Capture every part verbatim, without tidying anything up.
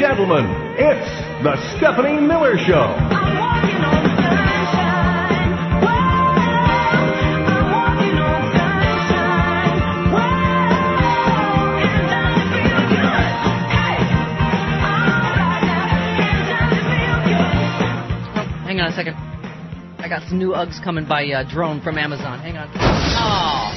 gentlemen, it's the Stephanie Miller Show. I'm walking on sunshine. Whoa, I'm walking on sunshine. Whoa, and does it feel good? Hey, all right now, and does it feel good? Oh, hang on a second. I got some new Uggs coming by uh, drone from Amazon. Hang on. Oh.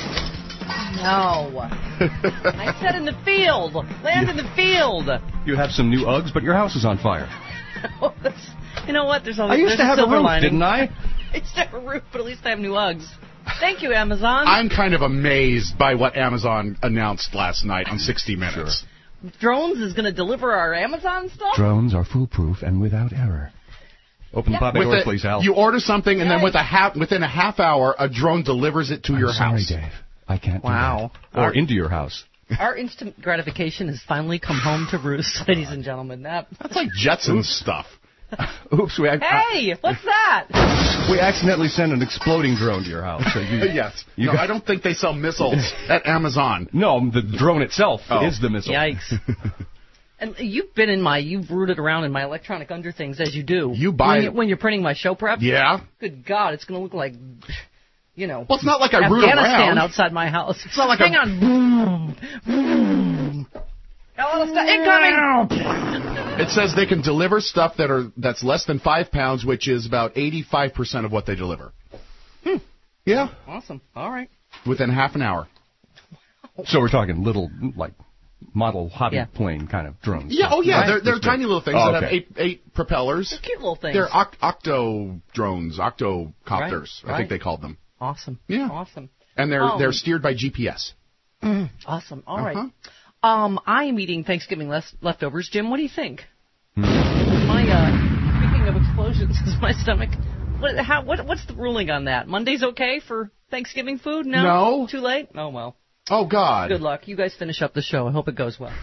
No. I said in the field. Land in the field. You have some new Uggs, but your house is on fire. Oh, that's, you know what? There's always I used there's to have a a silver roof, lining. didn't I? I used to have a roof, but at least I have new Uggs. Thank you, Amazon. I'm kind of amazed by what Amazon announced last night on sixty minutes. Sure. Drones is going to deliver our Amazon stuff? Drones are foolproof and without error. Open the poppy doors, please, Al. You order something, and Yikes. then with a half, within a half hour, a drone delivers it to I'm your sorry, house. Dave. I can't Wow. do that. Or into your house. Our instant gratification has finally come home to roost, ladies and gentlemen. That, That's like Jetsons stuff. Oops, we, ac- hey, what's that? we accidentally sent an exploding drone to your house. So you, Yes. You no, got- I don't think they sell missiles at Amazon. No, the drone itself Oh. is the missile. Yikes. And you've been in my, you've rooted around in my electronic underthings as you do. You buy when, it- you, when you're printing my show prep. Yeah. Good God, it's going to look like, you know. Well, it's not like I root Afghanistan around. outside my house. It's not like Hang a- on. Boom. Boom. Got a little stuff incoming. It says they can deliver stuff that are that's less than five pounds, which is about eighty-five percent of what they deliver. Hmm. Yeah. Awesome. All right. Within half an hour. So we're talking little, like, model hobby Yeah. plane kind of drones. Yeah. Oh, yeah. Right. They're, they're This tiny big. little things Oh, that have okay. eight eight propellers. They're cute little things. They're oct- octo drones, octocopters, Right, I think right. they called them. Awesome. Yeah. Awesome. And they're Um, they're steered by G P S. Mm, awesome. All right. Uh-huh. Um, I am eating Thanksgiving les- leftovers. Jim, what do you think? My uh, speaking of explosions, is my stomach. What, how, what, what's the ruling on that? Monday's okay for Thanksgiving food? No. No. Too late? Oh well. Oh, God. Good luck. You guys finish up the show. I hope it goes well.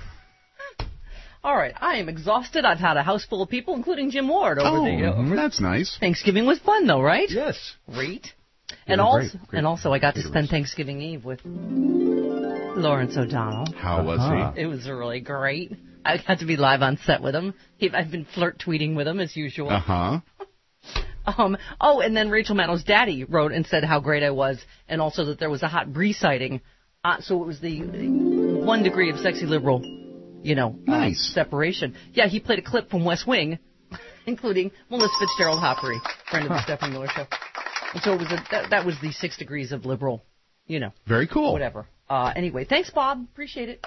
All right. I am exhausted. I've had a house full of people, including Jim Ward, over Oh, the. Uh, over that's nice. Thanksgiving was fun, though, right? Yes. Great. And Yeah, also, great, great and also, I got to caterers. spend Thanksgiving Eve with Lawrence O'Donnell. How was Uh-huh. he? It was really great. I got to be live on set with him. He, I've been flirt tweeting with him as usual. Uh-huh. Um, oh, and then Rachel Maddow's daddy wrote and said how great I was, and also that there was a hot Bree sighting. Uh, so it was the one degree of sexy liberal, you know, Nice. uh, separation. Yeah, he played a clip from West Wing, including Melissa Fitzgerald Hoppery, friend of the Stephanie Miller Show. And so it was a, that, that was the six degrees of liberal, you know, Very cool. whatever. Uh, anyway, thanks, Bob. Appreciate it.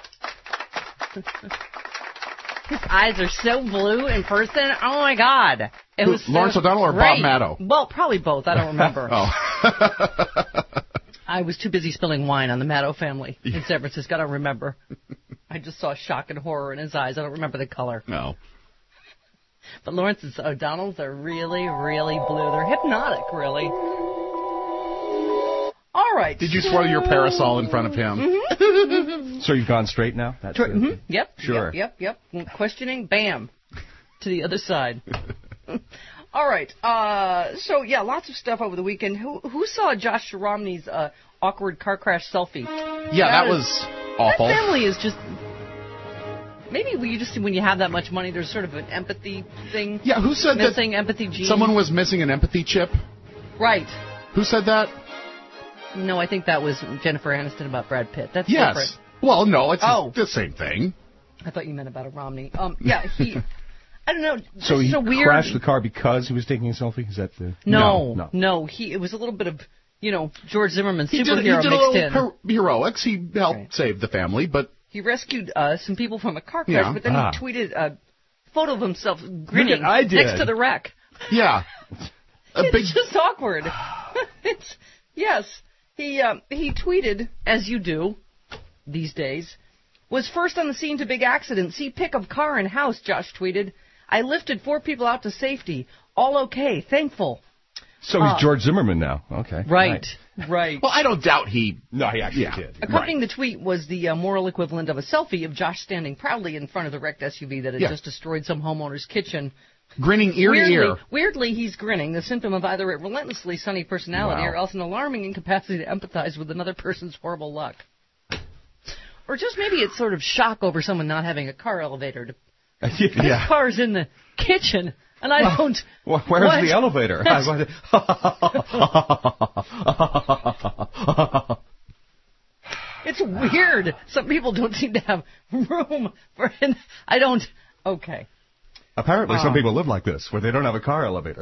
His eyes are so blue in person. Oh, my God. It Who, was so Lawrence O'Donnell or Bob great. Maddow? Well, probably both. I don't remember. Oh. I was too busy spilling wine on the Maddow family in San Francisco. I don't remember. I just saw shock and horror in his eyes. I don't remember the color. No. But Lawrence's O'Donnell's are really, really blue. They're hypnotic, really. All right. Did you swirl your parasol in front of him? Mm-hmm. So you've gone straight now? That's Sure, good. mhm. Yep. Sure. Yep, yep, yep. Questioning, bam. To the other side. All right. Uh, so, yeah, lots of stuff over the weekend. Who who saw Josh Romney's uh, awkward car crash selfie? Yeah, that, That is- was awful. That family is just... Maybe we just, when you have that much money, there's sort of an empathy thing. Yeah, who said that Missing empathy gene. someone was missing an empathy chip? Right. Who said that? No, I think that was Jennifer Aniston about Brad Pitt. That's Yes. different. Well, no, it's Oh. the same thing. I thought you meant about a Romney. Um, yeah, he... I don't know. So it's he so weird. crashed the car because he was taking a selfie? Is that the... No, No. no, He. It was a little bit of, you know, George Zimmerman He did, he superhero did a mixed little in. her- heroics. He helped Right. save the family, but He rescued uh, some people from a car crash, Yeah. but then Ah. he tweeted a photo of himself grinning I did. next to the wreck. yeah. A It's big just awkward. it's yes. He um, he tweeted, as you do these days, was first on the scene to big accident. See pic of car and house. Josh tweeted, I lifted four people out to safety. All okay. Thankful. So he's Uh, George Zimmerman now. Okay. Right. Right. Well, I don't doubt he. No, he actually Yeah. did. Accompanying the tweet was the uh, moral equivalent of a selfie of Josh standing proudly in front of the wrecked S U V that had Yeah. just destroyed some homeowner's kitchen. Grinning ear weirdly, to ear. weirdly, he's grinning, the symptom of either a relentlessly sunny personality Wow. or else an alarming incapacity to empathize with another person's horrible luck. Or just maybe it's sort of shock over someone not having a car elevator to His car's in the kitchen, and I don't... Well, where's what? the elevator? It's weird. Some people don't seem to have room for... I don't... Okay. Apparently, some Oh. people live like this, where they don't have a car elevator.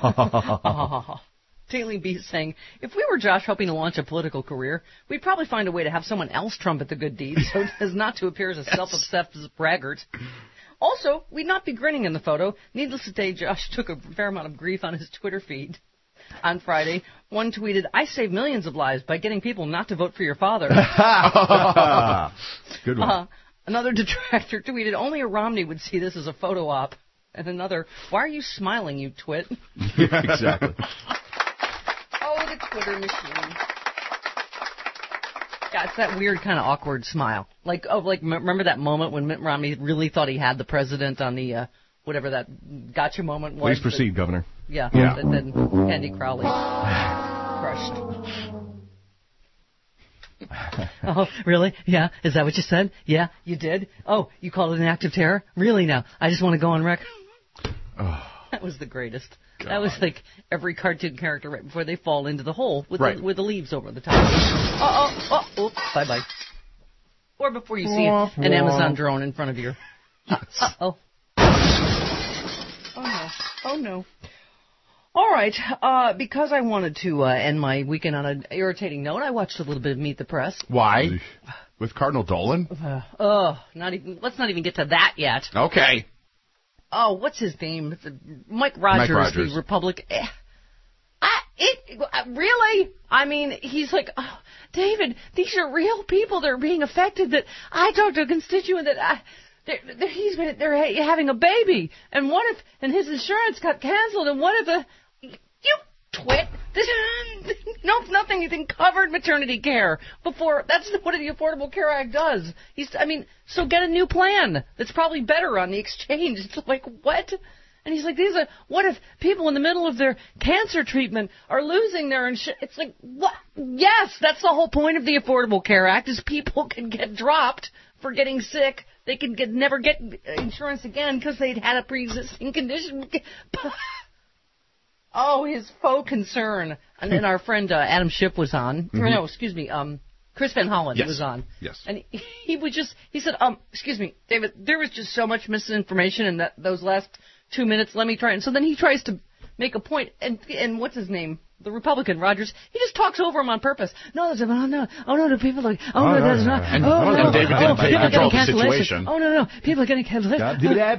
Daily Beast saying, if we were Josh hoping to launch a political career, we'd probably find a way to have someone else trumpet the good deeds so as not to appear as a self-obsessed braggart. Also, we'd not be grinning in the photo. Needless to say, Josh took a fair amount of grief on his Twitter feed. On Friday, one tweeted, I saved millions of lives by getting people not to vote for your father. Good one. Uh, another detractor tweeted, only a Romney would see this as a photo op. And another, why are you smiling, you twit? Yeah, exactly. Oh, the Twitter machine. Yeah, it's that weird kind of awkward smile. Like, oh, like m- remember that moment when Mitt Romney really thought he had the president on the, uh, whatever that gotcha moment was? Please proceed, that, Governor. Yeah, Yeah. And then Andy Crowley crushed. Oh, really? Yeah? Is that what you said? Yeah, you did? Oh, you called it an act of terror? Really now? I just want to go on record. Oh. That was the greatest. God. That was like every cartoon character right before they fall into the hole with Right. the, with the leaves over the top. Oh, oh, oh, oh, bye bye. Or before you see an Amazon drone in front of you. Uh oh. Oh no. Oh no. All right. Uh, because I wanted to uh, end my weekend on an irritating note, I watched a little bit of Meet the Press. Why? With Cardinal Dolan? Uh, oh, not even. Let's not even get to that yet. Okay. Oh, what's his name? Mike Rogers, Mike Rogers. the Republican. Eh, I, it uh, really? I mean, he's like, oh, David, these are real people. They're being affected. That I talked to a constituent that I, they're, they're, he's been, they're having a baby, and what if, and his insurance got canceled, and what if the, you twit, this, no, nothing, anything covered maternity care before. That's what the Affordable Care Act does. He's, I mean, so get a new plan that's probably better on the exchange. It's like, what? And he's like, these are, what if people in the middle of their cancer treatment are losing their insurance? It's like, what? Yes, that's the whole point of the Affordable Care Act, is people can get dropped for getting sick. They can get, never get insurance again because they'd had a pre-existing condition. Oh, his faux concern. And then our friend uh, Adam Schiff was on. Mm-hmm. No, excuse me, um, Chris Van Hollen yes. was on. Yes. And he, he would just, he said, um, excuse me, David, there was just so much misinformation in that those last two minutes. Let me try. And so then he tries to make a point. And and what's his name? The Republican, Rogers, he just talks over him on purpose. No, there's, oh, no, oh, no, the people are, oh, no, there's not. And, oh, no, and David oh, didn't take people are control of getting the cancellation. situation. Oh, no, no, people are getting cancellation.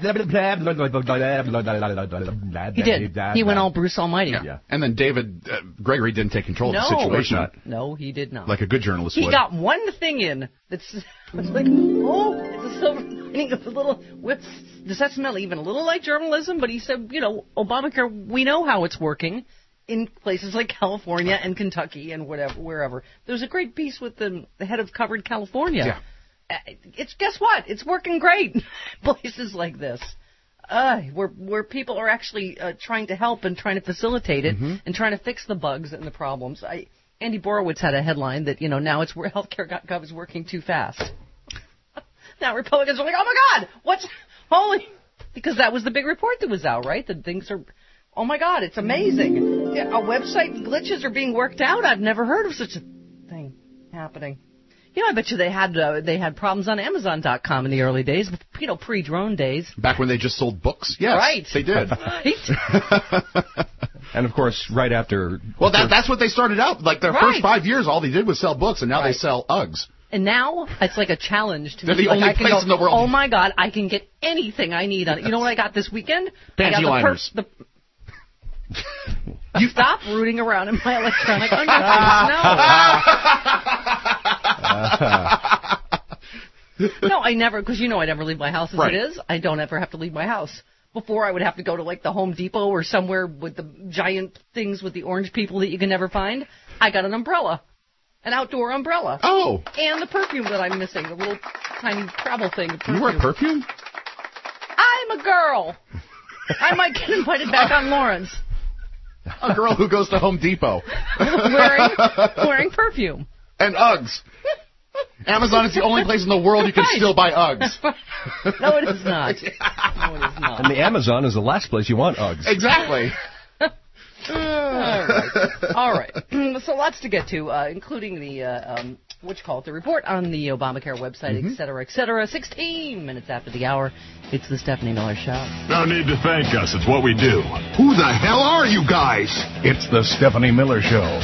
He did. He went all Bruce Almighty. Yeah. yeah. And then David, uh, Gregory didn't take control no, of the situation. No, he did not. Like a good journalist he would. He got one thing in that's it's like, oh, it's a silver lining. It's a little, with, does that smell even a little like journalism? But he said, you know, Obamacare, we know how it's working in places like California and Kentucky and whatever, wherever. There was a great piece with the, the head of Covered California. Yeah. Uh, it's, guess what? It's working great. Places like this. Uh, where where people are actually uh, trying to help and trying to facilitate it mm-hmm. and trying to fix the bugs and the problems. I, Andy Borowitz had a headline that, you know, now it's where healthcare gov is working too fast. Now Republicans are like, oh my God, what's, holy, because that was the big report that was out, right? That things are, oh my God, it's amazing. Yeah, our website glitches are being worked out. I've never heard of such a thing happening. You know, I bet you they had uh, they had problems on Amazon dot com in the early days, you know, pre-drone days. Back when they just sold books? Yes, right. They did. Right. And, of course, right after... Well, that, that's what they started out. Like, their right. first five years, all they did was sell books, and now right. they sell Uggs. And now it's like a challenge to They're me. the Like only I can place go, in the world. Oh, my God, I can get anything I need on it. You know what I got this weekend? Pansy I got liners. The per- the You stop rooting around in my electronic underpants. No. No, I never, because you know I never leave my house as right. it is. I don't ever have to leave my house. Before, I would have to go to, like, the Home Depot or somewhere with the giant things with the orange people that you can never find. I got an umbrella. An outdoor umbrella. Oh. And the perfume that I'm missing, the little tiny travel thing of perfume. You wear perfume? I'm a girl. I might get invited back on Lawrence. A girl who goes to Home Depot. wearing, wearing perfume. And Uggs. Amazon is the only place in the world you can Right. still buy Uggs. No, it is not. No, it is not. And the Amazon is the last place you want Uggs. Exactly. All right. All right. So lots to get to, uh, including the, uh, um, what you call it, the report on the Obamacare website, Mm-hmm. et cetera, et cetera. sixteen minutes after the hour, it's the Stephanie Miller Show. No need to thank us. It's what we do. Who the hell are you guys? It's the Stephanie Miller Show.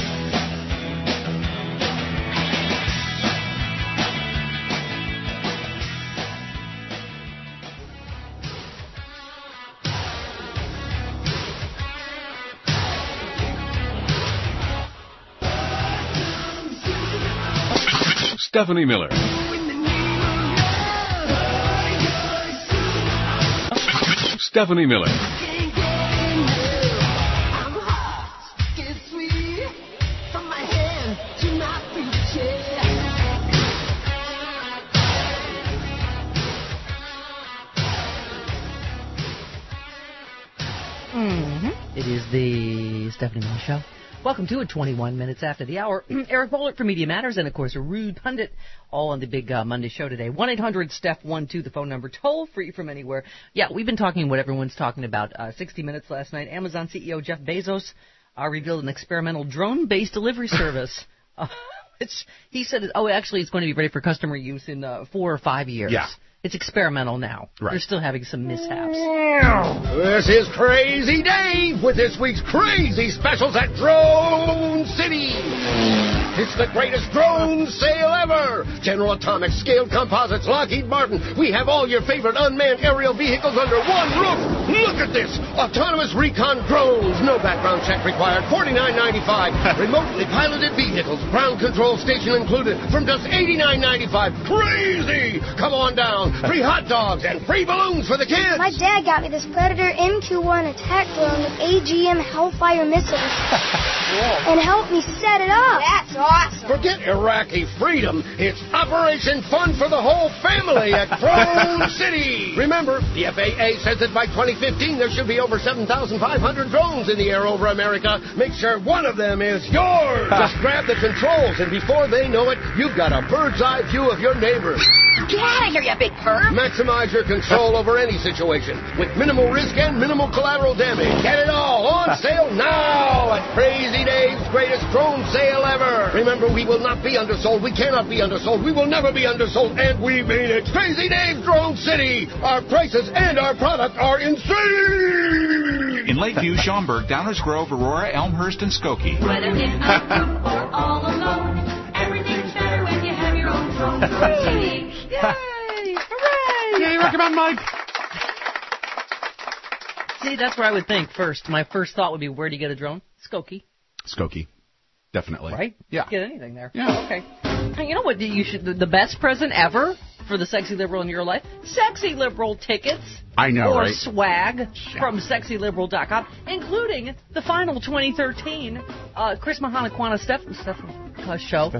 Stephanie Miller. Stephanie Miller. Mm-hmm. It is the Stephanie Miller Show. Welcome to it, twenty-one minutes after the hour. Eric Bollert for Media Matters and, of course, a rude pundit, all on the big uh, Monday show today. one eight hundred Steph one two, the phone number, toll free from anywhere. Yeah, we've been talking what everyone's talking about. Uh, sixty minutes last night, Amazon C E O Jeff Bezos uh, revealed an experimental drone-based delivery service. Uh, it's, he said, oh, actually, it's going to be ready for customer use in uh, four or five years. Yeah. It's experimental now. Right. They're still having some mishaps. This is Crazy Dave with this week's crazy specials at Drone City. It's the greatest drone sale ever. General Atomics, Scaled Composites, Lockheed Martin. We have all your favorite unmanned aerial vehicles under one roof. Look at this. Autonomous recon drones. No background check required. forty-nine ninety-five. Remotely piloted vehicles. Ground control station included. From just eighty-nine ninety-five. Crazy. Come on down. Free hot dogs and free balloons for the kids. My dad got me this Predator M Q one attack drone with A G M Hellfire missiles and helped me set it up. That's awesome. Forget Iraqi freedom. It's Operation Fun for the whole family at Drone City. Remember, the F A A says that by twenty fifteen there should be over seven thousand five hundred drones in the air over America. Make sure one of them is yours. Just grab the controls, and before they know it, you've got a bird's eye view of your neighbors. Get out of here, you big perv. Maximize your control over any situation with minimal risk and minimal collateral damage. Get it all on sale now at Crazy Dave's greatest drone sale ever. Remember, we will not be undersold. We cannot be undersold. We will never be undersold, and we mean it. Crazy Dave Drone City. Our prices and our product are insane. In Lakeview, Schaumburg, Downers Grove, Aurora, Elmhurst, and Skokie. Whether in a group or all alone, everything's better when you have your own drone. Drone City. Yay! Hooray! Yay, recommend Mike. See, that's where I would think first. My first thought would be, where do you get a drone? Skokie, Skokie. Definitely. right? Yeah. Get anything there. Yeah. Okay. And you know what? You should the- the best present ever for the sexy liberal in your life? Sexy Liberal tickets. I know, or right? swag from sexy liberal dot com, including the final twenty thirteen uh, Chris Mahana Steph, Steph uh, show.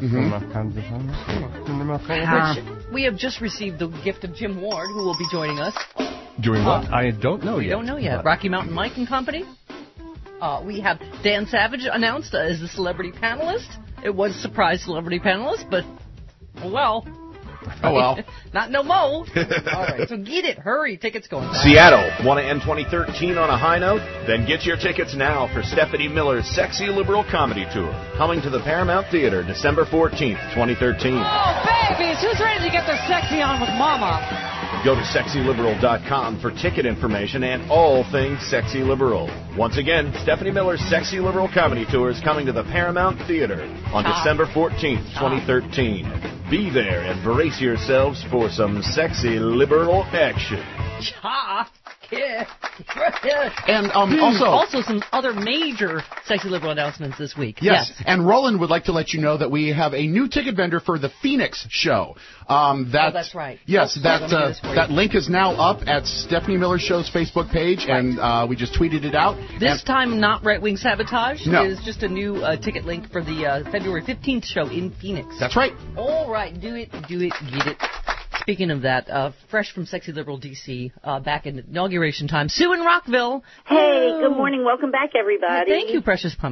Which we have just received the gift of Jim Ward, who will be joining us. Doing what? I don't know We yet. don't know yet. Rocky Mountain Mike and Company. Uh, we have Dan Savage announced uh, as the celebrity panelist. It was surprise celebrity panelist, but oh well. Oh, well. Not no mo. All right, so get it. Hurry. Tickets going. Seattle, want to end twenty thirteen on a high note? Then get your tickets now for Stephanie Miller's Sexy Liberal Comedy Tour, coming to the Paramount Theater December fourteenth, twenty thirteen. Oh, babies, who's ready to get their sexy on with Mama? Go to sexy liberal dot com for ticket information and all things Sexy Liberal. Once again, Stephanie Miller's Sexy Liberal Comedy Tour is coming to the Paramount Theater on Ah. December fourteenth, twenty thirteen. Be there and brace yourselves for some sexy liberal action. Ha! Yeah. And um, Hmm, also, also some other major sexy liberal announcements this week. yes, and Roland would like to let you know that we have a new ticket vendor for the Phoenix show. Um, that, Oh, that's right. Yes, Oh, that let me do uh, this for you. that link is now up at Stephanie Miller Show's Facebook page, and uh, we just tweeted it out. This And- time, not Right Wing Sabotage. No. It is just a new uh, ticket link for the uh, February fifteenth show in Phoenix. That's right. All right, do it, do it, get it. Speaking of that, uh, fresh from Sexy Liberal D C, uh, back in inauguration time, Sue in Rockville. Hey, Hello. good morning. Welcome back, everybody. Thank you, Precious Pumpkin.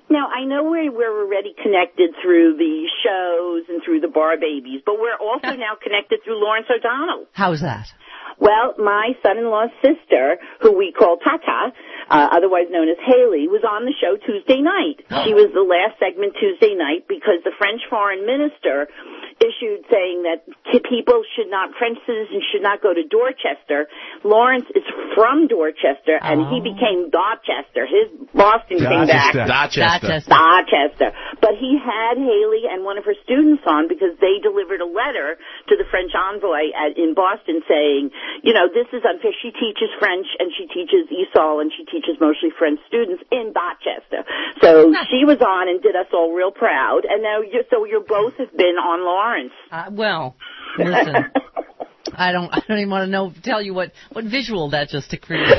Now, I know we're, we're already connected through the shows and through the Bar Babies, but we're also now connected through Lawrence O'Donnell. How's that? Well, my son-in-law's sister, who we call Tata, uh, otherwise known as Haley, was on the show Tuesday night. She was the last segment Tuesday night because the French foreign minister issued saying that people should not, French citizens should not go to Dorchester. Lawrence is from Dorchester, and oh. he became Dorchester. His Boston came back. Dorchester. Dorchester. But he had Haley and one of her students on because they delivered a letter to the French envoy at, in Boston saying, you know, this is unfair. She teaches French, and she teaches E S O L, and she teaches mostly French students in Dorchester. So she was on and did us all real proud. And now, you're, so you both have been on Lawrence. Uh, well, listen, I don't, I don't even want to know, tell you what, what visual that just created.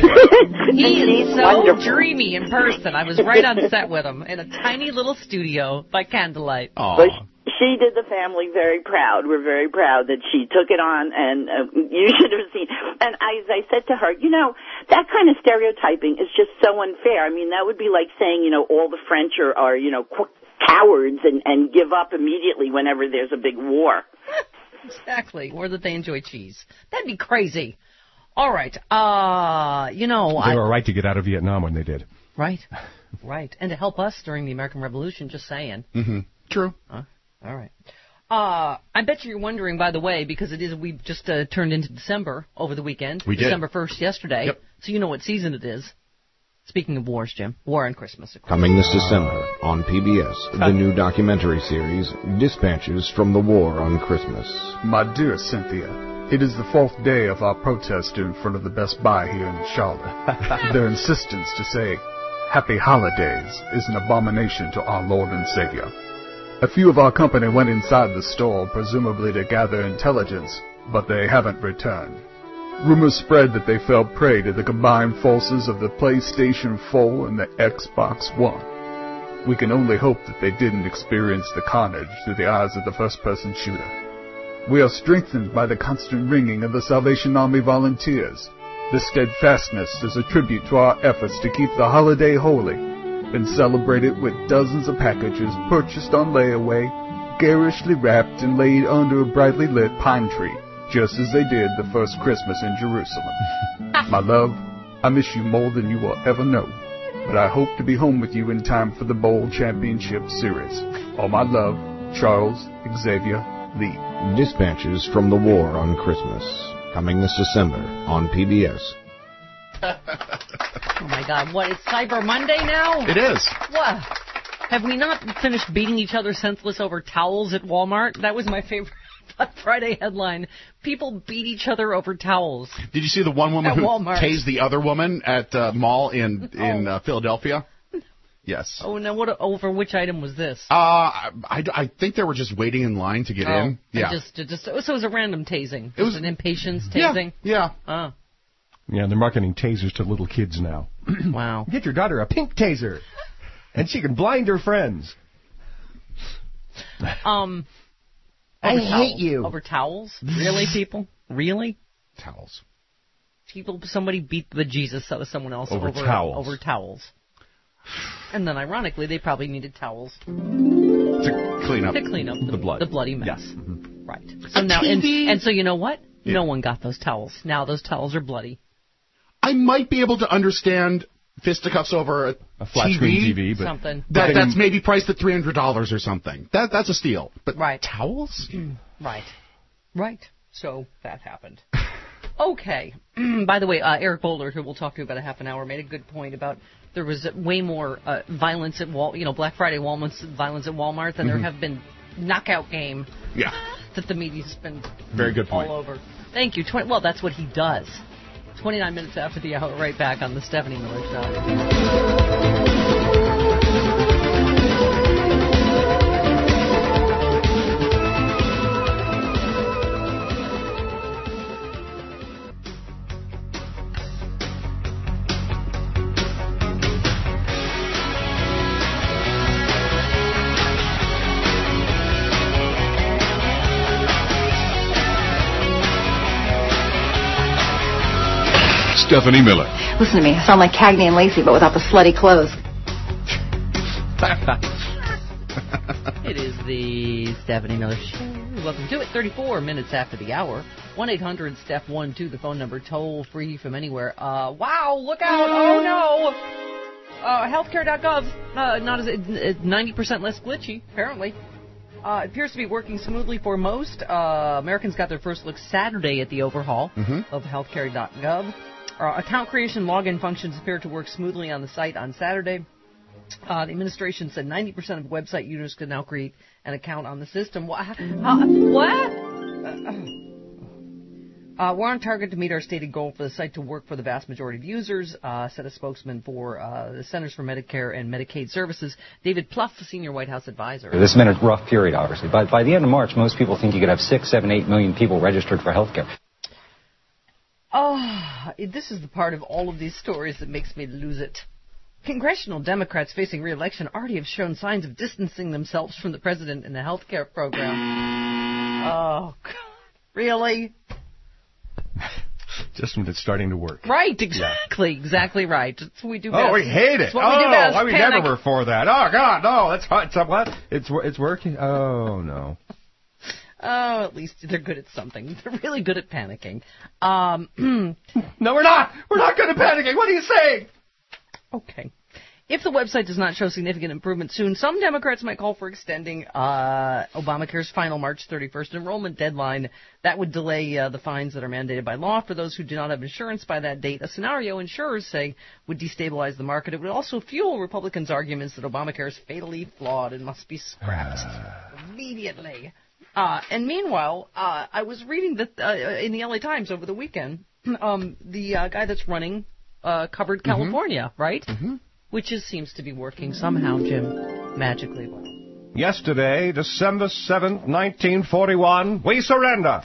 He is so wonderful. Dreamy in person. I was right on set with him in a tiny little studio by candlelight. Aww. She did the family very proud. We're very proud that she took it on, and uh, you should have seen. And I, as I said to her, you know, that kind of stereotyping is just so unfair. I mean, that would be like saying, you know, all the French are, are you know, qu- cowards and, and give up immediately whenever there's a big war. Exactly, or that they enjoy cheese. That'd be crazy. All right, uh, you know, they I, were right to get out of Vietnam when they did. Right, right, and to help us during the American Revolution. Just saying. Mm-hmm. True. Uh, all right. Uh, I bet you're wondering, by the way, because it is, we just uh, turned into December over the weekend. We did. December first yesterday. Yep. So you know what season it is. Speaking of wars, Jim, War and Christmas. Coming this December on P B S, the new documentary series, Dispatches from the War on Christmas. My dear Cynthia, it is the fourth day of our protest in front of the Best Buy here in Charlotte. Their insistence to say, Happy Holidays, is an abomination to our Lord and Savior. A few of our company went inside the store, presumably to gather intelligence, but they haven't returned. Rumors spread that they fell prey to the combined forces of the PlayStation four and the Xbox One. We can only hope that they didn't experience the carnage through the eyes of the first-person shooter. We are strengthened by the constant ringing of the Salvation Army volunteers. This steadfastness is a tribute to our efforts to keep the holiday holy, and celebrate it with dozens of packages purchased on layaway, garishly wrapped and laid under a brightly lit pine tree, just as they did the first Christmas in Jerusalem. My love, I miss you more than you will ever know, but I hope to be home with you in time for the Bowl Championship Series. All my love, Charles Xavier Lee. Dispatches from the War on Christmas. Coming this December on P B S. Oh, my God. What, it's Cyber Monday now? It is. What? Have we not finished beating each other senseless over towels at Walmart? That was my favorite Black Friday headline. People beat each other over towels. Did you see the one woman at who Walmart. tased the other woman at a uh, mall in, in uh, Philadelphia? Yes. Oh, now what? Over which item was this? Uh, I, I think they were just waiting in line to get oh, in. Yeah. Just, just, so it was a random tasing. It was an impatience tasing? Yeah. yeah. Oh. Yeah, they're marketing tasers to little kids now. Wow. Get your daughter a pink taser, and she can blind her friends. Um, I hate towels. you. Over towels? Really, people? Really? Towels. People, somebody beat the Jesus out of someone else over, over towels. Over towels. And then, ironically, they probably needed towels to clean up to clean up the, the blood, the bloody mess. Yes. Mm-hmm. Right. So now, and, and so you know what? Yeah. No one got those towels. Now those towels are bloody. I might be able to understand fisticuffs over a, a flat T V, screen T V, but something. That, that's maybe priced at three hundred dollars or something. That that's a steal. But right. towels? Mm, right. Right. So that happened. Okay. By the way, uh, Eric Boulder, who we'll talk to about a half an hour, made a good point about there was way more uh, violence at Wal, you know, Black Friday Walmart's violence at Walmart than mm-hmm. there have been knockout game. Yeah. That the media's been very good point. all over. Thank you. twenty, well, that's what he does. twenty-nine minutes after the hour, right back on the Stephanie Miller Show. Stephanie Miller. Listen to me. I sound like Cagney and Lacey, but without the slutty clothes. It is the Stephanie Miller Show. Welcome to it. thirty-four minutes after the hour. one eight hundred Steph one two, the phone number, toll free from anywhere. Uh, wow, look out. Oh, no. Uh, healthcare dot gov, uh, not as ninety percent less glitchy, apparently. Uh, it appears to be working smoothly for most. Uh, Americans got their first look Saturday at the overhaul mm-hmm. of healthcare dot gov. Uh, account creation login functions appear to work smoothly on the site on Saturday. Uh, the administration said ninety percent of website users can now create an account on the system. What? Uh, what? Uh, we're on target to meet our stated goal for the site to work for the vast majority of users, uh, said a spokesman for uh, the Centers for Medicare and Medicaid Services, David Plouffe, senior White House advisor. This has been a rough period, obviously. But by the end of March, most people think you could have six, seven, eight million people registered for health care. Oh, this is the part of all of these stories that makes me lose it. Congressional Democrats facing re-election already have shown signs of distancing themselves from the president and the health care program. Oh, God. Really? Just when it's starting to work. Right, exactly, yeah. exactly right. That's what we do Oh, best. we hate it. That's what oh, we do best. why we Panic. never were for that. Oh, God, no, that's it's a what? It's it's working. Oh, no. Oh, at least they're good at something. They're really good at panicking. Um, no, we're not. We're not good at panicking. What are you saying? Okay. If the website does not show significant improvement soon, some Democrats might call for extending uh, Obamacare's final March thirty-first enrollment deadline. That would delay uh, the fines that are mandated by law for those who do not have insurance by that date, a scenario insurers say would destabilize the market. It would also fuel Republicans' arguments that Obamacare is fatally flawed and must be scrapped immediately. Uh, and meanwhile, uh, I was reading that uh, in the L A Times over the weekend, um, the uh, guy that's running uh, covered California, mm-hmm. right? Mm-hmm. Which is, seems to be working somehow, Jim, magically well. Yesterday, December seventh, nineteen forty-one, we surrender.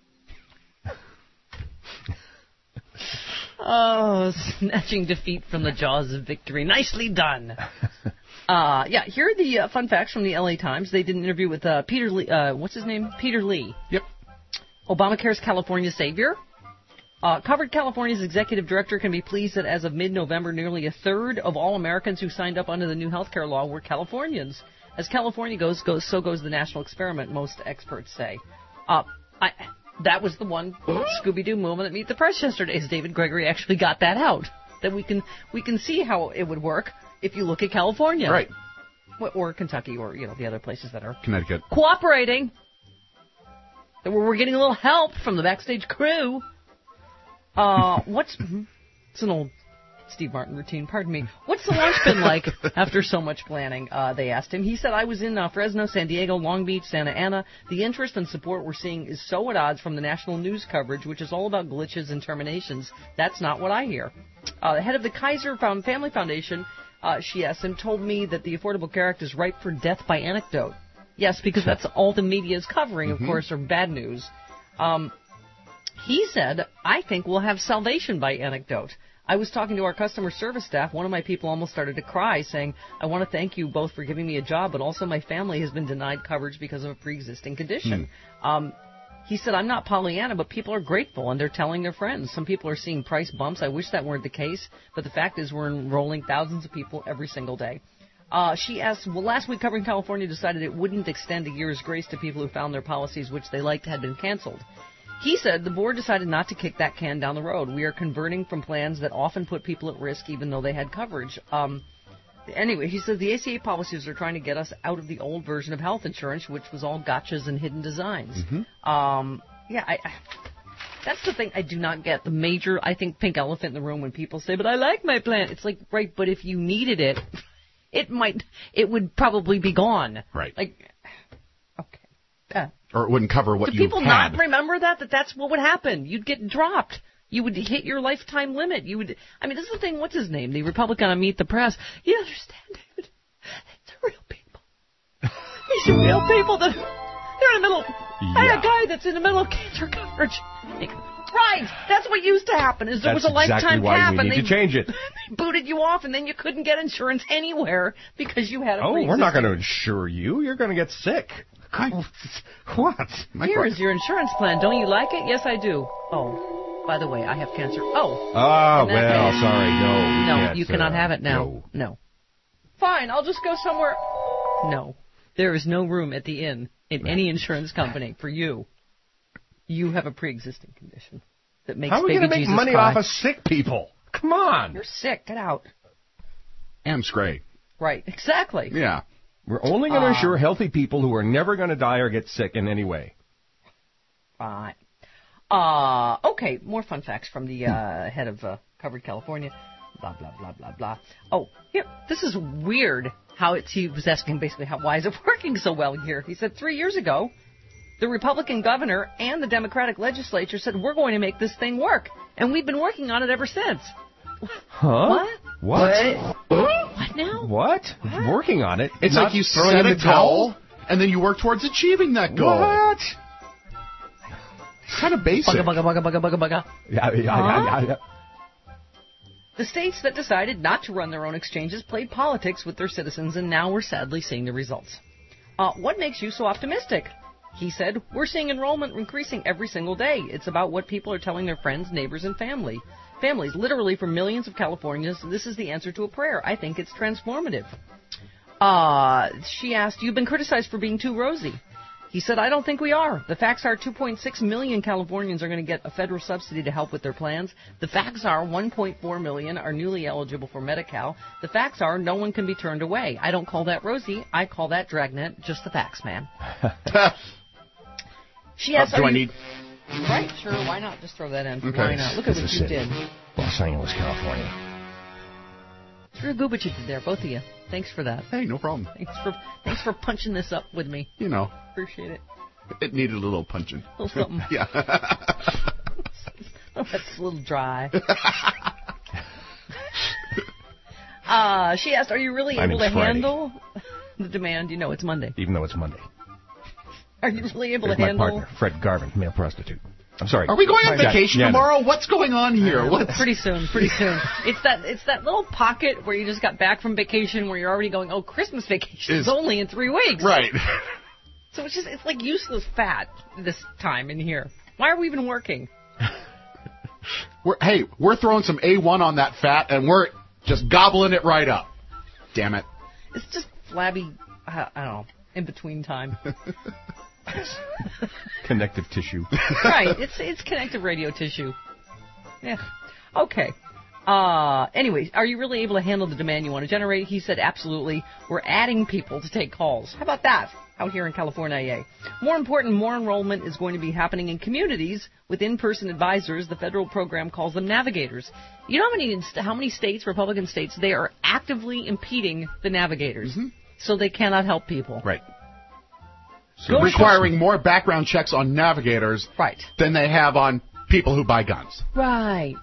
Oh, snatching defeat from the jaws of victory. Nicely done. Uh, yeah, here are the uh, fun facts from the L A Times. They did an interview with uh, Peter Lee. Uh, what's his name? Peter Lee. Yep. Obamacare's California savior. Uh, Covered California's executive director can be pleased that as of mid-November, nearly a third of all Americans who signed up under the new health care law were Californians. As California goes, goes, so goes the national experiment, most experts say. Uh, I, that was the one Scooby-Doo moment at Meet the Press yesterday, as David Gregory actually got that out. That we can we can see how it would work if you look at California. Right. Or Kentucky, or, you know, the other places that are Connecticut. Cooperating. We're getting a little help from the backstage crew. Uh, what's, it's an old Steve Martin routine, pardon me. What's the launch been like after so much planning? Uh, they asked him. He said, I was in uh, Fresno, San Diego, Long Beach, Santa Ana. The interest and support we're seeing is so at odds from the national news coverage, which is all about glitches and terminations. That's not what I hear. Uh, the head of the Kaiser Family Foundation, uh, she asked him, told me that the Affordable Care Act is ripe for death by anecdote. Yes, because that's all the media is covering, of mm-hmm. course, are bad news. Um, He said, I think we'll have salvation by anecdote. I was talking to our customer service staff. One of my people almost started to cry, saying, I want to thank you both for giving me a job, but also my family has been denied coverage because of a pre-existing condition. Mm. Um, he said, I'm not Pollyanna, but people are grateful, and they're telling their friends. Some people are seeing price bumps. I wish that weren't the case, but the fact is we're enrolling thousands of people every single day. Uh, she asked, well, last week Covering California decided it wouldn't extend a year's grace to people who found their policies, which they liked, had been canceled. He said the board decided not to kick that can down the road. We are converting from plans that often put people at risk even though they had coverage. Um, anyway, he said the A C A policies are trying to get us out of the old version of health insurance, which was all gotchas and hidden designs. Mm-hmm. Um, yeah, I, I, that's the thing I do not get. The major, I think, pink elephant in the room when people say, but I like my plan. It's like, right, but if you needed it, it might, it would probably be gone. Right. Like, okay. Uh, Or it wouldn't cover what Do you people had. not remember that? That that's what would happen. You'd get dropped. You would hit your lifetime limit. You would. I mean, this is the thing. What's his name? The Republican on Meet the Press. You understand, David? It's real people. These are real people that they're in the middle. Yeah. I had a guy that's in the middle of cancer coverage. Right. That's what used to happen. Is there that's was a lifetime exactly why cap, we and need they to change it. They booted you off, and then you couldn't get insurance anywhere because you had a. Oh, we're not going to insure you. You're going to get sick. I, what? Here is your insurance plan. Don't you like it? Yes, I do. Oh, by the way, I have cancer. Oh. Oh, well, case, sorry. No. No, you cannot uh, have it now. No. no. fine, I'll just go somewhere. No, there is no room at the inn in any insurance company for you. You have a pre-existing condition that makes How are we baby going to make Jesus money cry. off of sick people? Come on. You're sick. Get out. And Scray. Right, exactly. Yeah. We're only going to Uh, insure healthy people who are never going to die or get sick in any way. Fine. Uh, okay, more fun facts from the uh, head of uh, Covered California. Blah, blah, blah, blah, blah. Oh, here, this is weird how it's, he was asking basically how, why is it working so well here? He said three years ago, the Republican governor and the Democratic legislature said, we're going to make this thing work. And we've been working on it ever since. Huh? What? What? What now? What? Working on it. It's Not like you throwing set in a the towel? goal, and then you work towards achieving that goal. What? It's kind of basic. Bugga, bugga, bugga, bugga, bugga, bugga. Yeah, yeah, Huh? yeah, yeah. The states that decided not to run their own exchanges played politics with their citizens, and now we're sadly seeing the results. Uh, what makes you so optimistic? He said, we're seeing enrollment increasing every single day. It's about what people are telling their friends, neighbors, and family. Families, literally for millions of Californians, this is the answer to a prayer. I think it's transformative. Uh, she asked, you've been criticized for being too rosy. He said, I don't think we are. The facts are two point six million Californians are going to get a federal subsidy to help with their plans. The facts are one point four million are newly eligible for Medi-Cal. The facts are no one can be turned away. I don't call that rosy. I call that dragnet. Just the facts, man. She asked, Uh, do are I you... need... Right, sure. Why not? Just throw that in. Okay. Why not? Look at This what is you it. did. Los Angeles, California. It's real good what you did there, both of you. Thanks for that. Hey, no problem. Thanks for thanks for punching this up with me. You know, Appreciate it. it needed a little punching. A little something. Yeah. Oh, that's a little dry. uh, she asked, are you really I able mean to Friday. handle the demand? You know, it's Monday. Even though it's Monday. Are you really able Here's to my handle... partner, Fred Garvin, male prostitute. I'm sorry. Are we going on Yeah, vacation yeah, no. tomorrow? What's going on here? What's... Pretty soon, pretty soon. It's that it's that little pocket where you just got back from vacation where you're already going, oh, Christmas vacation is Is- only in three weeks. Right. So it's just, it's like useless fat this time in here. Why are we even working? We're, hey, we're throwing some A one on that fat, and we're just gobbling it right up. Damn it. It's just flabby, I I don't know, in between time. Connective tissue. Right, it's it's connective radio tissue. Yeah. Okay. Uh, anyways, are you really able to handle the demand you want to generate? He said, absolutely. We're adding people to take calls. How about that? Out here in California. More important, more enrollment is going to be happening in communities with in-person advisors. The federal program calls them navigators. You know how many how many states, Republican states, they are actively impeding the navigators, Mm-hmm. so they cannot help people. Right. Go requiring more background checks on navigators right. than they have on people who buy guns. Right.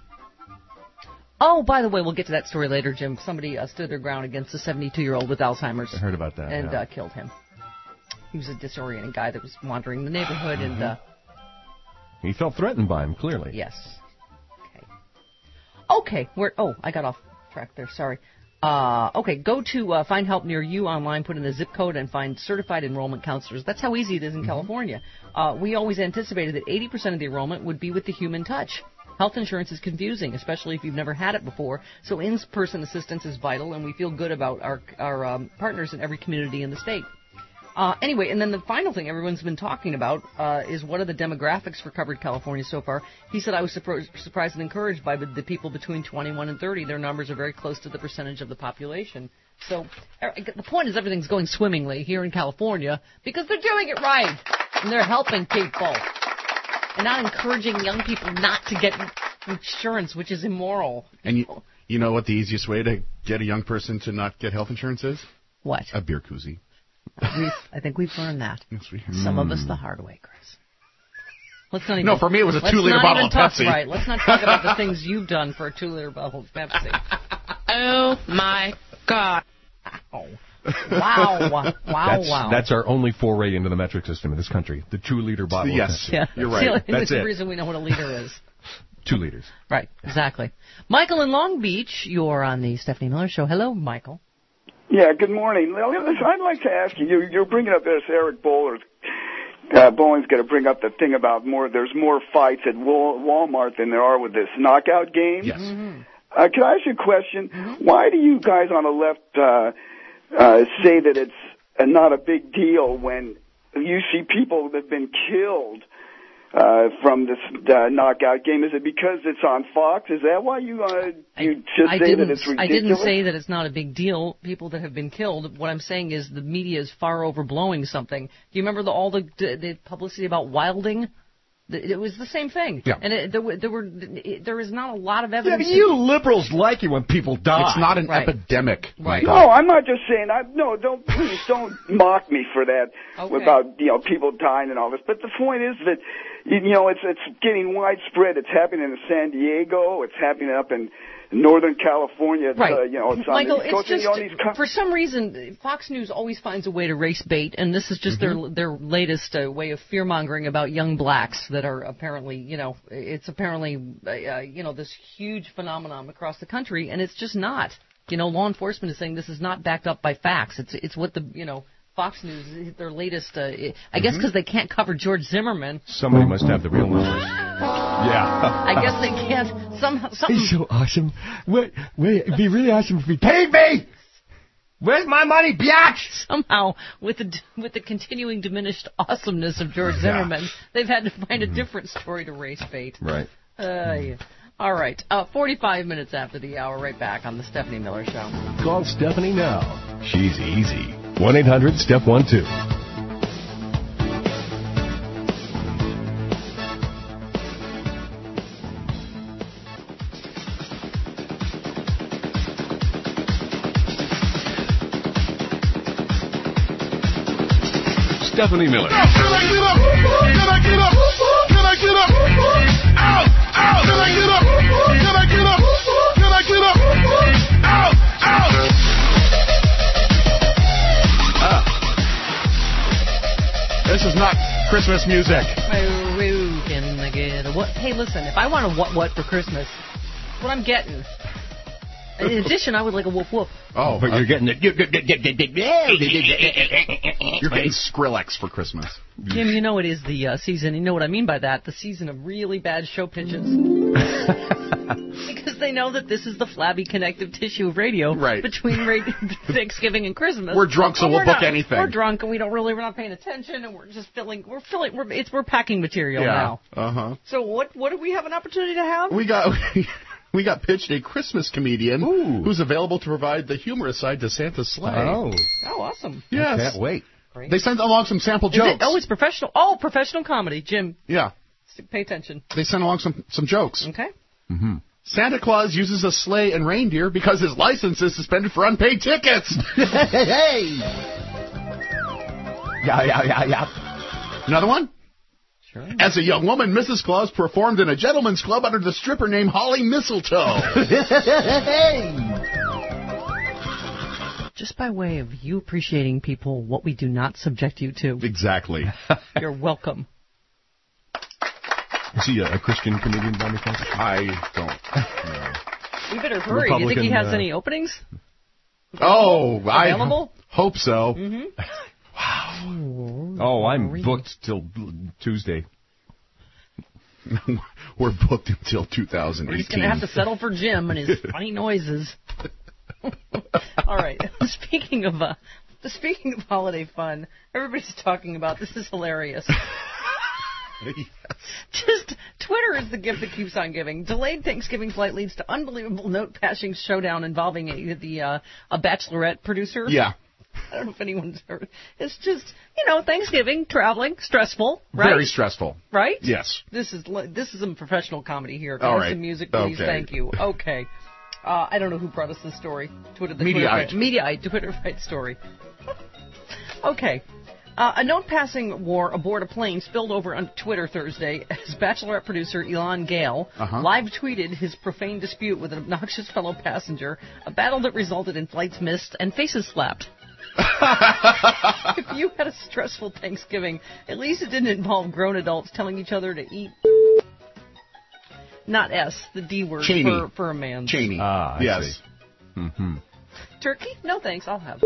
Oh, by the way, we'll get to that story later, Jim. Somebody uh, stood their ground against a seventy-two-year-old with Alzheimer's. I heard about that. And yeah. uh, killed him. He was a disoriented guy that was wandering the neighborhood, and uh, He felt threatened by him, clearly. yes. Okay. Okay. Where? Oh, I got off track there. Sorry. Uh, okay, go to uh, Find Help Near You online, put in the zip code, and find certified enrollment counselors. That's how easy it is in California. Uh, we always anticipated that eighty percent of the enrollment would be with the human touch. Health insurance is confusing, especially if you've never had it before, so in-person assistance is vital, and we feel good about our, our um, partners in every community in the state. Uh, anyway, and then the final thing everyone's been talking about uh, is what are the demographics for Covered California so far. He said, I was surprised, surprised and encouraged by the, the people between twenty-one and thirty. Their numbers are very close to the percentage of the population. So er, the point is everything's going swimmingly here in California because they're doing it right, and they're helping people and not encouraging young people not to get insurance, which is immoral. And you, you know what the easiest way to get a young person to not get health insurance is? What? A beer koozie. We've, I think we've learned that. Yes, we have. Some of us the hard way, Chris. Let's not even, No, for me it was a let's two-liter not bottle even of talk, Pepsi. Right, let's not talk about the things you've done for a two-liter bottle of Pepsi. Oh, my God. Oh. Wow. Wow, That's, wow. that's our only foray into the metric system in this country. The two-liter bottle. Yes, of Pepsi. Yeah, you're it's the right. only- That's it's the it. reason we know what a liter is. Two liters. Right, exactly. Michael in Long Beach, you're on the Stephanie Miller Show. Hello, Michael. Yeah, good morning. Well, listen, I'd like to ask you, you you're bringing up this Eric Bowler. Uh, Bowen's going to bring up the thing about more, there's more fights at Wal- Walmart than there are with this knockout game. Yes. Mm-hmm. Uh, can I ask you a question? Mm-hmm. Why do you guys on the left uh, uh, say that it's uh, not a big deal when you see people that have been killed uh, from this uh, knockout game? Is it because it's on Fox? Is that why you uh, you just I say didn't, that it's ridiculous? I didn't say that it's not a big deal. People that have been killed. What I'm saying is the media is far overblowing something. Do you remember the, all the, the publicity about Wilding? It was the same thing. Yeah. And it, there, were, there were it, there is not a lot of Yeah, evidence. but you liberals like it when people die. It's not an Right. epidemic. Right. No, I'm not just saying. I, no, don't please don't mock me for that Okay. about you know people dying and all this. But the point is that you know it's it's getting widespread. It's happening in San Diego. It's happening up in Northern California. It's, Right. uh, you know, it's Michael, on the East it's Coast, and, just, you know, these co- for some reason, Fox News always finds a way to race bait, and this is just Mm-hmm. their their latest uh, way of fear-mongering about young blacks that are apparently, you know, it's apparently, uh, you know, this huge phenomenon across the country, and it's just not. You know, law enforcement is saying this is not backed up by facts. It's it's what the, you know, Fox News, their latest, uh, I guess because they can't cover George Zimmerman. Somebody must have the real numbers. Yeah. I guess they can't, somehow, something. He's so awesome. Wait, wait, it'd be really awesome if he paid me! Where's my money, biatch? Somehow, with the with the continuing diminished awesomeness of George Zimmerman, they've had to find a different story to race bait. Right. Uh, yeah. All right, uh, forty-five minutes after the hour, right back on the Stephanie Miller Show. Call Stephanie now. She's easy. one eight hundred step one two. Stephanie Miller. Can I get up? Can I get up? Can I get up? Ow! Ow! Can I get up? Can I get up? Can I get up? Ow! Ow! This is not Christmas music. Woo, can I get a what? Hey, listen, if I want a what what for Christmas, what I'm getting. In addition, I would like a whoop whoop. Oh, but you're getting it. You're getting Skrillex for Christmas. Jim, you know it is the uh, season. You know what I mean by that? The season of really bad show pitches. Because they know that this is the flabby connective tissue of radio Right. between ra- Thanksgiving and Christmas. We're drunk, so And we'll we're book not- anything. We're drunk, and we don't really, we're not paying attention, and we're just filling, we're filling, we're, it's, we're packing material Yeah. now. Uh huh. So what, what do we have an opportunity to have? We got we got pitched a Christmas comedian Ooh. who's available to provide the humorous side to Santa's sleigh. Oh. Oh, awesome. Yes. I can't wait. Great. They sent along some sample Is jokes. it, oh, it's professional. Oh, professional comedy, Jim. Yeah. Pay attention. They sent along some some jokes. Okay. Mm-hmm. Santa Claus uses a sleigh and reindeer because his license is suspended for unpaid tickets. Hey! Yeah, yeah, yeah, yeah. Another one? Sure. As a young woman, Missus Claus performed in a gentleman's club under the stripper named Holly Mistletoe. Just by way of you appreciating people, what we do not subject you to. Exactly. You're welcome. Is he a, a Christian comedian by any chance? I don't know. We better hurry. Do you think he Republican, has uh, any openings? Oh, Available? I hope so. Mm-hmm. Oh, I'm booked till Tuesday. We're booked until two thousand eighteen. He's going to have to settle for Jim and his funny noises. All right. Speaking of uh, speaking of holiday fun, everybody's talking about this is hilarious. Yes. Just Twitter is the gift that keeps on giving. Delayed Thanksgiving flight leads to unbelievable note-passing showdown involving a, the uh, a Bachelorette producer. Yeah. I don't know if anyone's heard. It's just, you know, Thanksgiving, traveling, stressful, right? Very stressful. Right? Yes. This is li- this is some professional comedy here. Can All I have right. some music, please? Okay. Thank you. Okay. Uh, I don't know who brought us this story. Twitter, the Mediaite. Twitter, Mediaite, Twitter fight story. Okay. Uh, a note-passing war aboard a plane spilled over on Twitter Thursday as Bachelorette producer Elon Gale Uh-huh. live-tweeted his profane dispute with an obnoxious fellow passenger, a battle that resulted in flights missed and faces slapped. If you had a stressful Thanksgiving, at least it didn't involve grown adults telling each other to eat. Not S, the D word Cheney. for, for a man. Cheney. Ah, I yes. see. Mm-hmm. Turkey? No thanks, I'll have.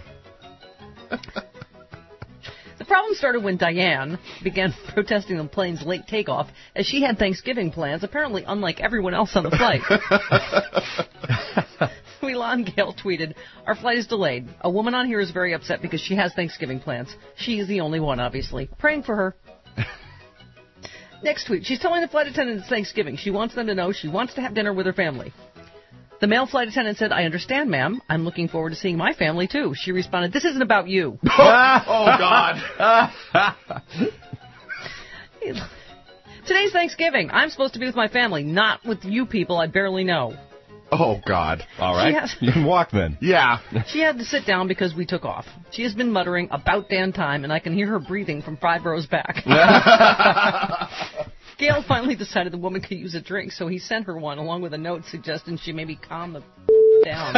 The problem started when Diane began protesting the plane's late takeoff as she had Thanksgiving plans, apparently unlike everyone else on the flight. Elon Gale tweeted, our flight is delayed. A woman on here is very upset because she has Thanksgiving plans. She is the only one, obviously. Praying for her. Next tweet. She's telling the flight attendant it's Thanksgiving. She wants them to know she wants to have dinner with her family. The male flight attendant said, I understand, ma'am. I'm looking forward to seeing my family, too. She responded, this isn't about you. Oh, God. Today's Thanksgiving. I'm supposed to be with my family, not with you people I barely know. Oh, God. All right. Has, you can walk then. Yeah. She had to sit down because we took off. She has been muttering about damn time, and I can hear her breathing from five rows back. Gail finally decided the woman could use a drink, so he sent her one along with a note suggesting she maybe calm the down.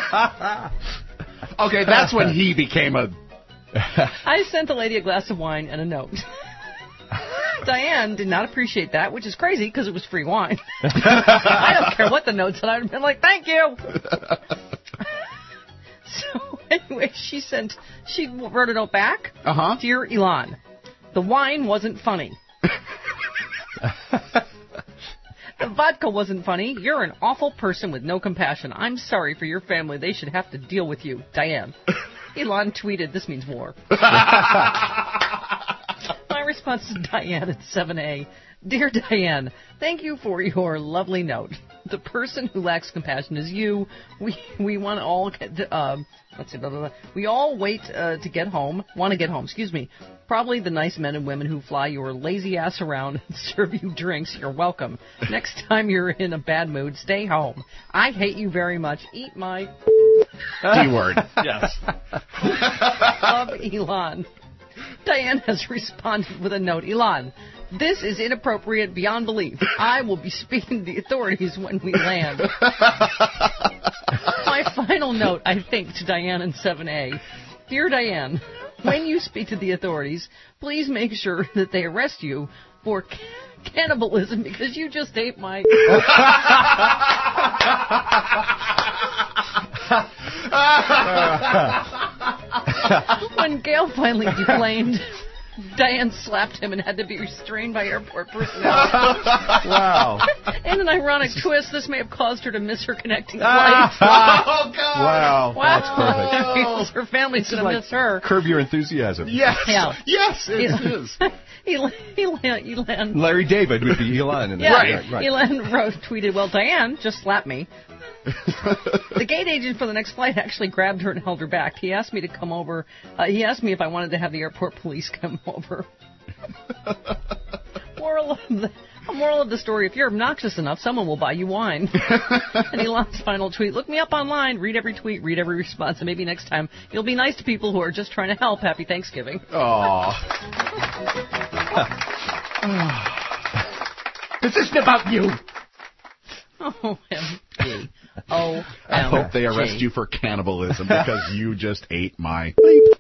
Okay, that's when he became a... I sent the lady a glass of wine and a note. Diane did not appreciate that, which is crazy because it was free wine. I don't care what the note said. I'd have been like, thank you. So anyway, she sent, she wrote a note back. Uh-huh. Dear Elon, the wine wasn't funny. The vodka wasn't funny. You're an awful person with no compassion. I'm sorry for your family. They should have to deal with you. Diane. Elon tweeted, this means war. My response to Diane at seven A. Dear Diane, thank you for your lovely note. The person who lacks compassion is you. We we want to all get to, uh, let's see, blah, blah, blah. We all wait uh, to get home. Want to get home? Excuse me. Probably the nice men and women who fly your lazy ass around and serve you drinks. You're welcome. Next time you're in a bad mood, stay home. I hate you very much. Eat my D-word. Yes. Love, Elon. Diane has responded with a note. Elon, this is inappropriate beyond belief. I will be speaking to the authorities when we land. My final note, I think, to Diane in seven A. Dear Diane, when you speak to the authorities, please make sure that they arrest you for ca- cannibalism because you just ate my... When Gail finally deplaned, Diane slapped him and had to be restrained by airport personnel. Wow. In an ironic twist, this may have caused her to miss her connecting flight. Oh, God. Wow. Wow. That's perfect. Because her family's going Like, to miss her. Curb your enthusiasm. Yes. Yeah. Yes, it He- is. Elan, Elan, Elan. Larry David would be Elon in that. Yeah, Right, right. Elan wrote, tweeted, well, Diane just slapped me. The gate agent for the next flight actually grabbed her and held her back. He asked me to come over. Uh, he asked me if I wanted to have the airport police come over. moral, of the, moral of the story, if you're obnoxious enough, someone will buy you wine. And Elon's final tweet, look me up online, read every tweet, read every response, and maybe next time you'll be nice to people who are just trying to help. Happy Thanksgiving. Aww. This isn't about you. O M G. O M G. I hope they arrest you for cannibalism because you just ate my...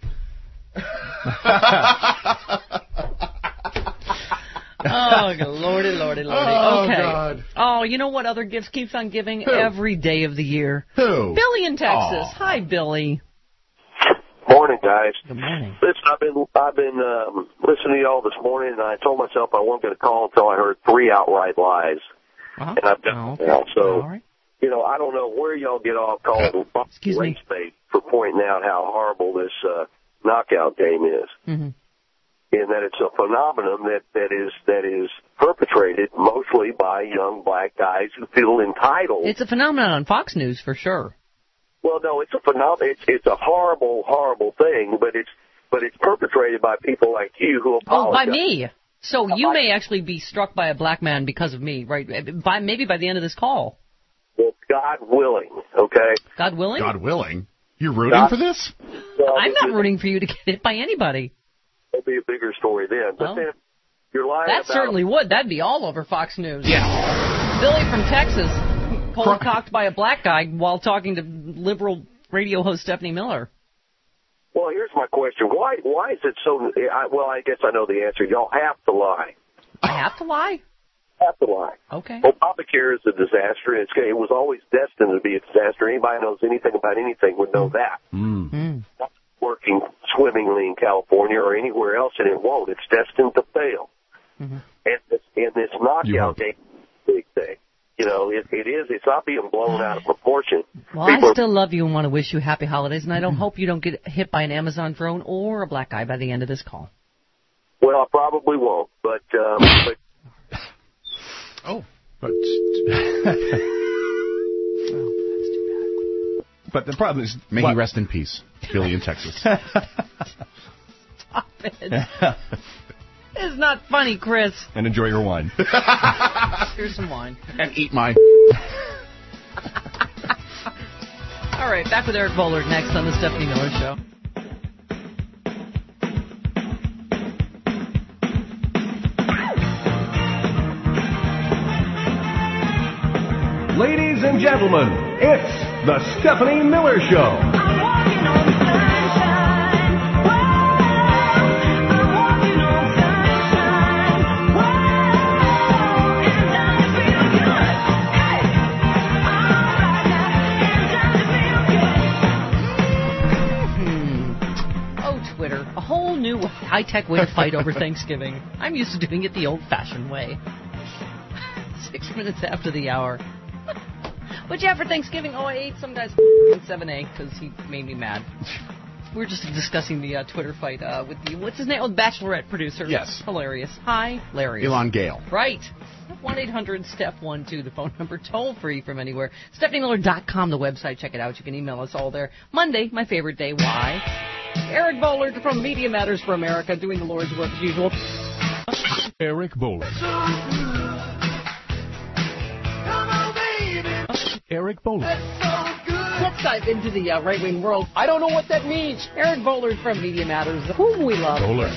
Oh, lordy, lordy, lordy. Oh, okay. God. Oh, you know what other gifts keeps on giving Who? every day of the year? Who? Billy in Texas. Aw. Hi, Billy. Morning, guys. Good morning. Listen, I've been I've been um, listening to y'all this morning, and I told myself I wasn't going to call until I heard three outright lies, Uh-huh. and I've done Oh, it now. So, all right. you know, I don't know where y'all get off calling Excuse me. race bait for pointing out how horrible this uh, knockout game is, Mm-hmm. and that it's a phenomenon that that is that is perpetrated mostly by young black guys who feel entitled. It's a phenomenon on Fox News for sure. Well, no, it's a phenomenon. It's, it's a horrible, horrible thing, but it's but it's perpetrated by people like you who Oh, apologize. by me. So you may actually be struck by a black man because of me, right? By maybe by the end of this call. Well, God willing, okay? God willing? God willing? You're rooting God- for this? Well, I'm not it- rooting for you to get hit by anybody. It'll be a bigger story then. But Well, then you're lying That about certainly would. That'd be all over Fox News. Yeah. Billy from Texas, cold cocked by a black guy while talking to liberal radio host Stephanie Miller. Well, here's my question: Why why is it so? I, well, I guess I know the answer. Y'all have to lie. I have to lie? Have to lie. Okay. Obamacare is a disaster. It's, it was always destined to be a disaster. Anybody who knows anything about anything would know that. Mm. Mm. Not working swimmingly in California or anywhere else, and it won't. It's destined to fail. Mm-hmm. And this, and this knockout game is a big thing. You know, it, it is. It's not being blown out of proportion. Well, People I still love you and want to wish you happy holidays, and I don't hope you don't get hit by an Amazon drone or a black eye by the end of this call. Well, I probably won't, but um, but oh, but but the problem is, may what? he rest in peace, Billy in Texas. Stop it. It's not funny, Chris. And enjoy your wine. Here's some wine. And eat mine. All right, back with Eric Bollard next on the Stephanie Miller Show. Ladies and gentlemen, it's the Stephanie Miller Show. A whole new high-tech way to fight over Thanksgiving. I'm used to doing it the old-fashioned way. Six minutes after the hour. What'd you have for Thanksgiving? Oh, I ate some guy's seven A because he made me mad. We were just discussing the uh, Twitter fight uh, with the, what's his name? Oh, the Bachelorette producer. Yes. Hilarious. Hi, hilarious. Elon Gale. Right. one eight hundred Steph one two, the phone number, toll-free from anywhere. Stephanie Miller dot com, the website. Check it out. You can email us all there. Monday, my favorite day. Why? Eric Bollard from Media Matters for America, doing the Lord's work as usual. Eric Bollard. Eric Bollard. Let's dive into the uh, right-wing world. I don't know what that means. Eric Bollard from Media Matters, whom we love. Bollard.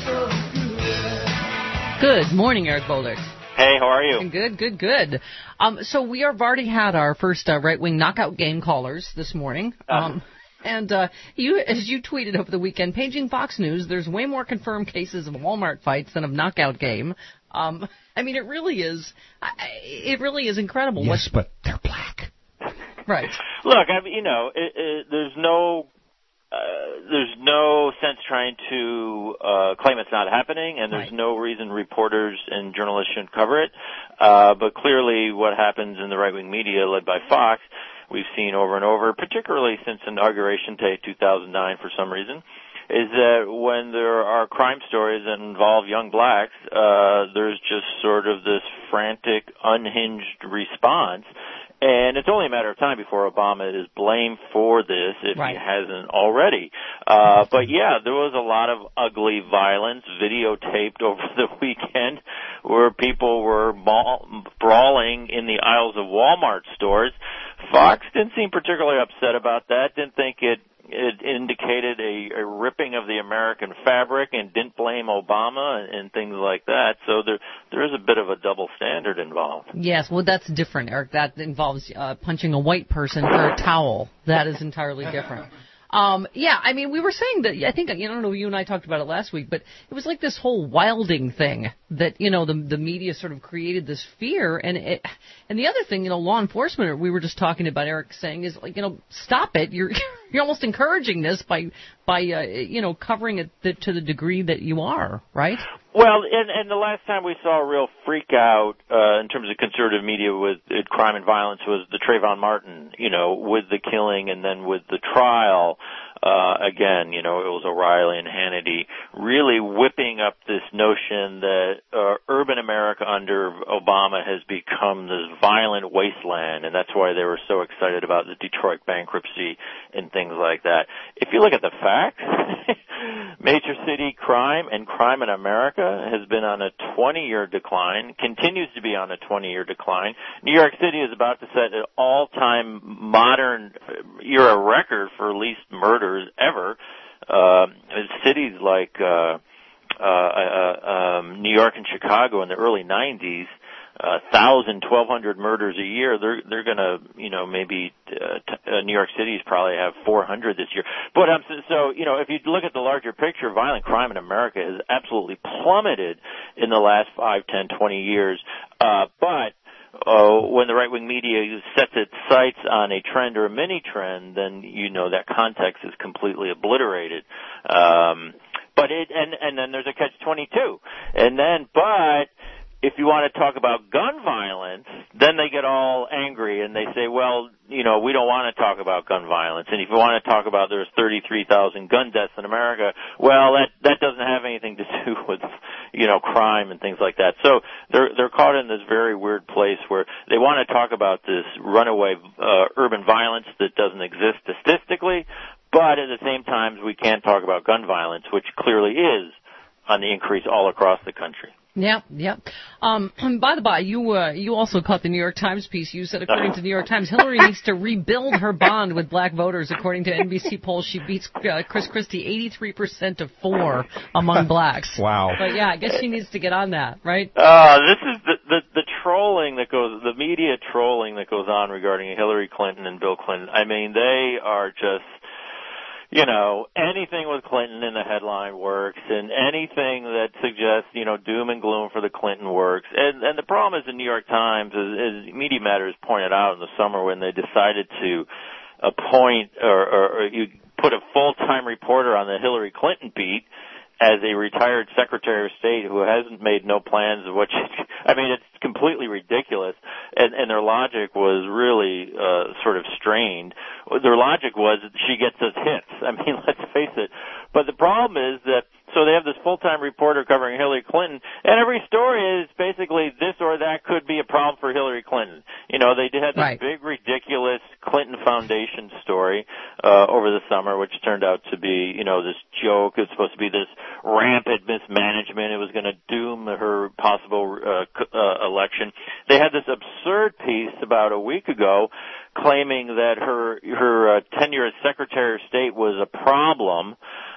Good morning, Eric Bollard. Hey, how are you? Good, good, good. Um, so we have already had our first uh, right-wing knockout game callers this morning. Um, uh. And uh, you, as you tweeted over the weekend, paging Fox News, there's way more confirmed cases of Walmart fights than of knockout game. Um, I mean, it really is. It really is incredible. Yes, what, but they're black. Right. Look, I mean, you know, it, it, there's no, uh, there's no sense trying to uh, claim it's not happening, and there's right. no reason reporters and journalists shouldn't cover it. Uh, but clearly, what happens in the right-wing media, led by Fox, we've seen over and over, particularly since Inauguration Day two thousand nine for some reason, is that when there are crime stories that involve young blacks, uh, there's just sort of this frantic, unhinged response. And it's only a matter of time before Obama is blamed for this, if right. he hasn't already. Uh, but yeah, there was a lot of ugly violence videotaped over the weekend where people were maul- brawling in the aisles of Walmart stores. Fox didn't seem particularly upset about that, didn't think it it indicated a, a ripping of the American fabric, and didn't blame Obama and, and things like that. So there there is a bit of a double standard involved. Yes, well, that's different, Eric. That involves uh, punching a white person for a towel. That is entirely different. Um, yeah, I mean, we were saying that, I think, you know, you and I talked about it last week, but it was like this whole wilding thing that, you know, the the media sort of created this fear. And it, and the other thing, you know, law enforcement, we were just talking about, Eric saying, is like, you know, stop it. You're you're almost encouraging this by, by uh, you know, covering it the, to the degree that you are, right? Well, and, and the last time we saw a real freak out uh, in terms of conservative media with uh, crime and violence was the Trayvon Martin, you know, with the killing and then with the trial. Uh, again, you know, it was O'Reilly and Hannity really whipping up this notion that uh, urban America under Obama has become this violent wasteland, and that's why they were so excited about the Detroit bankruptcy and things like that. If you look at the facts, major city crime and crime in America has been on a twenty-year decline, continues to be on a twenty-year decline. New York City is about to set an all-time modern era record for least murders ever. Uh, cities like uh, uh, uh, um, New York and Chicago in the early nineties, uh, thousand, twelve hundred murders a year. They're they're gonna, you know, maybe uh, t- uh, New York City's probably have four hundred this year. But um, so, so you know, if you look at the larger picture, violent crime in America has absolutely plummeted in the last five, ten, twenty years. Uh, but Uh, when the right-wing media sets its sights on a trend or a mini-trend, then you know that context is completely obliterated. Um, but it, and, and then there's a catch twenty-two. And then, but if you want to talk about gun violence, then they get all angry and they say, well, you know, we don't want to talk about gun violence. And if you want to talk about there's thirty-three thousand gun deaths in America, well, that that doesn't have anything to do with, you know, crime and things like that. So they're they're caught in this very weird place where they want to talk about this runaway uh, urban violence that doesn't exist statistically, but at the same time we can't talk about gun violence, which clearly is on the increase all across the country. Yep, yep. Um, by the by, you uh, you also caught the New York Times piece. You said, according to the New York Times, Hillary needs to rebuild her bond with black voters. According to N B C polls, she beats uh, Chris Christie eighty-three percent to four among blacks. Wow. But yeah, I guess she needs to get on that, right? Uh, this is the, the the trolling that goes, the media trolling that goes on regarding Hillary Clinton and Bill Clinton. I mean, they are just. You know, anything with Clinton in the headline works, and anything that suggests, you know, doom and gloom for the Clinton works. And, and the problem is the New York Times, as, as Media Matters pointed out in the summer when they decided to appoint or, or, or you put a full-time reporter on the Hillary Clinton beat as a retired Secretary of State who hasn't made no plans of what she, I mean, it's completely ridiculous. And, and their logic was really uh, sort of strained. Their logic was that she gets us hits. I mean, let's face it. But the problem is that, so they have this full-time reporter covering Hillary Clinton, and every story is basically this or that could be a problem for Hillary Clinton. You know, they had this right. big, ridiculous Clinton Foundation story uh, over the summer, which turned out to be, you know, this joke. It was supposed to be this rampant mismanagement. It was going to doom her possible uh, uh, election. They had this absurd piece about a week ago claiming that her her uh, tenure as Secretary of State was a problem.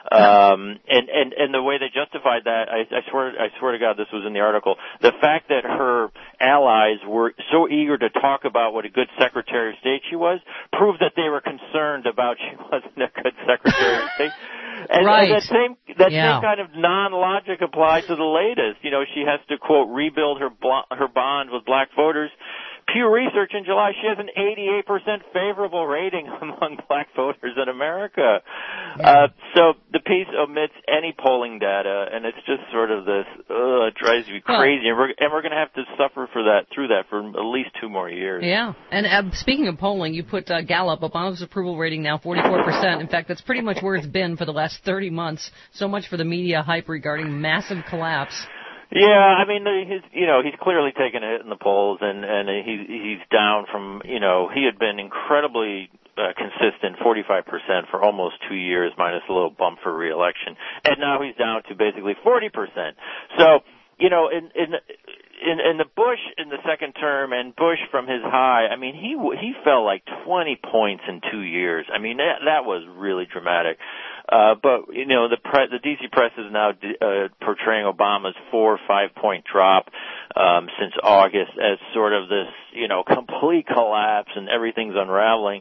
Um, and, and, and the way they justified that, I, I swear, I swear to God, this was in the article. The fact that her allies were so eager to talk about what a good Secretary of State she was proved that they were concerned about she wasn't a good Secretary of State. And, right. and that same, that yeah. same kind of non-logic applies to the latest. You know, she has to, quote, rebuild her blo- her bond with black voters. Pew Research in July, she has an eighty-eight percent favorable rating among black voters in America. Yeah. Uh, so the piece omits any polling data, and it's just sort of this, ugh, it drives you crazy. Well, and we're, and we're going to have to suffer for that, through that for at least two more years. Yeah. And uh, speaking of polling, you put uh, Gallup, Obama's approval rating now forty-four percent. In fact, that's pretty much where it's been for the last thirty months. So much for the media hype regarding massive collapse. Yeah, I mean, he's, you know, he's clearly taken a hit in the polls, and and he he's down from, you know, he had been incredibly uh, consistent, forty-five percent for almost two years, minus a little bump for re-election, and now he's down to basically forty percent. So, you know, in in in, in the Bush in the second term, and Bush from his high, I mean, he he fell like twenty points in two years. I mean, that that was really dramatic. Uh, but, you know, the pre- the D C press is now uh, portraying Obama's four or five point drop um, since August as sort of this, you know, complete collapse and everything's unraveling.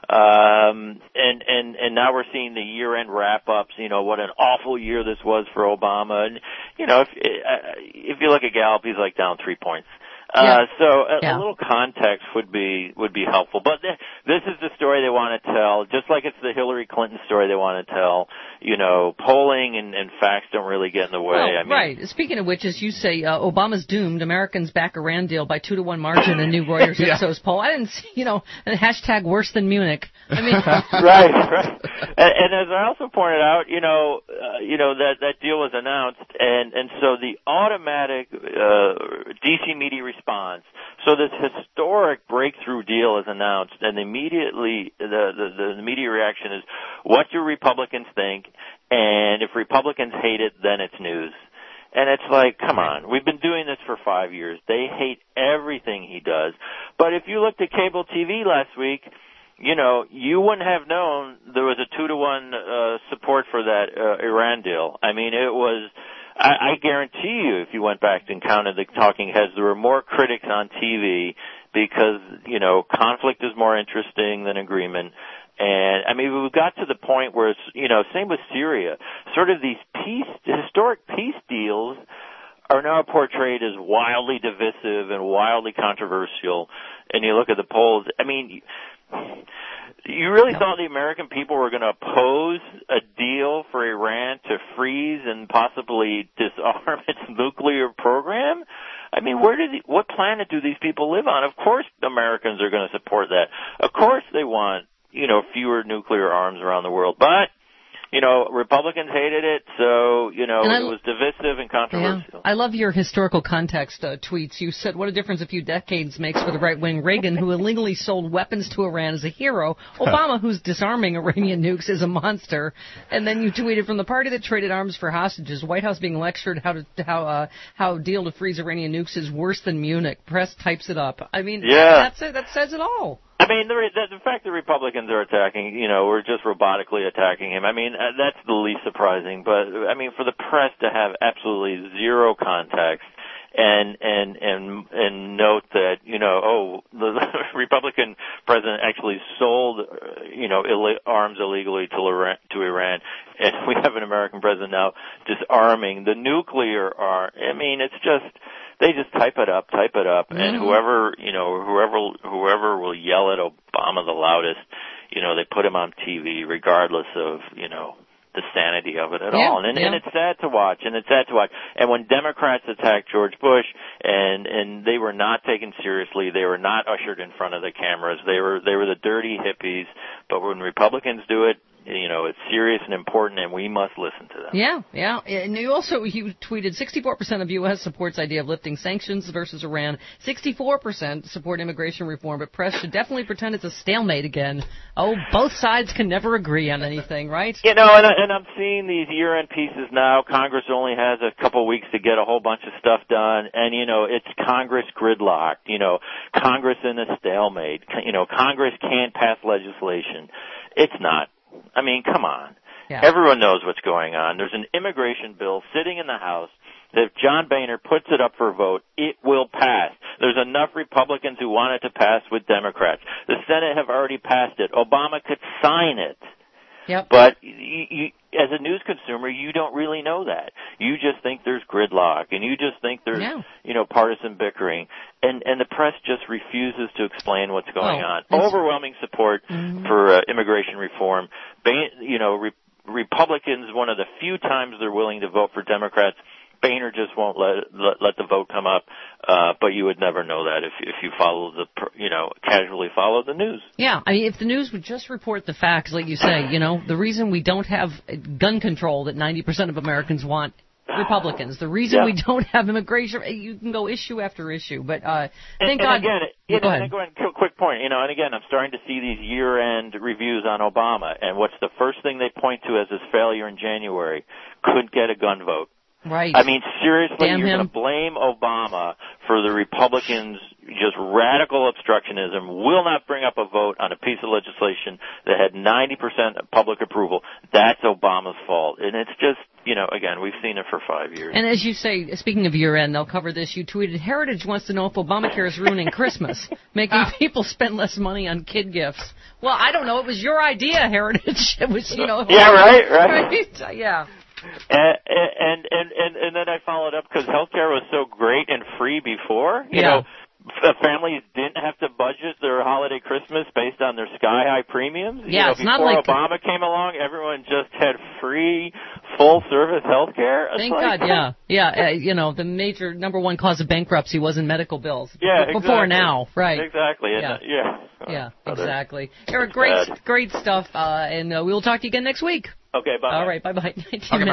Um, and, and, and now we're seeing the year-end wrap-ups, you know, what an awful year this was for Obama. And, you know, if, uh, if you look at Gallup, he's like down three points. Uh, yeah. so a, yeah. a little context would be would be helpful. But th- this is the story they want to tell, just like it's the Hillary Clinton story they want to tell. You know, polling and, and facts don't really get in the way. Well, I mean, right. Speaking of which, as you say, uh, Obama's doomed. Americans back Iran deal by two to one margin in a new Reuters yeah. Ipsos poll. I didn't see, you know, a hashtag worse than Munich. I mean, right, right. And, and as I also pointed out, you know, uh, you know that that deal was announced, and and so the automatic uh, D C media response. So this historic breakthrough deal is announced, and immediately the, the the media reaction is, what do Republicans think? And if Republicans hate it, then it's news. And it's like, come on, we've been doing this for five years. They hate everything he does. But if you looked at cable T V last week, you know, you wouldn't have known there was a two to one uh, support for that uh, Iran deal. I mean, it was. I, I guarantee you, if you went back and counted the talking heads, there were more critics on T V because, you know, conflict is more interesting than agreement. And, I mean, we got to the point where, it's, you know, same with Syria. Sort of these peace, historic peace deals are now portrayed as wildly divisive and wildly controversial. And you look at the polls, I mean, you really thought the American people were going to oppose a deal for Iran to freeze and possibly disarm its nuclear program? I mean, where do the, what planet do these people live on? Of course Americans are going to support that. Of course they want, you know, fewer nuclear arms around the world. But, you know, Republicans hated it, so, you know, I, it was divisive and controversial. Yeah. I love your historical context uh, tweets. You said, what a difference a few decades makes for the right-wing Reagan, who illegally sold weapons to Iran, as a hero. Obama, who's disarming Iranian nukes, is a monster. And then you tweeted, from the party that traded arms for hostages, White House being lectured how to how uh, how deal to freeze Iranian nukes is worse than Munich. Press types it up. I mean, yeah. that's it. That says it all. I mean, the, the, the fact that Republicans are attacking, you know, we're just robotically attacking him. I mean, uh, that's the least surprising. But I mean, for the press to have absolutely zero context and and and and note that, you know, oh, the, the Republican president actually sold, uh, you know, Ill- arms illegally to Iran, to Iran, and we have an American president now disarming the nuclear arm. I mean, it's just. They just type it up, type it up, and Mm-hmm. whoever, you know, whoever, whoever will yell at Obama the loudest, you know, they put him on T V, regardless of, you know, the sanity of it at Yeah, all. And, yeah. and it's sad to watch, and it's sad to watch. And when Democrats attacked George Bush, and and they were not taken seriously, they were not ushered in front of the cameras. They were they were the dirty hippies. But when Republicans do it, you know, it's serious and important, and we must listen to them. Yeah, yeah. And you also, you tweeted sixty-four percent of U S supports idea of lifting sanctions versus Iran. sixty-four percent support immigration reform, but press should definitely pretend it's a stalemate again. Oh, both sides can never agree on anything, right? You know, and, and I'm seeing these year-end pieces now. Congress only has a couple weeks to get a whole bunch of stuff done, and, you know, it's Congress gridlocked, you know, Congress in a stalemate. You know, Congress can't pass legislation. It's not. I mean, come on. Yeah. Everyone knows what's going on. There's an immigration bill sitting in the House that if John Boehner puts it up for a vote, it will pass. There's enough Republicans who want it to pass with Democrats. The Senate have already passed it. Obama could sign it. Yep. But you, you, as a news consumer, you don't really know that. You just think there's gridlock, and you just think there's, yeah. you know, partisan bickering, and and the press just refuses to explain what's going well, on. Overwhelming support mm-hmm. for uh, immigration reform. You know, re- Republicans, one of the few times they're willing to vote for Democrats. Boehner just won't let, let let the vote come up, uh, but you would never know that if if you follow the you know casually follow the news. Yeah, I mean, if the news would just report the facts, like you say, you know, the reason we don't have gun control that ninety percent of Americans want. Republicans. The reason yeah. we don't have immigration, you can go issue after issue, but uh, thank and, God. And again, you go know, ahead. and again, quick point, you know, and again, I'm starting to see these year-end reviews on Obama, and what's the first thing they point to as his failure in January? Couldn't get a gun vote. Right. I mean, seriously, Damn you're him. going to blame Obama for the Republicans' just radical obstructionism, will not bring up a vote on a piece of legislation that had ninety percent public approval. That's Obama's fault. And it's just, you know, again, we've seen it for five years. And as you say, speaking of year-end, they'll cover this. You tweeted, Heritage wants to know if Obamacare is ruining Christmas, making people spend less money on kid gifts. Well, I don't know. It was your idea, Heritage. It was, you know. Yeah, right, right. right? Yeah. And, and and and and then I followed up because healthcare was so great and free before. You yeah. know, f- families didn't have to budget their holiday Christmas based on their sky high premiums. Yeah, you know, it's before not like Obama came along, everyone just had free, full service healthcare. Thank like, God. Yeah, yeah. Uh, you know, the major number one cause of bankruptcy wasn't medical bills. Yeah, before exactly. now, right? Exactly. And, yeah. uh, yeah. Yeah, uh, exactly. Eric, great, bad. great stuff, uh, and uh, we'll talk to you again next week. Okay, bye. All right, bye-bye. Okay,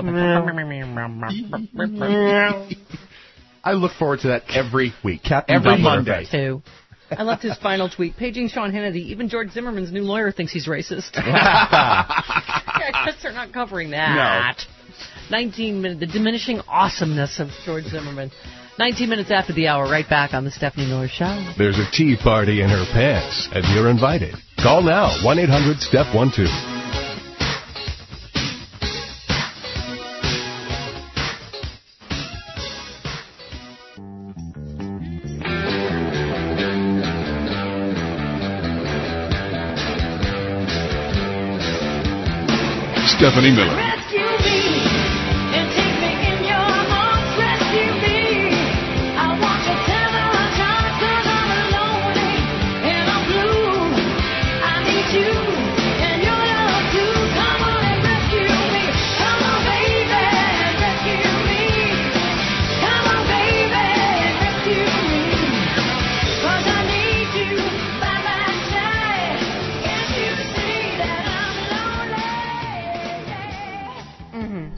bye-bye. I look forward to that every week. Captain every Dumbledore Monday. Too. I loved his final tweet. Paging Sean Hannity. Even George Zimmerman's new lawyer thinks he's racist. yeah, I guess they're not covering that. No. nineteen minutes. The diminishing awesomeness of George Zimmerman. nineteen minutes after the hour, right back on the Stephanie Miller Show. There's a tea party in her pants, and you're invited. Call now, one eight hundred step one two. Stephanie Miller.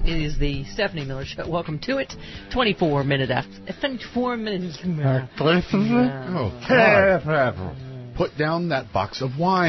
It is the Stephanie Miller Show. Welcome to it. twenty-four minute after. twenty-four minutes. Oh, God. Put down that box of wine.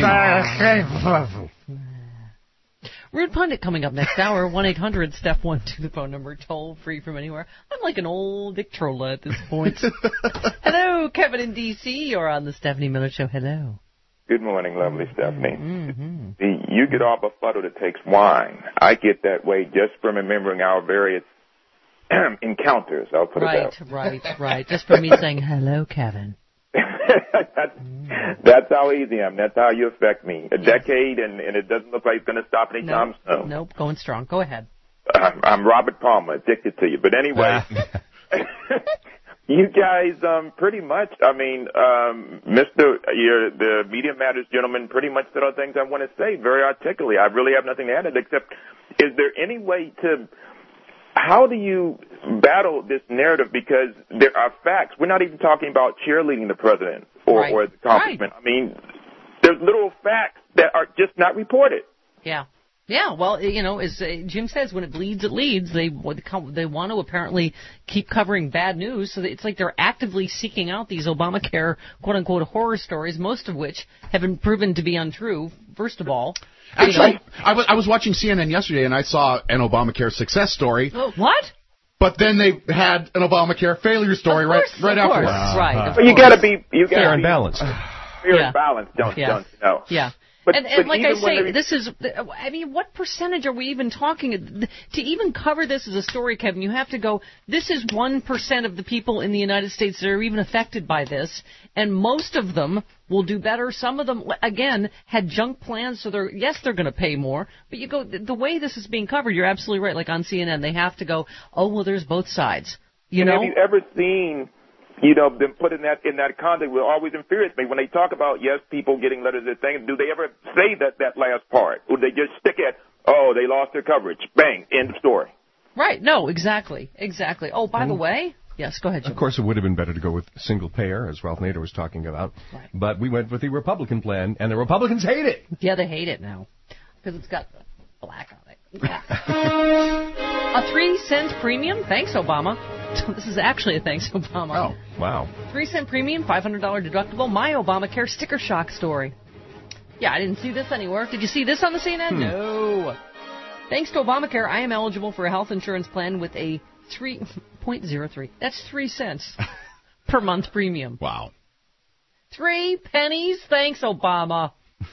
Rude Pundit coming up next hour. one eight hundred Steph one two, the phone number, toll free from anywhere. I'm like an old Victrola at this point. Hello, Kevin in D C. You're on the Stephanie Miller Show. Hello. Good morning, lovely Stephanie. Mm-hmm. See, you get all befuddled it takes wine. I get that way just from remembering our various encounters. I'll put right, it that way. Right, right, right. Just from me saying, hello, Kevin. that's, that's how easy I am. That's how you affect me. A decade, and, and it doesn't look like it's going to stop anytime nope, soon. Nope, going strong. Go ahead. I'm, I'm Robert Palmer, addicted to you. But anyway... You guys, um, pretty much, I mean, um, Mister You're, the Media Matters gentleman pretty much said all the things I want to say very articulately. I really have nothing to add to it except, is there any way to, how do you battle this narrative? Because there are facts. We're not even talking about cheerleading the president or, right. or the accomplishment. Right. I mean, there's little facts that are just not reported. Yeah. Yeah, well, you know, as uh, Jim says, when it bleeds, it leads. They they want to apparently keep covering bad news, so that it's like they're actively seeking out these Obamacare quote-unquote horror stories, most of which have been proven to be untrue, first of all. Actually, you know, I, was, I was watching C N N yesterday, and I saw an Obamacare success story. Oh, what? But then they had an Obamacare failure story of course, right right of afterwards. Course, right, But you got to be you got fair and balanced. Fair yeah. and balanced, don't yeah. don't you know? Yeah. But, and and but like I say, they... this is, I mean, what percentage are we even talking? To even cover this as a story, Kevin, you have to go, this is one percent of the people in the United States that are even affected by this, and most of them will do better. Some of them, again, had junk plans, so they're, yes, they're going to pay more, but you go, the way this is being covered, you're absolutely right, like on C N N, they have to go, oh, well, there's both sides, you and know? Have you ever seen... You know, them put in that in that context will always infuriates me when they talk about yes, people getting letters and things. Do they ever say that that last part, or they just stick at oh, they lost their coverage, bang, end of story? Right. No, exactly, exactly. Oh, by mm. the way, yes, go ahead, Jim. Of course, it would have been better to go with single payer, as Ralph Nader was talking about. Right. But we went with the Republican plan, and the Republicans hate it. Yeah, they hate it now because it's got black on it. Yeah. A three cent premium. Thanks, Obama. This is actually a thanks, Obama. Oh, wow. Three cent premium, five hundred dollars deductible, my Obamacare sticker shock story. Yeah, I didn't see this anywhere. Did you see this on the C N N? Hmm. No. Thanks to Obamacare, I am eligible for a health insurance plan with a three point zero three. That's three cents per month premium. Wow. Three pennies. Thanks, Obama.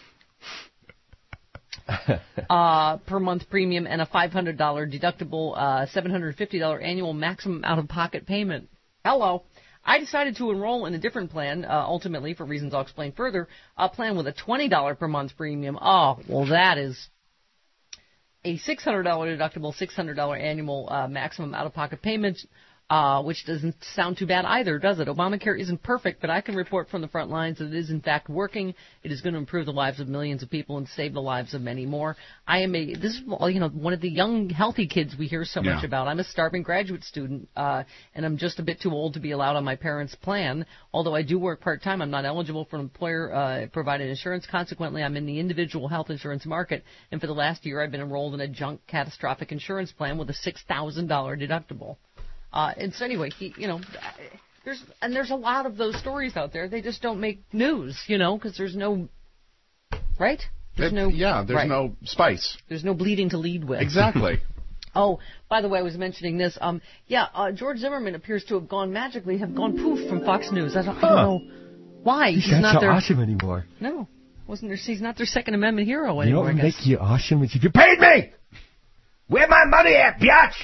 uh, per month premium and a five hundred dollars deductible, uh, seven hundred fifty dollars annual maximum out-of-pocket payment. Hello. I decided to enroll in a different plan, uh, ultimately, for reasons I'll explain further, a plan with a twenty dollars per month premium. Oh, well, that is a six hundred dollars deductible, six hundred dollars annual uh, maximum out-of-pocket payment, uh, which doesn't sound too bad either, does it? Obamacare isn't perfect, but I can report from the front lines that it is, in fact, working. It is going to improve the lives of millions of people and save the lives of many more. I am a, this is, you know, one of the young, healthy kids we hear so yeah. much about. I'm a starving graduate student, uh, and I'm just a bit too old to be allowed on my parents' plan. Although I do work part-time, I'm not eligible for an employer-provided uh, insurance. Consequently, I'm in the individual health insurance market, and for the last year, I've been enrolled in a junk catastrophic insurance plan with a six thousand dollars deductible. Uh, and so anyway, he, you know, there's and there's a lot of those stories out there. They just don't make news, you know, because there's no, right? There's it, no, yeah, there's right. no spice. There's no bleeding to lead with. Exactly. Oh, by the way, I was mentioning this. Um, yeah, uh, George Zimmerman appears to have gone magically, have gone poof from Fox News. I don't, huh. I don't know why. He's, he's not, not so their, awesome anymore. No, wasn't there? He's not their Second Amendment hero anymore. You know what would make you awesome? Is if you paid me. Where my money at, biatch?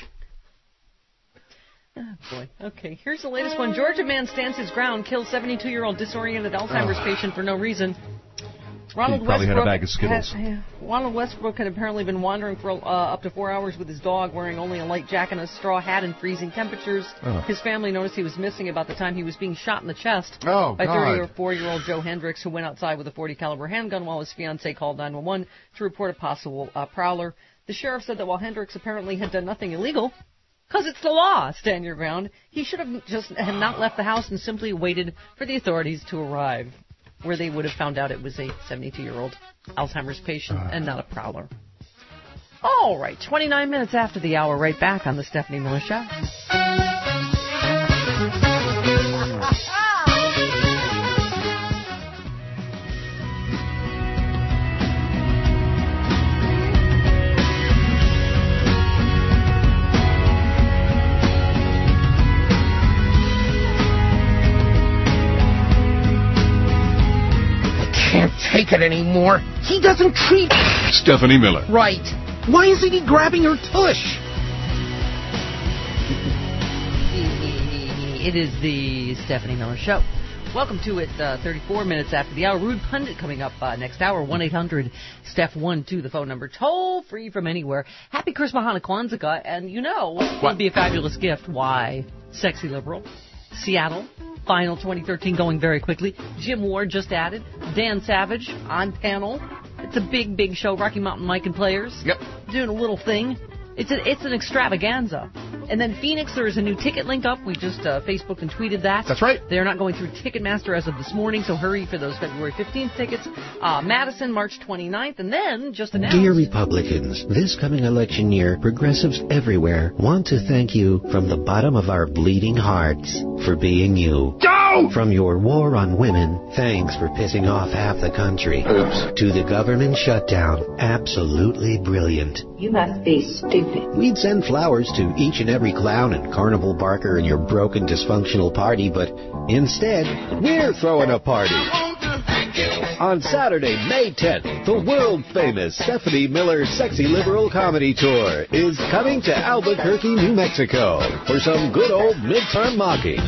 Oh, boy. Okay, here's the latest one. Georgia man stands his ground, kills seventy-two-year-old disoriented Alzheimer's oh. patient for no reason. Ronald he probably Westbrook had a bag of Skittles. Had, uh, Ronald Westbrook had apparently been wandering for uh, up to four hours with his dog, wearing only a light jacket and a straw hat in freezing temperatures. Oh. His family noticed he was missing about the time he was being shot in the chest oh, by thirty-four-year-old Joe Hendricks, who went outside with a forty caliber handgun while his fiancée called nine one one to report a possible uh, prowler. The sheriff said that while Hendricks apparently had done nothing illegal, because it's the law, stand your ground, he should have just have not left the house and simply waited for the authorities to arrive, where they would have found out it was a seventy-two-year-old Alzheimer's patient uh, and not a prowler. All right, twenty-nine minutes after the hour, right back on the Stephanie Miller Show. Can't take it anymore. He doesn't treat Stephanie Miller. right. Why isn't he grabbing her tush? It is the Stephanie Miller Show. Welcome to it, uh, thirty-four minutes after the hour. Rude Pundit coming up uh, next hour, one eight hundred Steph one two, the phone number, toll free from anywhere. Happy Chris Mahana Kwanzaa, and you know what would be a fabulous gift. Why? Sexy Liberal, Seattle, final twenty thirteen going very quickly. Jim Ward just added. Dan Savage on panel. It's a big, big show. Rocky Mountain Mike and Players. Yep. Doing a little thing. It's a, it's an extravaganza. And then Phoenix, there is a new ticket link up. We just uh, Facebooked and tweeted that. That's right. They're not going through Ticketmaster as of this morning, so hurry for those February fifteenth tickets. Uh, Madison, March twenty-ninth, and then just announced. Dear Republicans, this coming election year, progressives everywhere want to thank you from the bottom of our bleeding hearts for being you. Go! From your war on women, thanks for pissing off half the country. Oops. To the government shutdown, absolutely brilliant. You must be stupid. We'd send flowers to each and every clown and carnival barker in your broken, dysfunctional party, but instead, we're throwing a party. On Saturday, May tenth, the world-famous Stephanie Miller Sexy Liberal Comedy Tour is coming to Albuquerque, New Mexico for some good old midterm mocking.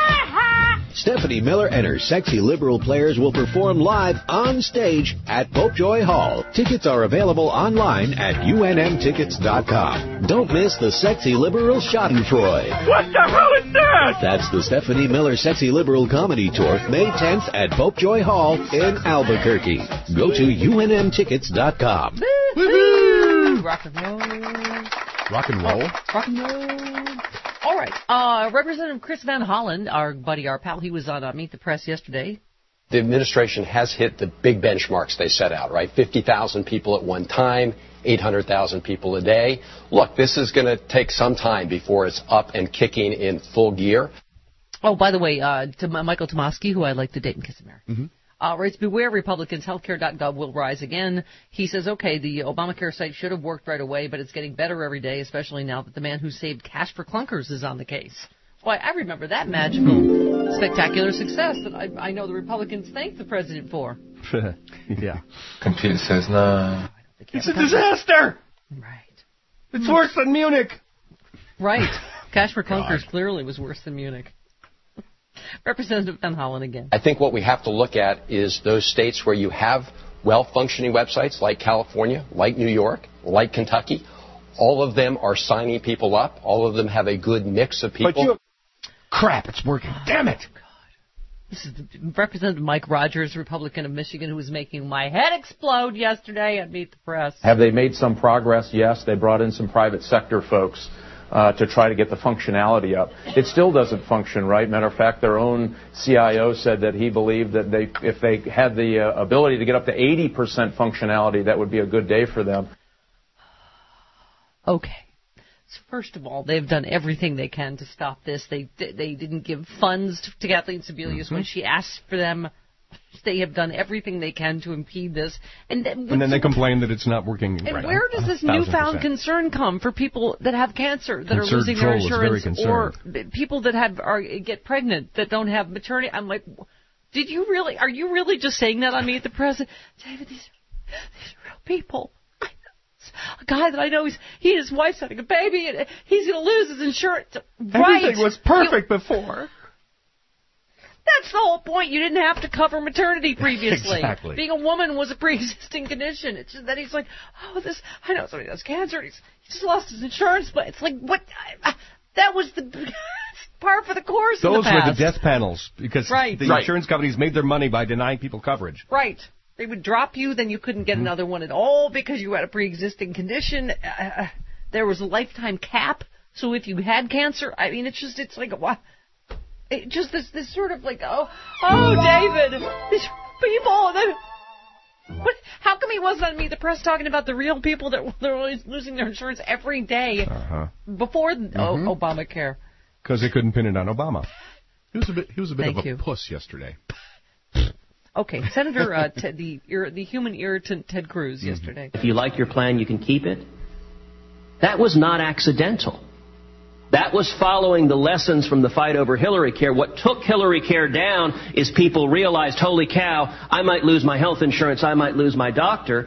Stephanie Miller and her Sexy Liberal players will perform live on stage at Popejoy Hall. Tickets are available online at U N M tickets dot com. Don't miss the Sexy Liberal Schadenfreude. What the hell is that? That's the Stephanie Miller Sexy Liberal Comedy Tour, May tenth at Popejoy Hall in Albuquerque. Go to U N M tickets dot com. Woo-hoo! Rock and roll. Rock and roll? Rock and roll. All right. Uh, Representative Chris Van Hollen, our buddy, our pal, he was on uh, Meet the Press yesterday. The administration has hit the big benchmarks they set out, right? fifty thousand people at one time, eight hundred thousand people a day. Look, this is going to take some time before it's up and kicking in full gear. Oh, by the way, uh, to Michael Tomasky, who I'd like to date and kiss and marry. Mm-hmm. Uh, writes, beware Republicans, healthcare dot gov will rise again. He says, okay, the Obamacare site should have worked right away, but it's getting better every day, especially now that the man who saved cash for clunkers is on the case. Why, I remember that magical, spectacular success that I, I know the Republicans thanked the president for. Yeah. Computer says no. It's a disaster! Right. It's worse than Munich. Right. Cash for clunkers God. Clearly was worse than Munich. Representative Van Hollen again. I think what we have to look at is those states where you have well-functioning websites like California, like New York, like Kentucky. All of them are signing people up. All of them have a good mix of people. But you... Crap, it's working. Damn it. God. This is the, Representative Mike Rogers, Republican of Michigan, who was making my head explode yesterday at Meet the Press. Have they made some progress? Yes. They brought in some private sector folks Uh, to try to get the functionality up. It still doesn't function right. Matter of fact, their own C I O said that he believed that they, if they had the uh, ability to get up to eighty percent functionality, that would be a good day for them. Okay. So first of all, they've done everything they can to stop this. They they didn't give funds to Kathleen Sebelius mm-hmm. when she asked for them. They have done everything they can to impede this. And then, and then they complain that it's not working and right. where does this newfound concern come for people that have cancer, that Concerned are losing their insurance, or concerned. people that have are get pregnant, that don't have maternity? I'm like, did you really, are you really just saying that on Meet the Press? David, these, these are real people. A guy that I know, he's, he and his wife's having a baby, and he's going to lose his insurance. Right. Everything was perfect you, before. That's the whole point. You didn't have to cover maternity previously. Exactly. Being a woman was a pre-existing condition. It's just that he's like, oh, this, I know somebody has cancer. He's, he just lost his insurance, but it's like, what? I, that was the par for the course in the Those past. were the death panels, because right. the right. insurance companies made their money by denying people coverage. Right. They would drop you, then you couldn't get mm-hmm. another one at all because you had a pre-existing condition. Uh, there was a lifetime cap, so if you had cancer, I mean, it's just, it's like, what? It just this this sort of like, oh, oh, David, these people, they, What? How come he wasn't on Meet the Press talking about the real people that they're always losing their insurance every day Uh-huh. before Mm-hmm. o- Obamacare? Because they couldn't pin it on Obama. He was a bit. He was a bit Thank of a you. puss yesterday. Okay, Senator uh, Ted, the ir- the human irritant Ted Cruz Mm-hmm. yesterday. If you like your plan, you can keep it. That was not accidental. That was following the lessons from the fight over Hillary Care. What took Hillary Care down is people realized, holy cow, I might lose my health insurance, I might lose my doctor.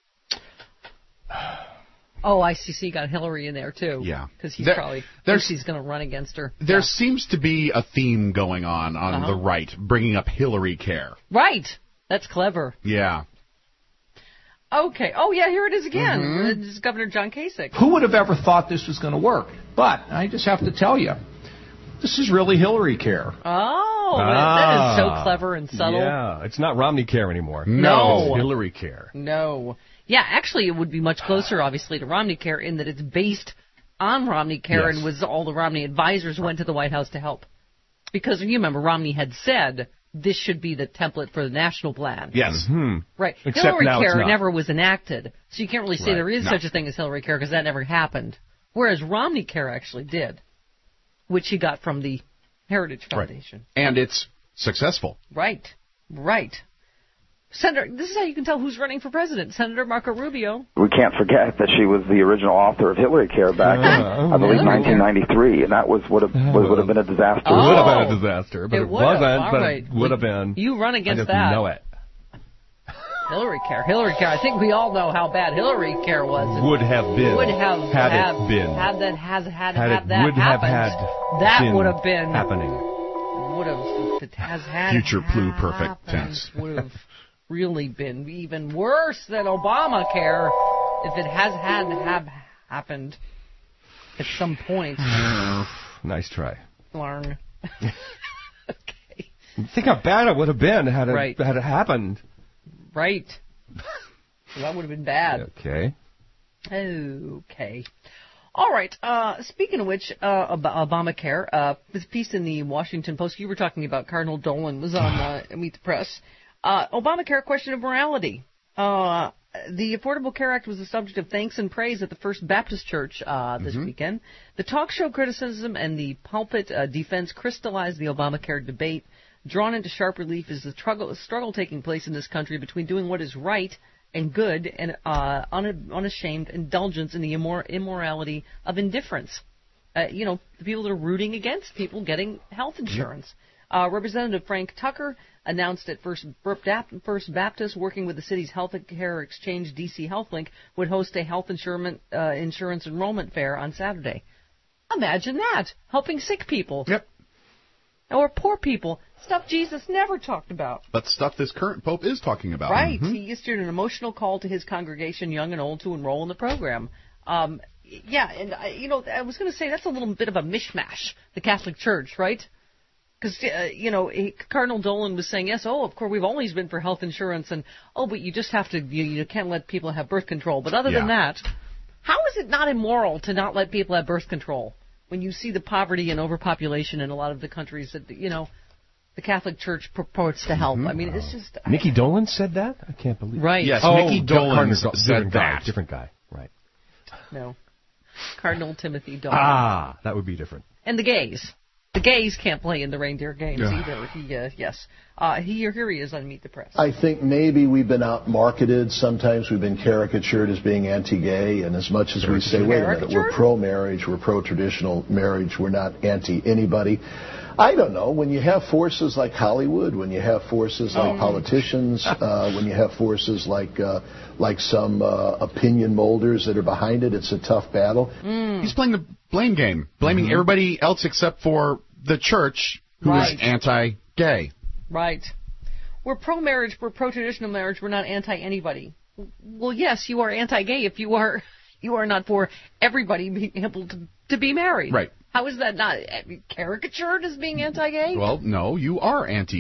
Oh, I C C got Hillary in there, too. Yeah. Because he's There- probably there's- thinks he's going to run against her. There Yeah. seems to be a theme going on on Uh-huh. the right, bringing up Hillary Care. Right. That's clever. Yeah. Okay. Oh, yeah, here it is again. Mhm. It's Governor John Kasich. Who would have ever thought this was going to work? But I just have to tell you, this is really Hillary Care. Oh, Ah. that is so clever and subtle. Yeah, it's not Romney Care anymore. No. It's Hillary Care. No. Yeah, actually, it would be much closer, obviously, to Romney Care in that it's based on Romney Care Yes. and was all the Romney advisors went to the White House to help. Because you remember, Romney had said this should be the template for the national plan. Yes. Hmm. Right. Except Hillary now it's Care not. never was enacted, so you can't really say Right. there is No. such a thing as Hillary Care because that never happened. Whereas Romney Care actually did, which he got from the Heritage Foundation. And it's successful. Right. Right. Senator, this is how you can tell who's running for president. Senator Marco Rubio. We can't forget that she was the original author of Hillary Care back in, Uh, I believe, Hillary nineteen ninety-three, and that was would have was, would have been a disaster. It would have Oh. been a disaster, but It it, would've. wasn't. All But right. it would have been. You run I against just that. know it. Hillary Care. Hillary Care. I think we all know how bad Hillary Care was. Would have been. Would have had have, it been. Had that has had Had have it that would have happened, had that been would have been happening. Would have it has had Future pluperfect happened, tense. Would have really been even worse than Obamacare if it has had have happened at some point. Nice try. Learn. Think how bad it would have been had it Right. had it happened. Right. That would have been bad. Okay. Okay. All right. Uh, speaking of which, uh, Ob- Obamacare, uh, this piece in the Washington Post you were talking about, Cardinal Dolan was on uh, Meet the Press. Uh, Obamacare, question of morality. Uh, the Affordable Care Act was the subject of thanks and praise at the First Baptist Church uh, this Mhm. weekend. The talk show criticism and the pulpit uh, defense crystallized the Obamacare debate. Drawn into sharp relief is the struggle, struggle taking place in this country between doing what is right and good and uh, un- unashamed indulgence in the immor- immorality of indifference. Uh, you know, the people that are rooting against people getting health insurance. Uh, Representative Frank Tucker announced at First, First Baptist, working with the city's health care exchange, D C HealthLink, would host a health insurance, uh, insurance enrollment fair on Saturday. Imagine that, helping sick people. Yep. Or poor people, stuff Jesus never talked about. But stuff this current pope is talking about. Right. Mhm. He issued an emotional call to his congregation, young and old, to enroll in the program. Um, yeah, and, I, you know, I was going to say that's a little bit of a mishmash, the Catholic Church, right? Because, uh, you know, he, Cardinal Dolan was saying, yes, oh, of course, we've always been for health insurance, and, oh, but you just have to, you, you can't let people have birth control. But other than Yeah. that, how is it not immoral to not let people have birth control when you see the poverty and overpopulation in a lot of the countries that, you know, the Catholic Church purports to help? I mean, it's just... Mickey Dolan said that? I can't believe it. Right. Yes, oh, Mickey Dolan Cardinal, said different guy, that. Different guy, right. No. Cardinal Timothy Dolan. Ah, that would be different. And the gays. The gays can't play in the reindeer games Yeah. either. He, uh, yes. Uh, he, here he is on Meet the Press. I think maybe we've been out-marketed. Sometimes we've been caricatured as being anti-gay, and as much as we say, wait a minute, we're pro-marriage, we're pro-traditional marriage, we're not anti-anybody. I don't know. When you have forces like Hollywood, when you have forces like Oh. politicians, uh, when you have forces like uh, like some uh, opinion molders that are behind it, it's a tough battle. He's playing the blame game, blaming Mhm. everybody else except for the church, who is Right. anti-gay. Right. We're pro-marriage, we're pro-traditional marriage, we're not anti-anybody. Well, yes, you are anti-gay if you are you are not for everybody being able to, to be married. Right. How is that not caricatured as being anti-gay? Well, no, you are anti-gay.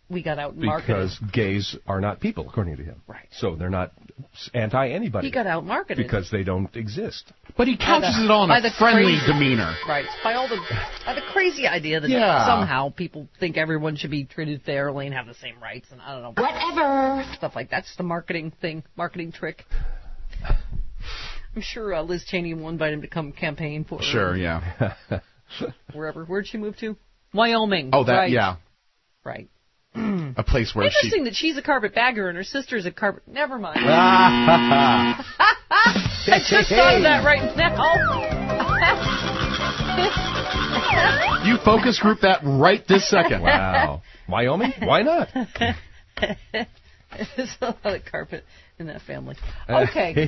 we got out and marketed. Because gays are not people, according to him. Right. So they're not anti-anybody. He got out marketed. Because they don't exist. But he couches the, it all in a friendly crazy, demeanor. Right. By all the by the crazy idea that yeah. somehow people think everyone should be treated fairly and have the same rights, and I don't know. Whatever. Stuff like that. That's the marketing thing, marketing trick. I'm sure uh, Liz Cheney will invite him to come campaign for her. Sure, yeah. Wherever. Where'd she move to? Wyoming. Oh, that, right. yeah. Right. A place where Interesting she... that she's a carpetbagger and her sister's a carpet... Never mind. I just thought of that right now. You focus group that right this second. Wow. Wyoming? Why not? There's a lot of carpet in that family. Okay.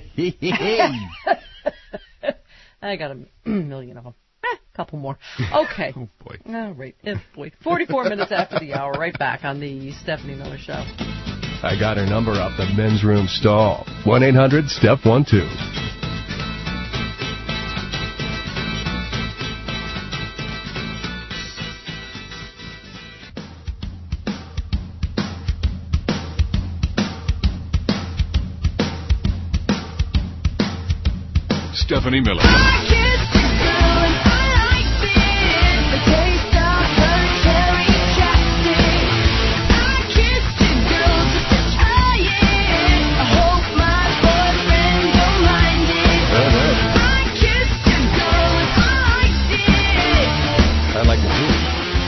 I got a million of them. Eh, couple more. Okay. Oh, boy. All right. Oh, boy. forty-four minutes after the hour, right back on the Stephanie Miller Show. I got her number off the men's room stall. one eight hundred step one two. Stephanie Miller. I like the movie.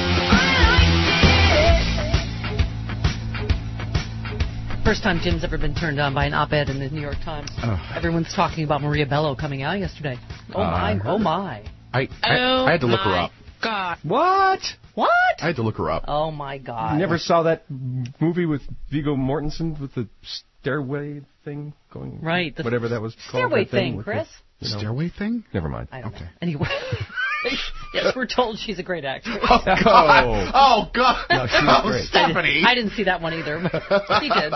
First time Jim's ever been turned on by an op-ed in the New York Times. Oh. Everyone's talking about Maria Bello coming out yesterday. Oh, Uh, my. Oh, my. I, I, Oh, I had to look her my up. God. What? What? I had to look her up. Oh, my God. You never saw that movie with Viggo Mortensen with the stairway thing going? Right. The whatever that was called. Stairway that thing, with Chris. The, you know, Stairway thing? Never mind. I don't Okay. know. Anyway. Yes, we're told she's a great actress. Oh, God. Oh, God. No, she's oh, great. Stephanie. I didn't see that one either, but he did.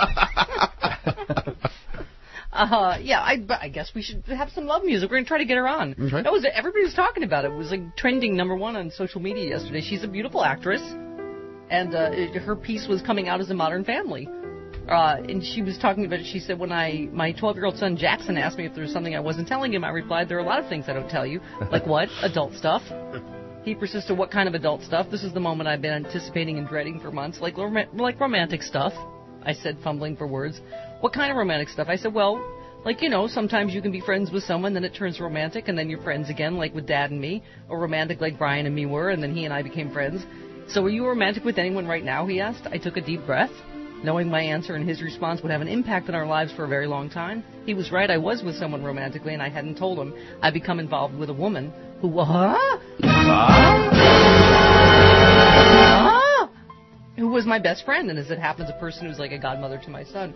Uh, yeah, I, but I guess we should have some love music. We're going to try to get her on. Okay. That was everybody was talking about it. It was like trending number one on social media yesterday. She's a beautiful actress, and uh, it, her piece was coming out as a Modern Family. Uh, and she was talking about it. She said, when I my twelve-year-old son Jackson asked me if there was something I wasn't telling him, I replied, there are a lot of things I don't tell you. Like what? Adult stuff. He persisted, what kind of adult stuff? This is the moment I've been anticipating and dreading for months, like like romantic stuff. I said, fumbling for words. What kind of romantic stuff? I said, well, like, you know, sometimes you can be friends with someone, then it turns romantic, and then you're friends again, like with Dad and me, or romantic like Brian and me were, and then he and I became friends. So are you romantic with anyone right now, he asked. I took a deep breath, knowing my answer and his response would have an impact on our lives for a very long time. He was right, I was with someone romantically, and I hadn't told him. I'd become involved with a woman who, huh? Huh? Who was my best friend, and as it happens, a person who's like a godmother to my son.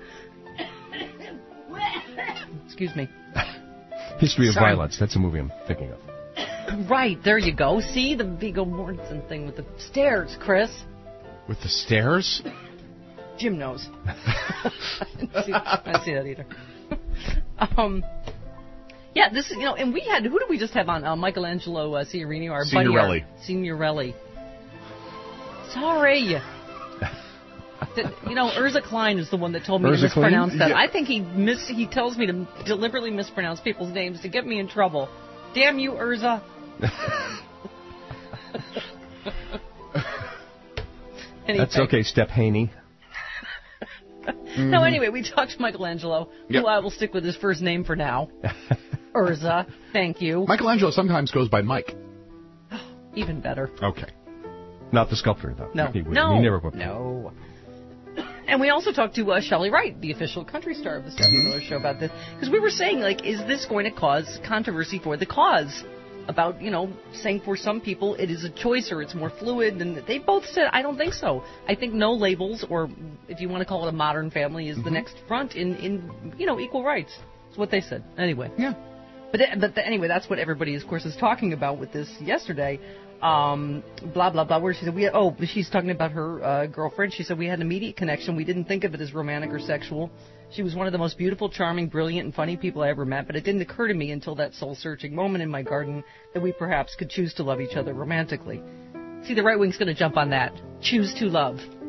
Excuse me. History of Sorry. Violence. That's a movie I'm thinking of. Right, there you go. See the Viggo Mortensen thing with the stairs, Chris. With the stairs? Jim knows. I didn't see, I didn't see that either. um, yeah, this is, you know, and we had, who did we just have on? Uh, Michelangelo uh, Signorini, our buddy. Signorelli. Our, Signorelli. Sorry. The, you know, Urza Klein is the one that told me Urza to mispronounce Klein? that. Yeah. I think he mis- he tells me to deliberately mispronounce people's names to get me in trouble. Damn you, Urza. Anyway. That's okay, Step Haney. Mm-hmm. No, anyway, we talked to Michelangelo, Yep. who I will stick with his first name for now. Urza, thank you. Michelangelo sometimes goes by Mike. Even better. Okay. Not the sculptor, though. No. He, would- no. he never would. No. And we also talked to uh, Shelley Wright, the official country star of the Stephanie Miller Show, about this. Because we were saying, like, is this going to cause controversy for the cause? About, you know, saying for some people it is a choice or it's more fluid. And they both said, I don't think so. I think no labels, or if you want to call it a Modern Family, is mm-hmm. the next front in, in, you know, equal rights. That's what they said. Anyway. Yeah. But, but the, anyway, that's what everybody, of course, is talking about with this yesterday. Um, blah, blah, blah. Where she said, we had, oh, she's talking about her uh, girlfriend. She said, we had an immediate connection. We didn't think of it as romantic or sexual. She was one of the most beautiful, charming, brilliant, and funny people I ever met, but it didn't occur to me until that soul-searching moment in my garden that we perhaps could choose to love each other romantically. See, the right wing's going to jump on that. Choose to love.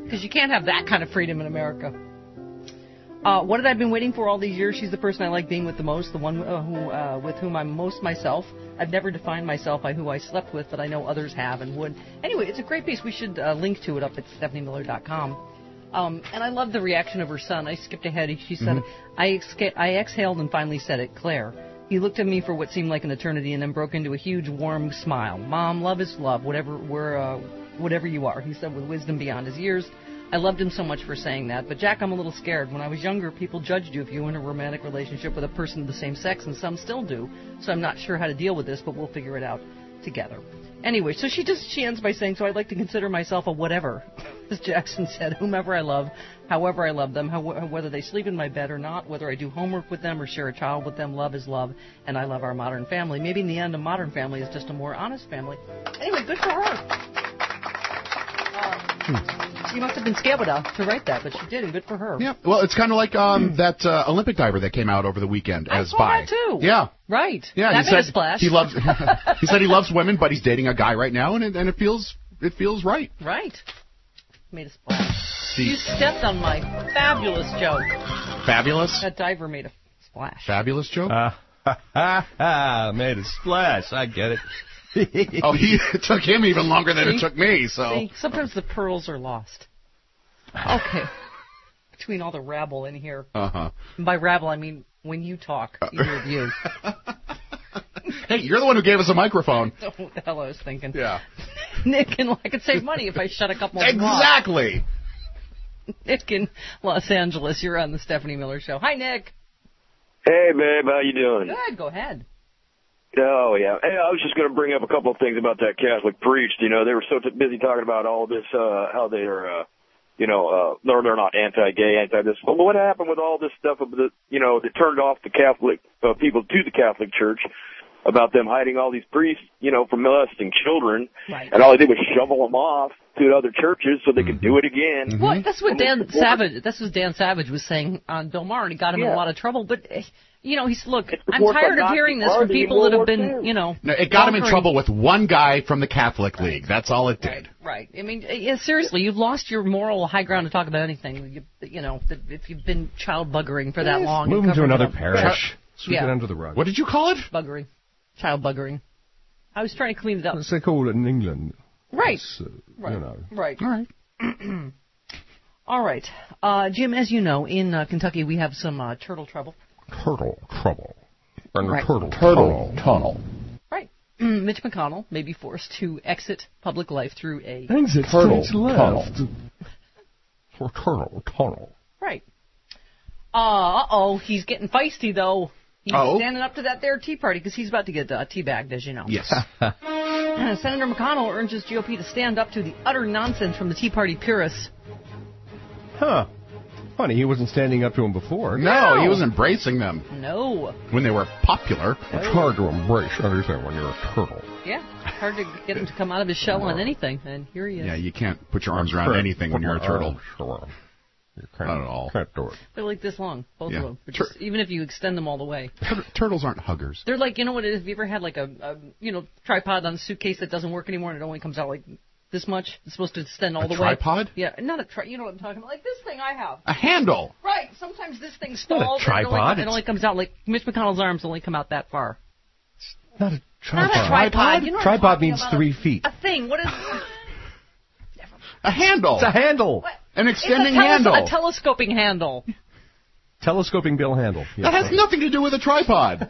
Because you can't have that kind of freedom in America. Uh, what had I been waiting for all these years? She's the person I like being with the most, the one uh, who, uh, with whom I'm most myself. I've never defined myself by who I slept with, but I know others have and would. Anyway, it's a great piece. We should uh, link to it up at stephanie miller dot com. Um, and I love the reaction of her son. I skipped ahead. She said, mm-hmm. I, exca- I exhaled and finally said it, Claire. He looked at me for what seemed like an eternity and then broke into a huge, warm smile. Mom, love is love, whatever we're, uh, whatever you are, he said with wisdom beyond his years. I loved him so much for saying that. But, Jack, I'm a little scared. When I was younger, people judged you if you were in a romantic relationship with a person of the same sex, and some still do. So I'm not sure how to deal with this, but we'll figure it out together. Anyway, so she just she ends by saying, so I'd like to consider myself a whatever, as Jackson said, whomever I love, however I love them, how, whether they sleep in my bed or not, whether I do homework with them or share a child with them, love is love, and I love our modern family. Maybe in the end, a modern family is just a more honest family. Anyway, good for her. Um, she must have been scared to write that, but she did, and good for her. Yeah, well, it's kind of like um, that uh, Olympic diver that came out over the weekend as I saw bi. that too. Yeah. Right. Yeah, that he made said a splash. He loves. He said he loves women, but he's dating a guy right now, and it, and it feels it feels right. Right. Made a splash. See. You stepped on my fabulous joke. Fabulous? That diver made a splash. Fabulous joke? Uh, ha, ha, ha, made a splash. I get it. Oh, he, it took him even longer than See? it took me, so. See? Sometimes the pearls are lost. Okay. Between all the rabble in here. Uh-huh. And by rabble, I mean when you talk, either of you. Hey, you're the one who gave us a microphone. That's what the hell I was thinking. Yeah. Nick, and I could save money if I shut a couple of them off. Exactly. Nick in Los Angeles, you're on the Stephanie Miller Show. Hi, Nick. Hey, babe, how you doing? Good, go ahead. Oh, yeah. Hey, I was just going to bring up a couple of things about that Catholic priest. You know, they were so t- busy talking about all this, uh, how they're, uh, you know, uh, they're, they're not anti-gay, anti-this. But what happened with all this stuff, of the, you know, that turned off the Catholic uh, people to the Catholic Church about them hiding all these priests, you know, from molesting children. Right. And all they did was shovel them off to other churches so they could do it again. Mm-hmm. Well, that's what Dan Savage, that's what Dan Savage was saying on Bill Maher, and it got him Yeah. in a lot of trouble. But, you know, he's, look, I'm supports tired the of Nazi hearing this from Party in people that World have War been, Two. you know. No, it got him in conquering- trouble with one guy from the Catholic League. That's all it did. Right. I mean, yeah, seriously, you've lost your moral high ground to talk about anything. You, you know, if you've been child buggering for that long. Move and him to covering another it up. parish. Sweep Yeah. it under the rug. What did you call it? Buggering. Child buggering. I was trying to clean it up. That's what they call it in England. Right. It's, uh, Right. You know. Right. All right. All right. Uh, Jim, as you know, in uh, Kentucky we have some uh, turtle trouble. Turtle trouble. And Right. turtle, Turtle tunnel. tunnel. Right. Mitch McConnell may be forced to exit public life through a... Exit Turtle stage left. For turtle tunnel. Right. Uh, uh-oh, he's getting feisty, though. He's Oh? standing up to that there Tea Party because he's about to get uh, teabagged, as you know. Yes. Senator McConnell urges G O P to stand up to the utter nonsense from the Tea Party purists. Huh. Funny, he wasn't standing up to him before. No, he was embracing them No. when they were popular. It's hard to embrace anything when you're a turtle. Yeah, hard to get him to come out of his shell on anything, and here he is. Yeah, you can't put your arms around anything when you're a turtle. You can't, Not at all. Can't do it. They're like this long, both Yeah. of them. But just, even if you extend them all the way. Tur- Turtles aren't huggers. They're like, you know what it is? Have you ever had like a, a you know, tripod on a suitcase that doesn't work anymore and it only comes out like this much? It's supposed to extend all A the tripod? way. Yeah, not a tri- you know what I'm talking about? Like this thing I have. A handle. Right. Sometimes this thing not a stalls. and It only, tripod, it only comes out like Mitch McConnell's arms only come out that far. Not a Not tripod. a tripod. You know what I'm Tripod talking means about? three feet. A thing. What is? A handle. It's a handle. What? An it's extending a teles- handle. A telescoping handle. Telescoping bill handle. That has nothing to do with a tripod.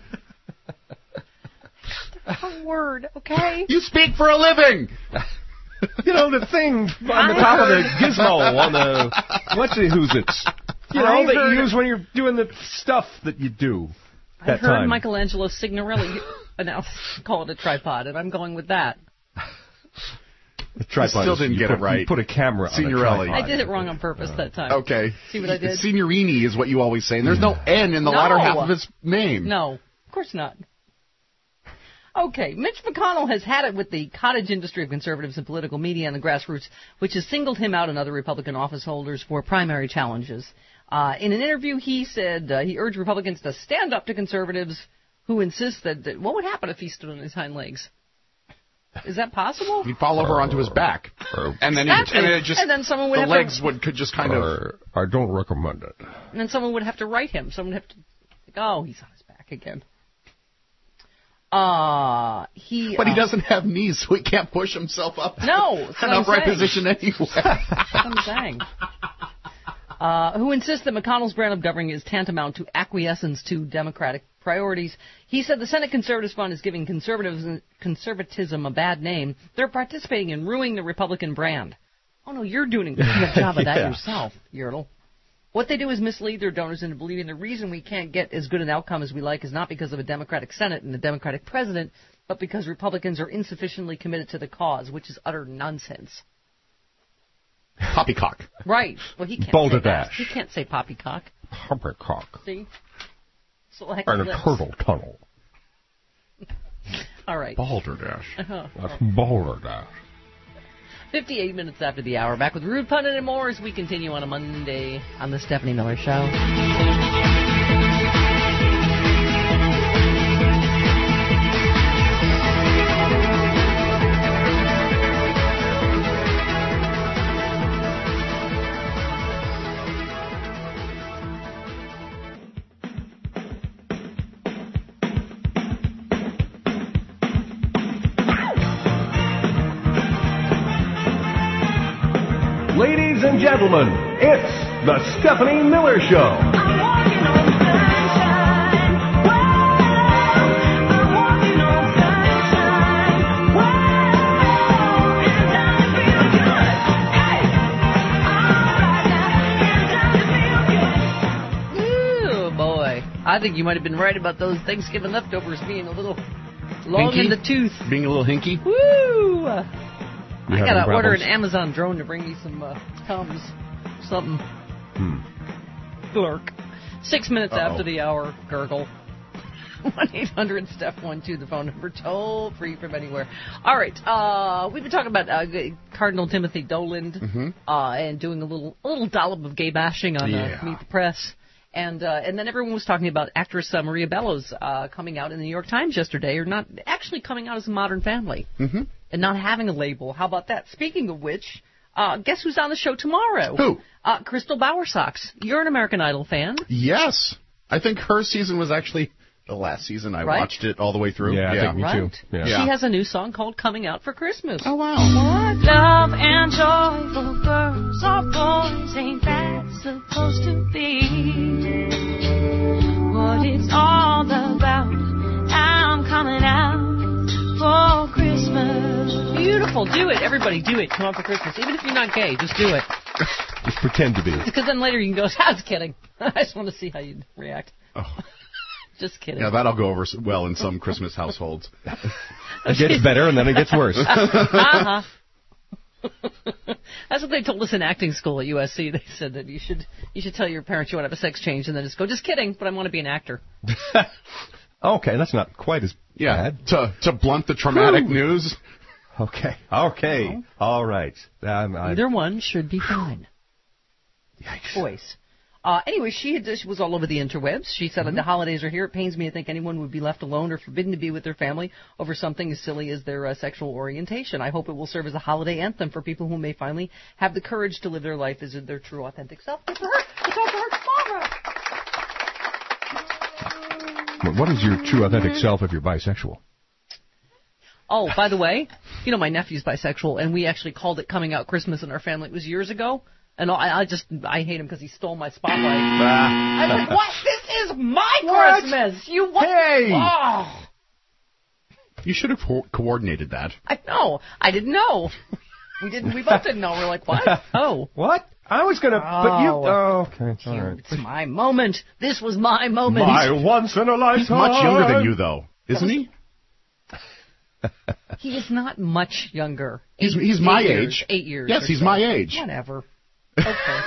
A word, okay? You speak for a living. You know, the thing on the I top of the heard- gizmo on the what's it, who's it's? You know, I that heard- you use when you're doing the stuff that you do. I That heard time. Michelangelo Signorelli announce call it a tripod, and I'm going with that. The tripod still is- didn't you get put, it right. You put a camera Signorelli. on a I tripod. did it wrong on purpose that time. Okay. See what I did? Signorini is what you always say, and there's no N in the No. latter half of his name. No, of course not. Okay, Mitch McConnell has had it with the cottage industry of conservatives and political media and the grassroots, which has singled him out and other Republican office holders for primary challenges. Uh, in an interview, he said uh, he urged Republicans to stand up to conservatives who insist that, that what would happen if he stood on his hind legs? Is that possible? He'd fall over onto his back, and then Exactly. and then it just And then someone would the have legs to, would could just kind of. I don't recommend it. And then someone would have to write him. Someone would have to. Like, oh, he's on his back again. Uh, he. But he uh, doesn't have knees, so he can't push himself up. No, that's an what I'm upright saying. position anyway. That's what I'm saying. Uh, who insists that McConnell's brand of governing is tantamount to acquiescence to Democratic priorities. He said the Senate Conservatives Fund is giving conservatives, conservatism a bad name. They're participating in ruining the Republican brand. Oh, no, you're doing a good job of that Yeah. yourself, Yertle. What they do is mislead their donors into believing the reason we can't get as good an outcome as we like is not because of a Democratic Senate and a Democratic president, but because Republicans are insufficiently committed to the cause, which is utter nonsense. Poppycock. Right. Well, he can't Balderdash. say that. He can't say poppycock. Poppycock. See? Select And a lips. turtle tunnel. All right. Balderdash. Uh-huh. That's balderdash. fifty-eight minutes after the hour. Back with Rude Pundit and more as we continue on a Monday on the Stephanie Miller Show. Ladies and gentlemen, it's the Stephanie Miller Show. Ooh, boy. I think you might have been right about those Thanksgiving leftovers being a little long Hinky? in the tooth. Being a little hinky. Woo! You I having gotta order an problems? Amazon drone to bring me some uh, Tums. Something. Hmm. Glurk. Six minutes Uh-oh. after the hour, gurgle. one eight hundred Steph one two, the phone number, toll free from anywhere. All right, uh, we've been talking about uh, Cardinal Timothy Doland Mm-hmm. uh, and doing a little a little dollop of gay bashing on Yeah. uh, Meet the Press. And uh, and then everyone was talking about actress uh, Maria Bellows uh, coming out in the New York Times yesterday, or not actually coming out as a Modern Family Mm-hmm. and not having a label. How about that? Speaking of which, uh, guess who's on the show tomorrow? Who? Uh, Crystal Bowersox. You're an American Idol fan. Yes. I think her season was actually the last season. I Right? watched it all the way through. Yeah, I think me Right. too. Yeah. Yeah. She has a new song called Coming Out for Christmas. Oh, wow. What? Love and joyful girls or boys, ain't that supposed to be what it's all about? I'm coming out for Christmas. Beautiful. Do it. Everybody do it. Come out for Christmas. Even if you're not gay, just do it. Just pretend to be. Because then later you can go, I was kidding. I just want to see how you'd react. Oh. Just kidding. Yeah, that'll go over s- well in some Christmas households. It gets better and then it gets worse. uh-huh. That's what they told us in acting school at U S C. They said that you should you should tell your parents you want to have a sex change and then just go, just kidding, but I want to be an actor. Okay, that's not quite as Yeah, bad. to to blunt the traumatic Whew. news. Okay. Okay. All right. Um, I- Either one should be fine. Yikes. Voice. Uh, anyway, she, had, she was all over the interwebs. She said, the holidays are here. It pains me to think anyone would be left alone or forbidden to be with their family over something as silly as their uh, sexual orientation. I hope it will serve as a holiday anthem for people who may finally have the courage to live their life as their true, authentic self. Good for her. We'll talk to her tomorrow. What is your true authentic self if you're bisexual? Oh, by the way, you know, my nephew's bisexual, and we actually called it Coming Out Christmas in our family. It was years ago. And I, I just, I hate him because he stole my spotlight. I said, what? This is my What? Christmas. You what? Hey! Oh, You should have co- coordinated that. I know. I didn't know. We didn't. We both didn't know. We're like, what? Oh. What? I was going to... But you... Oh, okay. It's all right. It's my moment. This was my moment. My once in a lifetime. He's much younger than you, though, isn't he? He is not much younger. He's Eight- he's my eight years, age. Eight years. Yes, or he's so. my age. Whatever. Okay.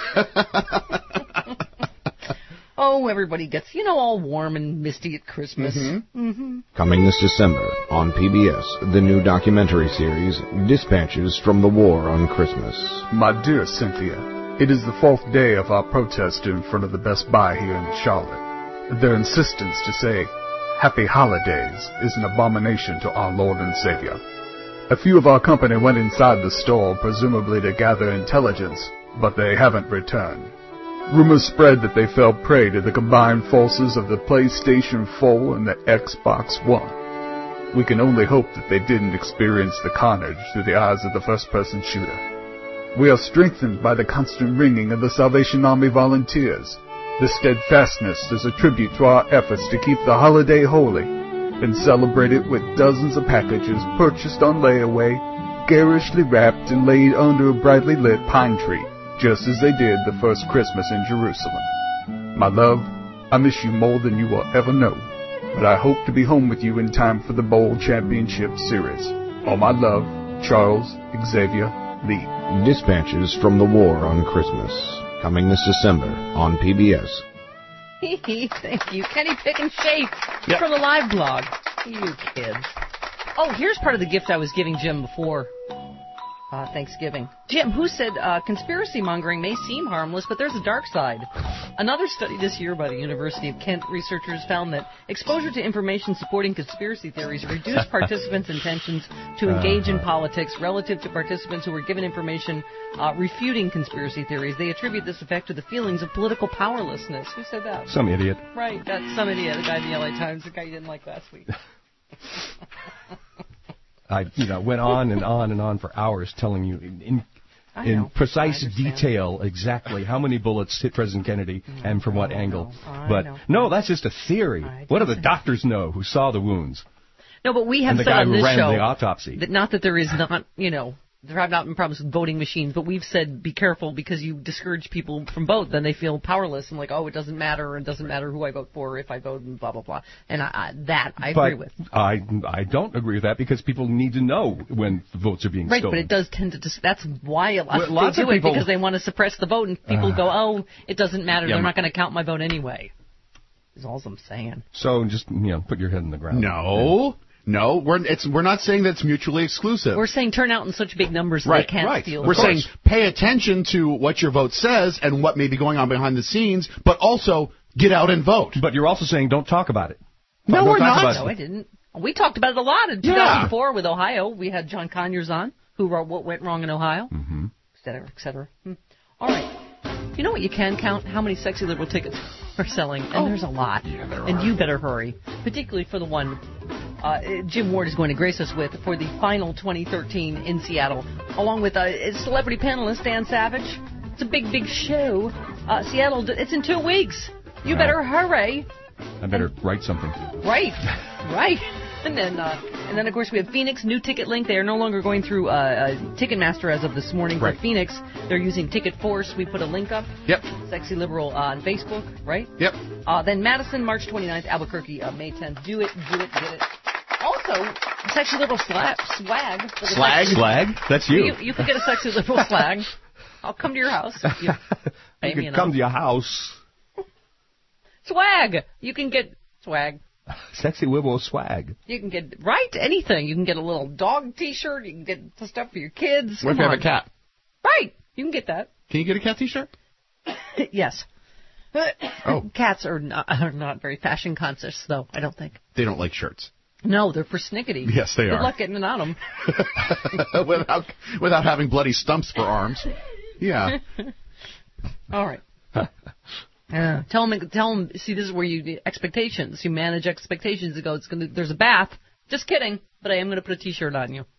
Oh, everybody gets, you know, all warm and misty at Christmas. Mm-hmm. Mm-hmm. Coming this December on P B S, the new documentary series, Dispatches from the War on Christmas. My dear Cynthia, it is the fourth day of our protest in front of the Best Buy here in Charlotte. Their insistence to say, Happy Holidays is an abomination to our Lord and Savior. A few of our company went inside the store, presumably to gather intelligence, but they haven't returned. Rumors spread that they fell prey to the combined forces of the PlayStation four and the Xbox One. We can only hope that they didn't experience the carnage through the eyes of the first-person shooter. We are strengthened by the constant ringing of the Salvation Army volunteers. This steadfastness is a tribute to our efforts to keep the holiday holy and celebrate it with dozens of packages purchased on layaway, garishly wrapped and laid under a brightly lit pine tree, just as they did the first Christmas in Jerusalem. My love, I miss you more than you will ever know, but I hope to be home with you in time for the Bowl Championship Series. All my love, Charles Xavier Lee. Dispatches from the War on Christmas, coming this December on P B S. Thank you. Kenny Pick and Shape Yep. from the live blog. You kids. Oh, here's part of the gift I was giving Jim before uh, Thanksgiving. Jim, who said uh, conspiracy mongering may seem harmless, but there's a dark side. Another study this year by the University of Kent researchers found that exposure to information supporting conspiracy theories reduced participants' intentions to engage in politics relative to participants who were given information uh, refuting conspiracy theories. They attribute this effect to the feelings of political powerlessness. Who said that? Some idiot. Right, that's some idiot, the guy in the L A Times, the guy you didn't like last week. I, you know, went on and on and on for hours telling you in, in, in precise detail exactly how many bullets hit President Kennedy Mm, and from what angle. I But know. no, that's just a theory. What do the doctors know who saw the wounds? No, but we have And the said guy on who this ran show the autopsy. that not that there is not, you know, there have not been problems with voting machines, but we've said be careful because you discourage people from vote. Then they feel powerless and like, oh, it doesn't matter. It doesn't matter who I vote for if I vote and blah, blah, blah. And I, I, that I but agree with. I, I don't agree with that because people need to know when votes are being Right, stolen. but it does tend to, dis- that's why a lot Well, of lots they of do people- it because they want to suppress the vote and people Uh. go, oh, it doesn't matter. Yeah, They're my- not going to count my vote anyway. Is all I'm saying. So just, you know, put your head in the ground. No. No, we're it's we're not saying that's mutually exclusive. We're saying turn out in such big numbers that right, they can't right. steal. We're the vote. saying pay attention to what your vote says and what may be going on behind the scenes, but also get out and vote. But you're also saying don't talk about it. No, Don't we're talk not. about No, it. I didn't. We talked about it a lot in two thousand four with Ohio. We had John Conyers on, who wrote What Went Wrong in Ohio, mm-hmm. et cetera, et cetera. Hmm. All right. You know what? You can count how many sexy liberal tickets are selling, and Oh. there's a lot. Yeah, there and are. you better hurry, particularly for the one uh, Jim Ward is going to grace us with for the final twenty thirteen in Seattle, along with uh, celebrity panelist Dan Savage. It's a big, big show. Uh, Seattle, it's in two weeks. You Wow. better hurry. I better write something. Right, right. And then, uh, and then of course we have Phoenix, new ticket link. They are no longer going through uh, uh, Ticketmaster as of this morning. Right. For Phoenix, they're using Ticket Force. We put a link up. Yep. Sexy Liberal uh, on Facebook, right? Yep. Uh, then Madison, March twenty-ninth. Albuquerque, uh, May tenth. Do it, do it, get it. Also, Sexy Liberal sla- swag. for the Slag? sexy- Slag? That's you. You, you can get a Sexy Liberal slag. I'll come to your house. if You, pay You me can enough. come to your house. Swag. You can get swag. Sexy Liberal swag. You can get, right, anything. You can get a little dog T-shirt. You can get the stuff for your kids. What if Come you have on. a cat? Right. You can get that. Can you get a cat T-shirt? Yes. Oh. Cats are not, are not very fashion conscious, though, I don't think. They don't like shirts. No, they're persnickety. Yes, they Good are. luck getting it on them. without without having bloody stumps for arms. Yeah. All right. Uh, tell them, tell them, see, this is where you expectations. You manage expectations. You go, it's gonna, there's a bath. Just kidding, but I am going to put a T-shirt on you.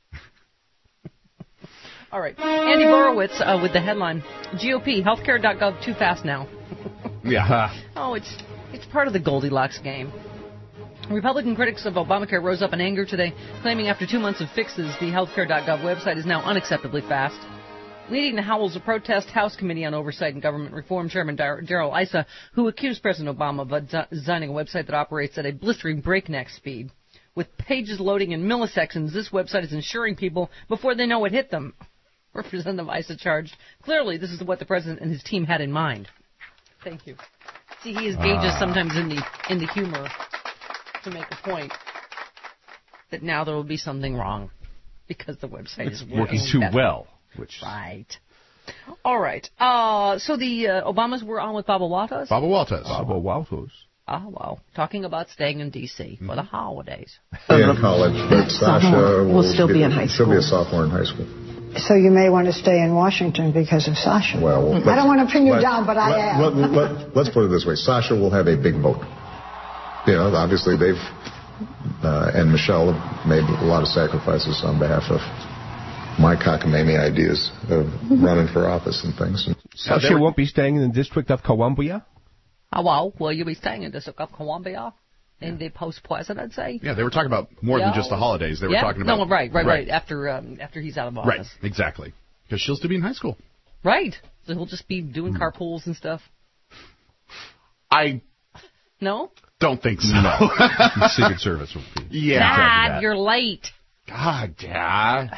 All right. Andy Borowitz uh, with the headline, G O P, healthcare dot gov, too fast now. Yeah. Oh, it's it's part of the Goldilocks game. Republican critics of Obamacare rose up in anger today, claiming after two months of fixes, the healthcare dot gov website is now unacceptably fast. Leading the Howells of Protest House Committee on Oversight and Government Reform, Chairman Dar- Darrell Issa, who accused President Obama of uh, designing a website that operates at a blistering breakneck speed. With pages loading in milliseconds, this website is insuring people before they know it hit them. Representative Issa charged, clearly this is what the President and his team had in mind. Thank you. See, he engages Ah. sometimes in the in the humor to make a point that now there will be something wrong because the website It's is working too better. well. Which Right. All right. Uh, so the uh, Obamas were on with Baba Walters. Baba Walters. Baba Walters. Oh, wow. Talking about staying in D C for the holidays. In college, but Sasha will, will still be, be in high school. She'll be a sophomore in high school. So you may want to stay in Washington because of Sasha. Well, I don't want to pin you let, down, but I let, am. Let, let, let's put it this way. Sasha will have a big vote. You know, obviously they've, uh, and Michelle have made a lot of sacrifices on behalf of my cockamamie ideas of running for office and things. Sasha won't be staying in the District of Columbia? Oh, well, will you be staying in the District of Columbia in the post-presidency? Yeah, they were talking about more yeah. than just the holidays. They were yeah. talking about... No, right, right, right, right. After, um, after he's out of office. Right, exactly. Because she'll still be in high school. Right. So he'll just be doing carpools and stuff. I... No? Don't think so. No. Secret Service will be... Yeah. Dad, you're late. God, Dad.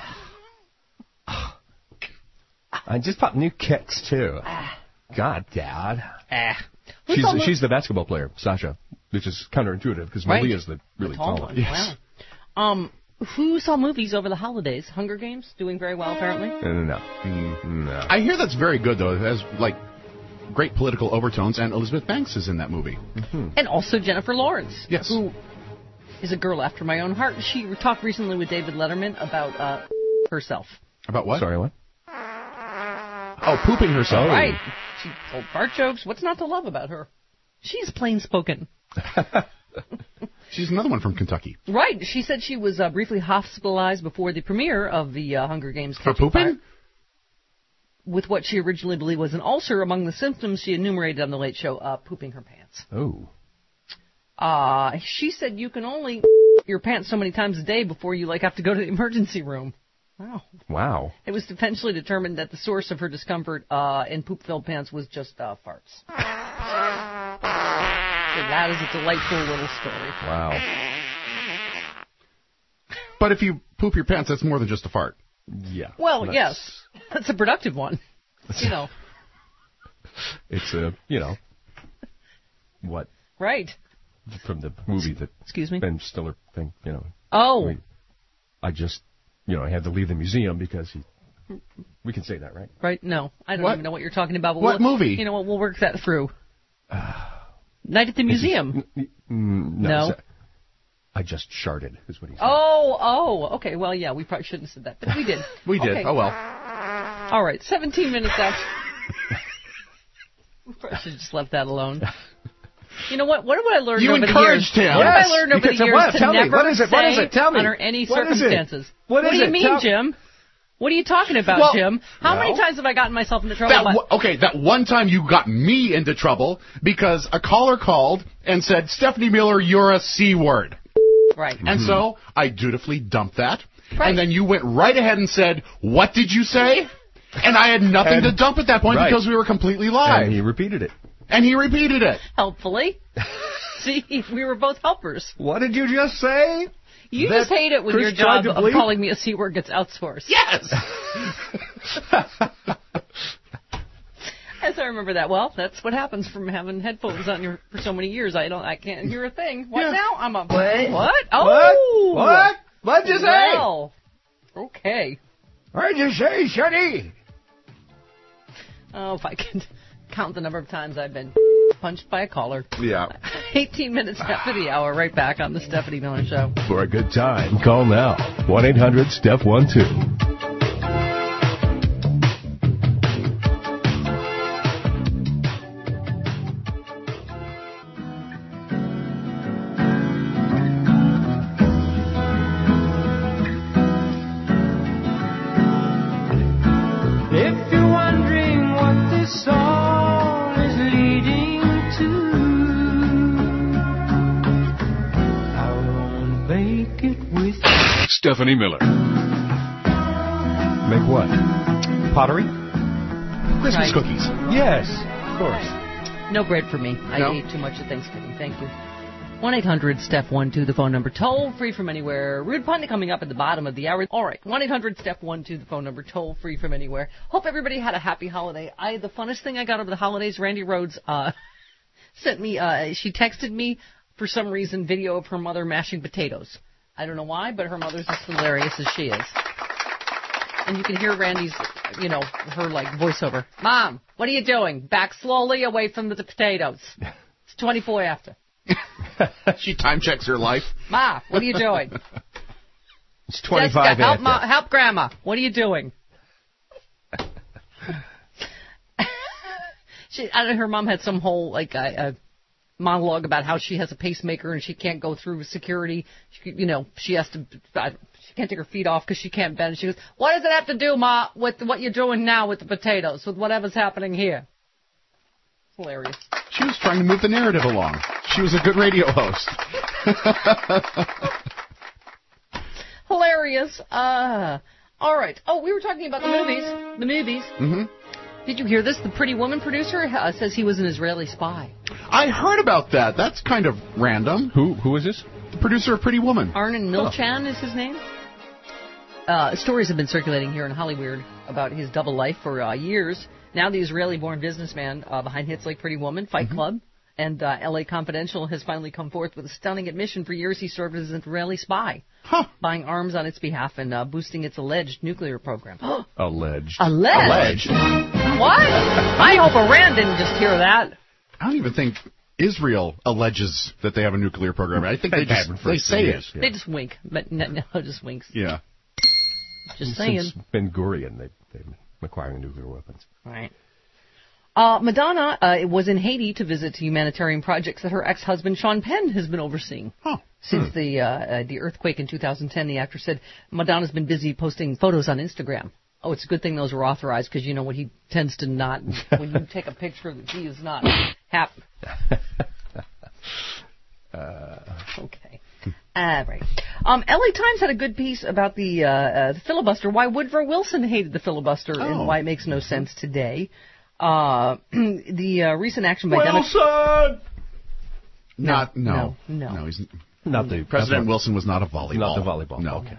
I just bought new kicks, too. God, Dad. Ah. She's she's the basketball player, Sasha, which is counterintuitive because right. Malia's the really tall one. Yes. Wow. Um, who saw movies over the holidays? Hunger Games, doing very well apparently. No, no, no. no. I hear that's very good though. It has like great political overtones, and Elizabeth Banks is in that movie. Mm-hmm. And also Jennifer Lawrence. Yes. Who is a girl after my own heart. She talked recently with David Letterman about uh, herself. About what? Sorry, what? Oh, pooping herself. Right. She told fart jokes. What's not to love about her? She's plain spoken. She's another one from Kentucky. Right. She said she was uh, briefly hospitalized before the premiere of the uh, Hunger Games. For pooping? Fire, with what she originally believed was an ulcer. Among the symptoms she enumerated on The Late Show, uh, pooping her pants. Oh. Uh, she said you can only your pants so many times a day before you like have to go to the emergency room. Wow. Wow. It was eventually determined that the source of her discomfort uh, in poop-filled pants was just uh, farts. So that is a delightful little story. Wow. But if you poop your pants, that's more than just a fart. Yeah. Well, that's... yes. That's a productive one. You know. It's a, you know, what? Right. From the movie that... Excuse me? Ben Stiller thing, you know. Oh. I, mean, I just... You know, I had to leave the museum because he... We can say that, right? Right? No. I don't what? even know what you're talking about. But what we'll, movie? You know what? We'll work that through. Night at the Museum. Just, n- no. no? So, I just sharted, is what he said. Oh, oh. Okay, well, yeah, we probably shouldn't have said that. But we did. we did. Okay. Oh, well. All right, seventeen minutes after. We probably should have just left that alone. You know what? What have I learned you over the years? You encouraged him. What yes, have I learned over the years what? to Tell never me. What is it? What is it? Tell me. under any what circumstances? Is what, what is do you it? mean, Tell... Jim? What are you talking about, well, Jim? How well, many times have I gotten myself into trouble? That w- okay, that one time you got me into trouble because a caller called and said, Stephanie Miller, you're a C word. Right. And mm-hmm. so I dutifully dumped that. Right. And then you went right ahead and said, what did you say? And I had nothing and, to dump at that point right. because we were completely live. And he repeated it. And he repeated it. Helpfully. See, we were both helpers. What did you just say? You that just hate it when Chris your job of bleep? calling me a C word gets outsourced. Yes! As I remember that. Well, that's what happens from having headphones on your for so many years. I don't, I can't hear a thing. What yeah. now? I'm a what? What? Oh, what? What? What'd you say? Well, okay. What'd you say, Shuddy? Oh, if I can count the number of times I've been punched by a caller. Yeah. eighteen minutes after the hour, right back on the Stephanie Miller Show. For a good time, call now. one eight hundred Steph one two. If you're wondering what this song is leading to, I won't make it with Stephanie Miller. Make what? Pottery? Christmas Right. cookies. Yes, of course. No bread for me. I No? ate too much at Thanksgiving. Thank you. one eight hundred Steph one two, the phone number. Toll free from anywhere. Rude Pundit coming up at the bottom of the hour. All right, one eight hundred Steph one two, the phone number. Toll free from anywhere. Hope everybody had a happy holiday. I The funnest thing I got over the holidays, Randy Rhodes uh, sent me, uh, she texted me, for some reason, video of her mother mashing potatoes. I don't know why, but her mother's as hilarious as she is. And you can hear Randy's, you know, her, like, voiceover. Mom, what are you doing? Back slowly away from the potatoes. It's twenty-four after. She time checks her life. Ma, what are you doing? It's twenty-five Jessica, help, after. Ma, help Grandma. What are you doing? she, I don't know, her mom had some whole like a, a monologue about how she has a pacemaker and she can't go through security. She, you know, she has to. Uh, she can't take her feet off because she can't bend. She goes, "What does it have to do, Ma, with what you're doing now with the potatoes, with whatever's happening here?" Hilarious. She was trying to move the narrative along. She was a good radio host. Hilarious. Uh, all right. Oh, we were talking about the movies. The movies. Mm-hmm. Did you hear this? The Pretty Woman producer uh, says he was an Israeli spy. I heard about that. That's kind of random. Who Who is this? The producer of Pretty Woman. Arnon Milchan oh. is his name. Uh, stories have been circulating here in Hollywood about his double life for uh, years. Now the Israeli-born businessman uh, behind hits like Pretty Woman, Fight mm-hmm. Club, and uh, L A Confidential has finally come forth with a stunning admission. For years he served as an Israeli spy, huh. buying arms on its behalf and uh, boosting its alleged nuclear program. Alleged. Alleged? Alleged. What? I hope Iran didn't just hear that. I don't even think Israel alleges that they have a nuclear program. I think they, they just they say it. Yeah. They just wink, but no, no, just winks. Yeah. Just saying. Since Ben Gurion, they, they've been acquiring nuclear weapons. Right. Uh, Madonna uh, was in Haiti to visit humanitarian projects that her ex-husband Sean Penn has been overseeing. Huh. Since hmm. the uh, uh, the earthquake in two thousand ten, the actor said Madonna's been busy posting photos on Instagram. Oh, it's a good thing those are authorized because you know what he tends to not. When you take a picture, he is not happy. uh, okay. All right. Um, L A Times had a good piece about the, uh, uh, the filibuster, why Woodrow Wilson hated the filibuster oh. and why it makes no sense today. Uh, the uh, recent action by Wilson! Democrats... Not, no. No, no. No, he's... Not the... President not Wilson was not a volleyball. Not the volleyball. No. Okay.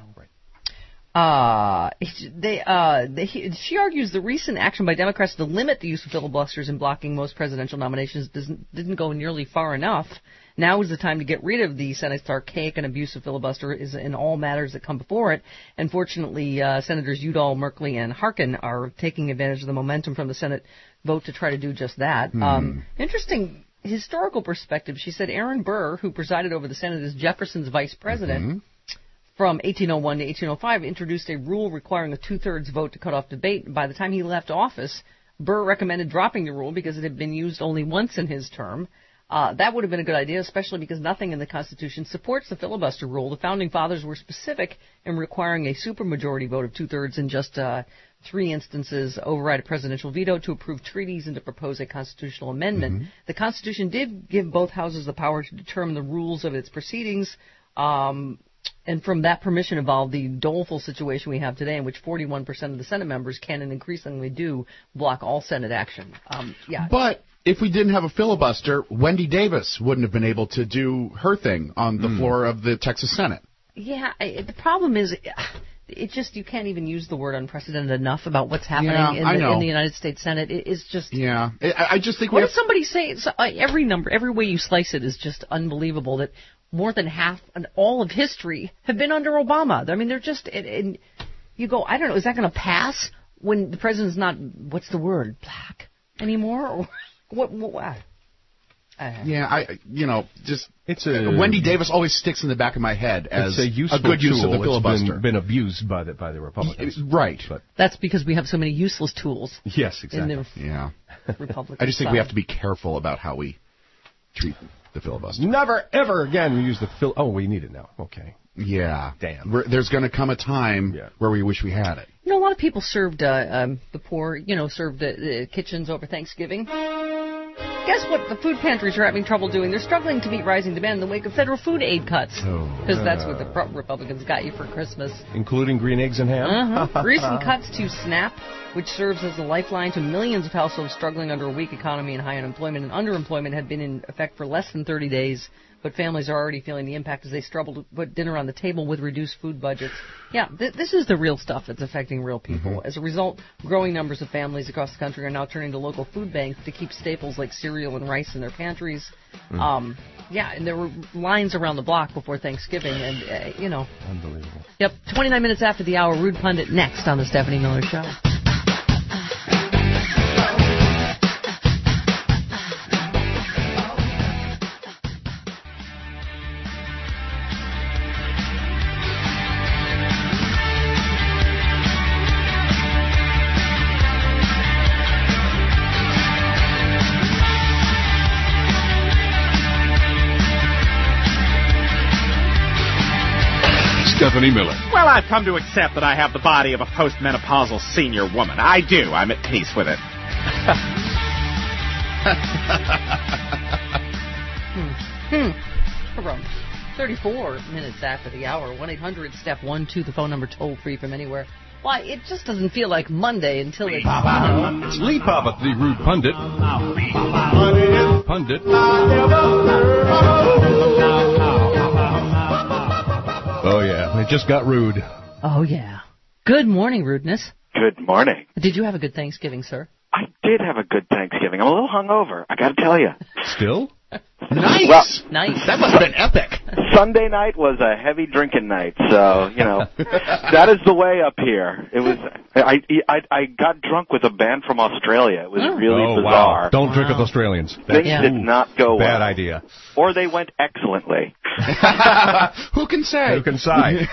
Uh, they, uh, they, she argues the recent action by Democrats to limit the use of filibusters in blocking most presidential nominations doesn't, didn't go nearly far enough. Now is the time to get rid of the Senate's archaic and abusive filibuster is in all matters that come before it. And fortunately, uh, Senators Udall, Merkley, and Harkin are taking advantage of the momentum from the Senate vote to try to do just that. Hmm. Um, interesting historical perspective. She said Aaron Burr, who presided over the Senate as Jefferson's vice president, mm-hmm. from eighteen oh one to eighteen oh five, introduced a rule requiring a two-thirds vote to cut off debate. By the time he left office, Burr recommended dropping the rule because it had been used only once in his term. Uh, that would have been a good idea, especially because nothing in the Constitution supports the filibuster rule. The Founding Fathers were specific in requiring a supermajority vote of two-thirds in just uh, three instances, override a presidential veto, to approve treaties, and to propose a constitutional amendment. Mm-hmm. The Constitution did give both houses the power to determine the rules of its proceedings, um, and from that permission evolved the doleful situation we have today in which forty-one percent of the Senate members can and increasingly do block all Senate action. Um, yeah. But if we didn't have a filibuster, Wendy Davis wouldn't have been able to do her thing on the mm. floor of the Texas Senate. Yeah, I, the problem is it just, you can't even use the word unprecedented enough about what's happening yeah, in, the, in the United States Senate. It, it's just... Yeah, I, I just think... What we if have... somebody say... So, uh, every number, every way you slice it is just unbelievable that more than half and all of history have been under Obama. I mean, they're just... It, it, you go, I don't know, is that going to pass when the president's not, what's the word, black anymore? Or what? what uh, yeah, I, you know, just... It's a, Wendy Davis always sticks in the back of my head as a, a good use tool. of the filibuster. It's been, been abused by the by the Republicans. Right. But that's because we have so many useless tools. Yes, exactly. In the yeah. Republican I just think side. we have to be careful about how we treat the filibuster. Never, ever again we use the fil... Oh, we need it now. Okay. Yeah. Damn. We're, there's going to come a time yeah. where we wish we had it. You know, a lot of people served uh, um, the poor, you know, served the, the kitchens over Thanksgiving. Guess what the food pantries are having trouble doing? They're struggling to meet rising demand in the wake of federal food aid cuts. Because oh, that's what the pro- Republicans got you for Christmas. Including green eggs and ham? Uh-huh. Recent cuts to SNAP, which serves as a lifeline to millions of households struggling under a weak economy and high unemployment and underemployment, have been in effect for less than thirty days. But families are already feeling the impact as they struggle to put dinner on the table with reduced food budgets. Yeah, th- this is the real stuff that's affecting real people. Mm-hmm. As a result, growing numbers of families across the country are now turning to local food banks to keep staples like cereal and rice in their pantries. Mm. Um, yeah, and there were lines around the block before Thanksgiving, and, uh, you know. Unbelievable. Yep, twenty-nine minutes after the hour, Rude Pundit next on the Stephanie Miller Show. Tony Miller. Well, I've come to accept that I have the body of a postmenopausal senior woman. I do. I'm at peace with it. hmm. Hmm. thirty-four minutes after the hour. one eight hundred step one two, the phone number toll free from anywhere. Why, it just doesn't feel like Monday until it's, you know. It's Lee Papa, the rude pundit. Pundit. Oh, yeah. It just got rude. Oh, yeah. Good morning, rudeness. Good morning. Did you have a good Thanksgiving, sir? I did have a good Thanksgiving. I'm a little hungover, I gotta tell you. Still? Nice. Well, nice. That must have been epic. Sunday night was a heavy drinking night, so you know that is the way up here. It was. I I, I got drunk with a band from Australia. It was oh. really oh, bizarre. Wow. Don't wow. drink with Australians. Things yeah. did not go Bad well. idea. Or they went excellently. Who can say? Who can say?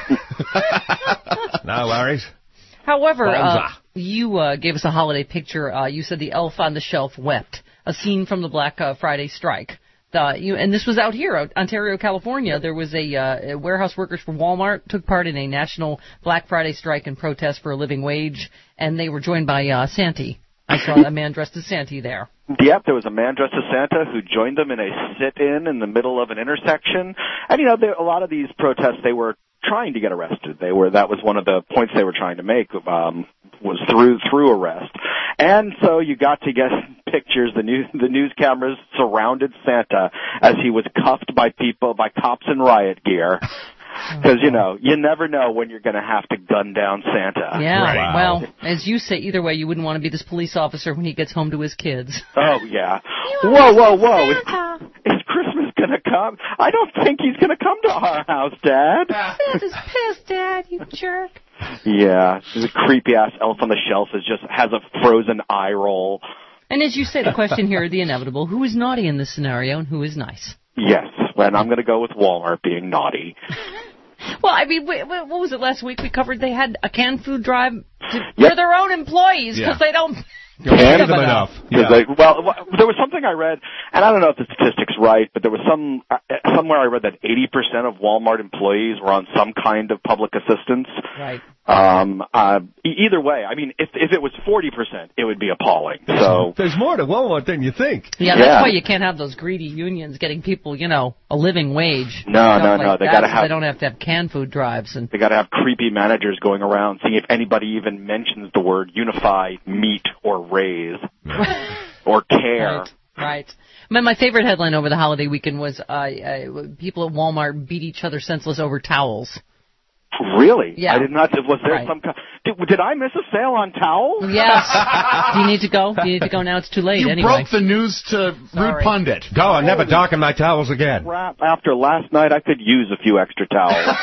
Now, Larry's. However, uh, you uh, gave us a holiday picture. Uh, you said the elf on the shelf wept. A scene from the Black uh, Friday strike. Uh, you, and this was out here, out Ontario, California. There was a uh, warehouse workers from Walmart took part in a national Black Friday strike and protest for a living wage, and they were joined by uh, Santa. I saw a man dressed as Santa there. Yep, there was a man dressed as Santa who joined them in a sit-in in the middle of an intersection. And, you know, there, a lot of these protests, they were trying to get arrested. They were that was one of the points they were trying to make um, was through through arrest. And so you got to get pictures. The news the news cameras surrounded Santa as he was cuffed by people by cops in riot gear. Because, you know, you never know when you're going to have to gun down Santa. Yeah, right. Wow. Well, as you say, either way, you wouldn't want to be this police officer when he gets home to his kids. Oh, yeah. Whoa, whoa, whoa. Is, is Christmas going to come? I don't think he's going to come to our house, Dad. Santa's pissed, Dad, you jerk. Yeah, the creepy-ass elf on the shelf is just has a frozen eye roll. And as you say, the question here, the inevitable, who is naughty in this scenario and who is nice? Yes, and I'm going to go with Walmart being naughty. Well, I mean, what was it last week we covered? They had a canned food drive to, yep. for their own employees because yeah. they don't pay them enough. Yeah. They, well, there was something I read, and I don't know if the statistic's right, but there was some somewhere I read that eighty percent of Walmart employees were on some kind of public assistance. Right. Um, uh, either way, I mean, if if it was forty percent, it would be appalling. So there's more to Walmart than you think. Yeah, that's yeah. why you can't have those greedy unions getting people, you know, a living wage. No, no, like no. They got to so have. They don't have to have canned food drives, and they got to have creepy managers going around seeing if anybody even mentions the word unify, meet, or raise, or care. Right. Right. My, my favorite headline over the holiday weekend was uh, uh, people at Walmart beat each other senseless over towels. Really? Yeah. I did not. Was there right. some kind? Did, did I miss a sale on towels? Yes. Do you need to go? Do you need to go now? It's too late. You anyway. broke the news to Sorry. Rude Pundit. Go and never darken my towels again. Crap! After last night, I could use a few extra towels.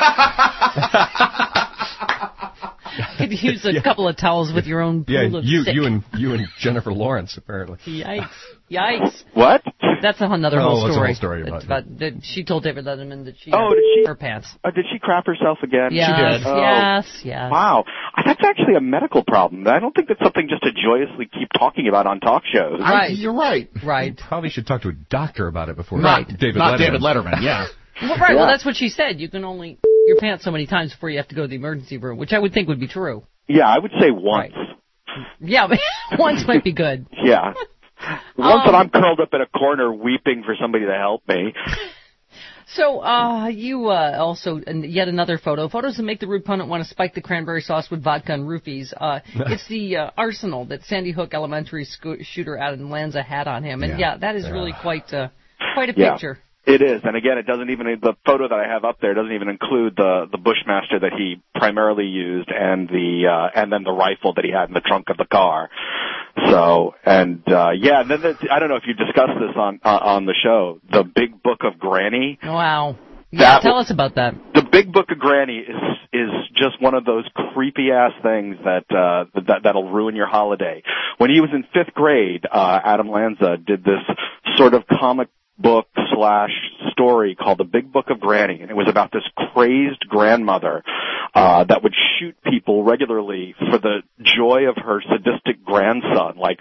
Could use a yeah. couple of towels with your own pool yeah, of you, sick. you and you and Jennifer Lawrence apparently. Yikes! Yikes! What? That's another oh, whole story. That's a whole story about, about that she told David Letterman that she. Oh, did she? Her pants. Uh, did she crap herself again? Yes, she did. Oh. Yes. Yes. Wow, that's actually a medical problem. I don't think that's something just to joyously keep talking about on talk shows. Right. I, you're right. Right. You probably should talk to a doctor about it before. Not David not Letterman. David Letterman. Yeah. Well, right. Yeah. Well, that's what she said. You can only your pants so many times before you have to go to the emergency room, which I would think would be true. Yeah, I would say once. Right. Yeah, once might be good. Yeah. Once um, that I'm curled up in a corner weeping for somebody to help me. So, uh, you, uh, also, and yet another photo. Photos that make the Rude Pundit want to spike the cranberry sauce with vodka and roofies. Uh, it's the, uh, arsenal that Sandy Hook Elementary sco- shooter Adam Lanza had on him. And yeah, yeah that is yeah. really quite, uh, quite a yeah. picture. It is, and again, it doesn't even, the photo that I have up there doesn't even include the, the Bushmaster that he primarily used and the, uh, and then the rifle that he had in the trunk of the car. So, and, uh, yeah, and then the, I don't know if you discussed this on, uh, on the show, the Big Book of Granny. Wow. Yeah, tell us about that. The Big Book of Granny is, is just one of those creepy ass things that, uh, that, that'll ruin your holiday. When he was in fifth grade, uh, Adam Lanza did this sort of comic book slash story called The Big Book of Granny, and it was about this crazed grandmother uh that would shoot people regularly for the joy of her sadistic grandson. Like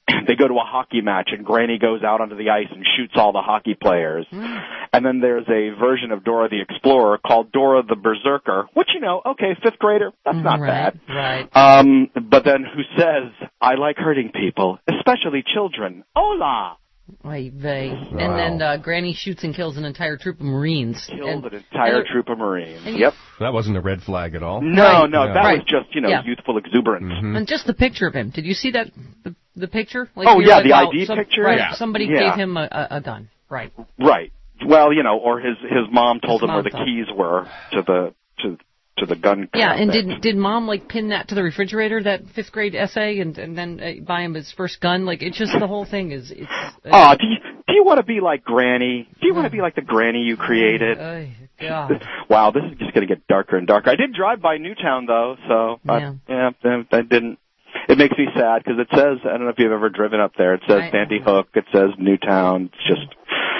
they go to a hockey match and Granny goes out onto the ice and shoots all the hockey players. Mm. And then there's a version of Dora the Explorer called Dora the Berserker, which, you know, okay, fifth grader, that's not right, bad. Right. Um, but then who says, I like hurting people, especially children. Hola! Oy vey. Wow. And then uh, Granny shoots and kills an entire troop of Marines. Killed and, an entire and troop of Marines. Yep. That wasn't a red flag at all. No, right. no, yeah. that right. was just, you know, yeah. youthful exuberance. Mm-hmm. And just the picture of him. Did you see that, the, the picture? Like, oh, yeah, like, the wow, I D some, picture? Right, yeah. somebody yeah. gave him a, a, a gun. Right. Right. Well, you know, or his his mom told his him mom where the thought. keys were to the to to the gun. Yeah, and thing. did did mom like pin that to the refrigerator, that fifth grade essay, and and then uh, buy him his first gun? Like, it's just the whole thing is. It's. Uh, oh, do you do you want to be like Granny? Do you want to be like the Granny you created? Oh, God. Wow, this is just going to get darker and darker. I did drive by Newtown though, so yeah, I, yeah, I didn't. It makes me sad because it says, I don't know if you've ever driven up there. It says I, Sandy Hook. It says Newtown. It's just,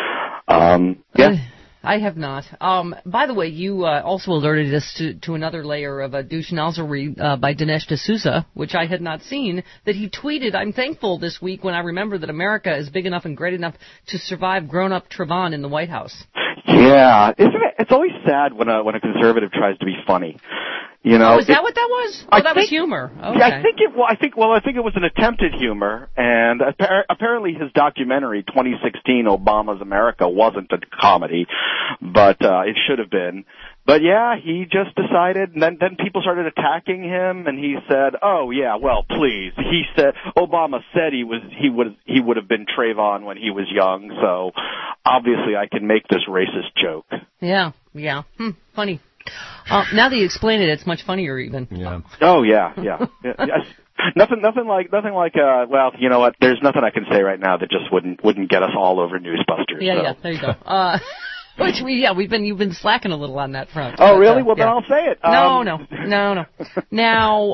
um, yeah. I have not. Um, by the way, you uh, also alerted us to, to another layer of a douche nozzlery uh, by Dinesh D'Souza, which I had not seen, that he tweeted, I'm thankful this week when I remember that America is big enough and great enough to survive grown-up Trevon in the White House. Yeah. Isn't it? It's always sad when a, when a conservative tries to be funny. You know, oh, is that it, what that was? Oh, I that think, was humor. Okay. Yeah, I think it. Well, I think. Well, I think it was an attempted humor, and appar- apparently his documentary, twenty sixteen Obama's America, wasn't a comedy, but uh, it should have been. But yeah, he just decided, and then then people started attacking him, and he said, "Oh yeah, well, please." He said Obama said he was he would he would have been Trayvon when he was young, so obviously I can make this racist joke. Yeah, yeah, hmm, funny. Uh, now that you explain it, it's much funnier even. Yeah. Oh yeah, yeah. yes. Nothing, nothing like, nothing like. Uh, well, you know what? There's nothing I can say right now that just wouldn't wouldn't get us all over Newsbusters. Yeah, so. yeah. There you go. Uh, which we, yeah, we've been you've been slacking a little on that front. Oh, but, really? Uh, well, yeah. then I'll say it. No, um, no, no, no. Now,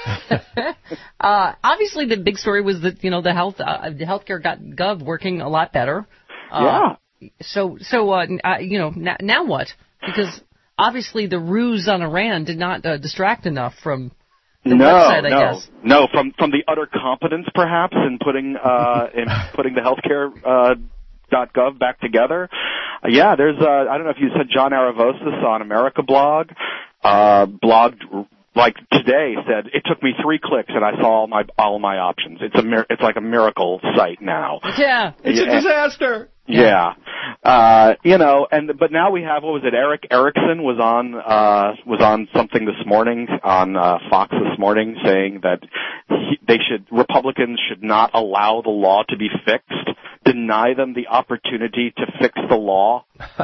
uh, obviously, the big story was that you know the health, uh, the healthcare got gov working a lot better. Uh, yeah. So, so uh, uh, you know, now, now what? Because obviously, the ruse on Iran did not uh, distract enough from the no, website, I no, guess. no. From from the utter competence, perhaps, in putting uh, in putting the healthcare uh, .gov back together. Uh, yeah, there's. Uh, I don't know if you said John Aravosis on America Blog uh, blogged like today said it took me three clicks and I saw all my all my options. It's a mir- it's like a miracle site now. Yeah, it's yeah. a disaster. Yeah. Uh, you know, and, but now we have, what was it, Eric Erickson was on, uh, was on something this morning, on, uh, Fox this morning, saying that he, they should, Republicans should not allow the law to be fixed, deny them the opportunity to fix the law.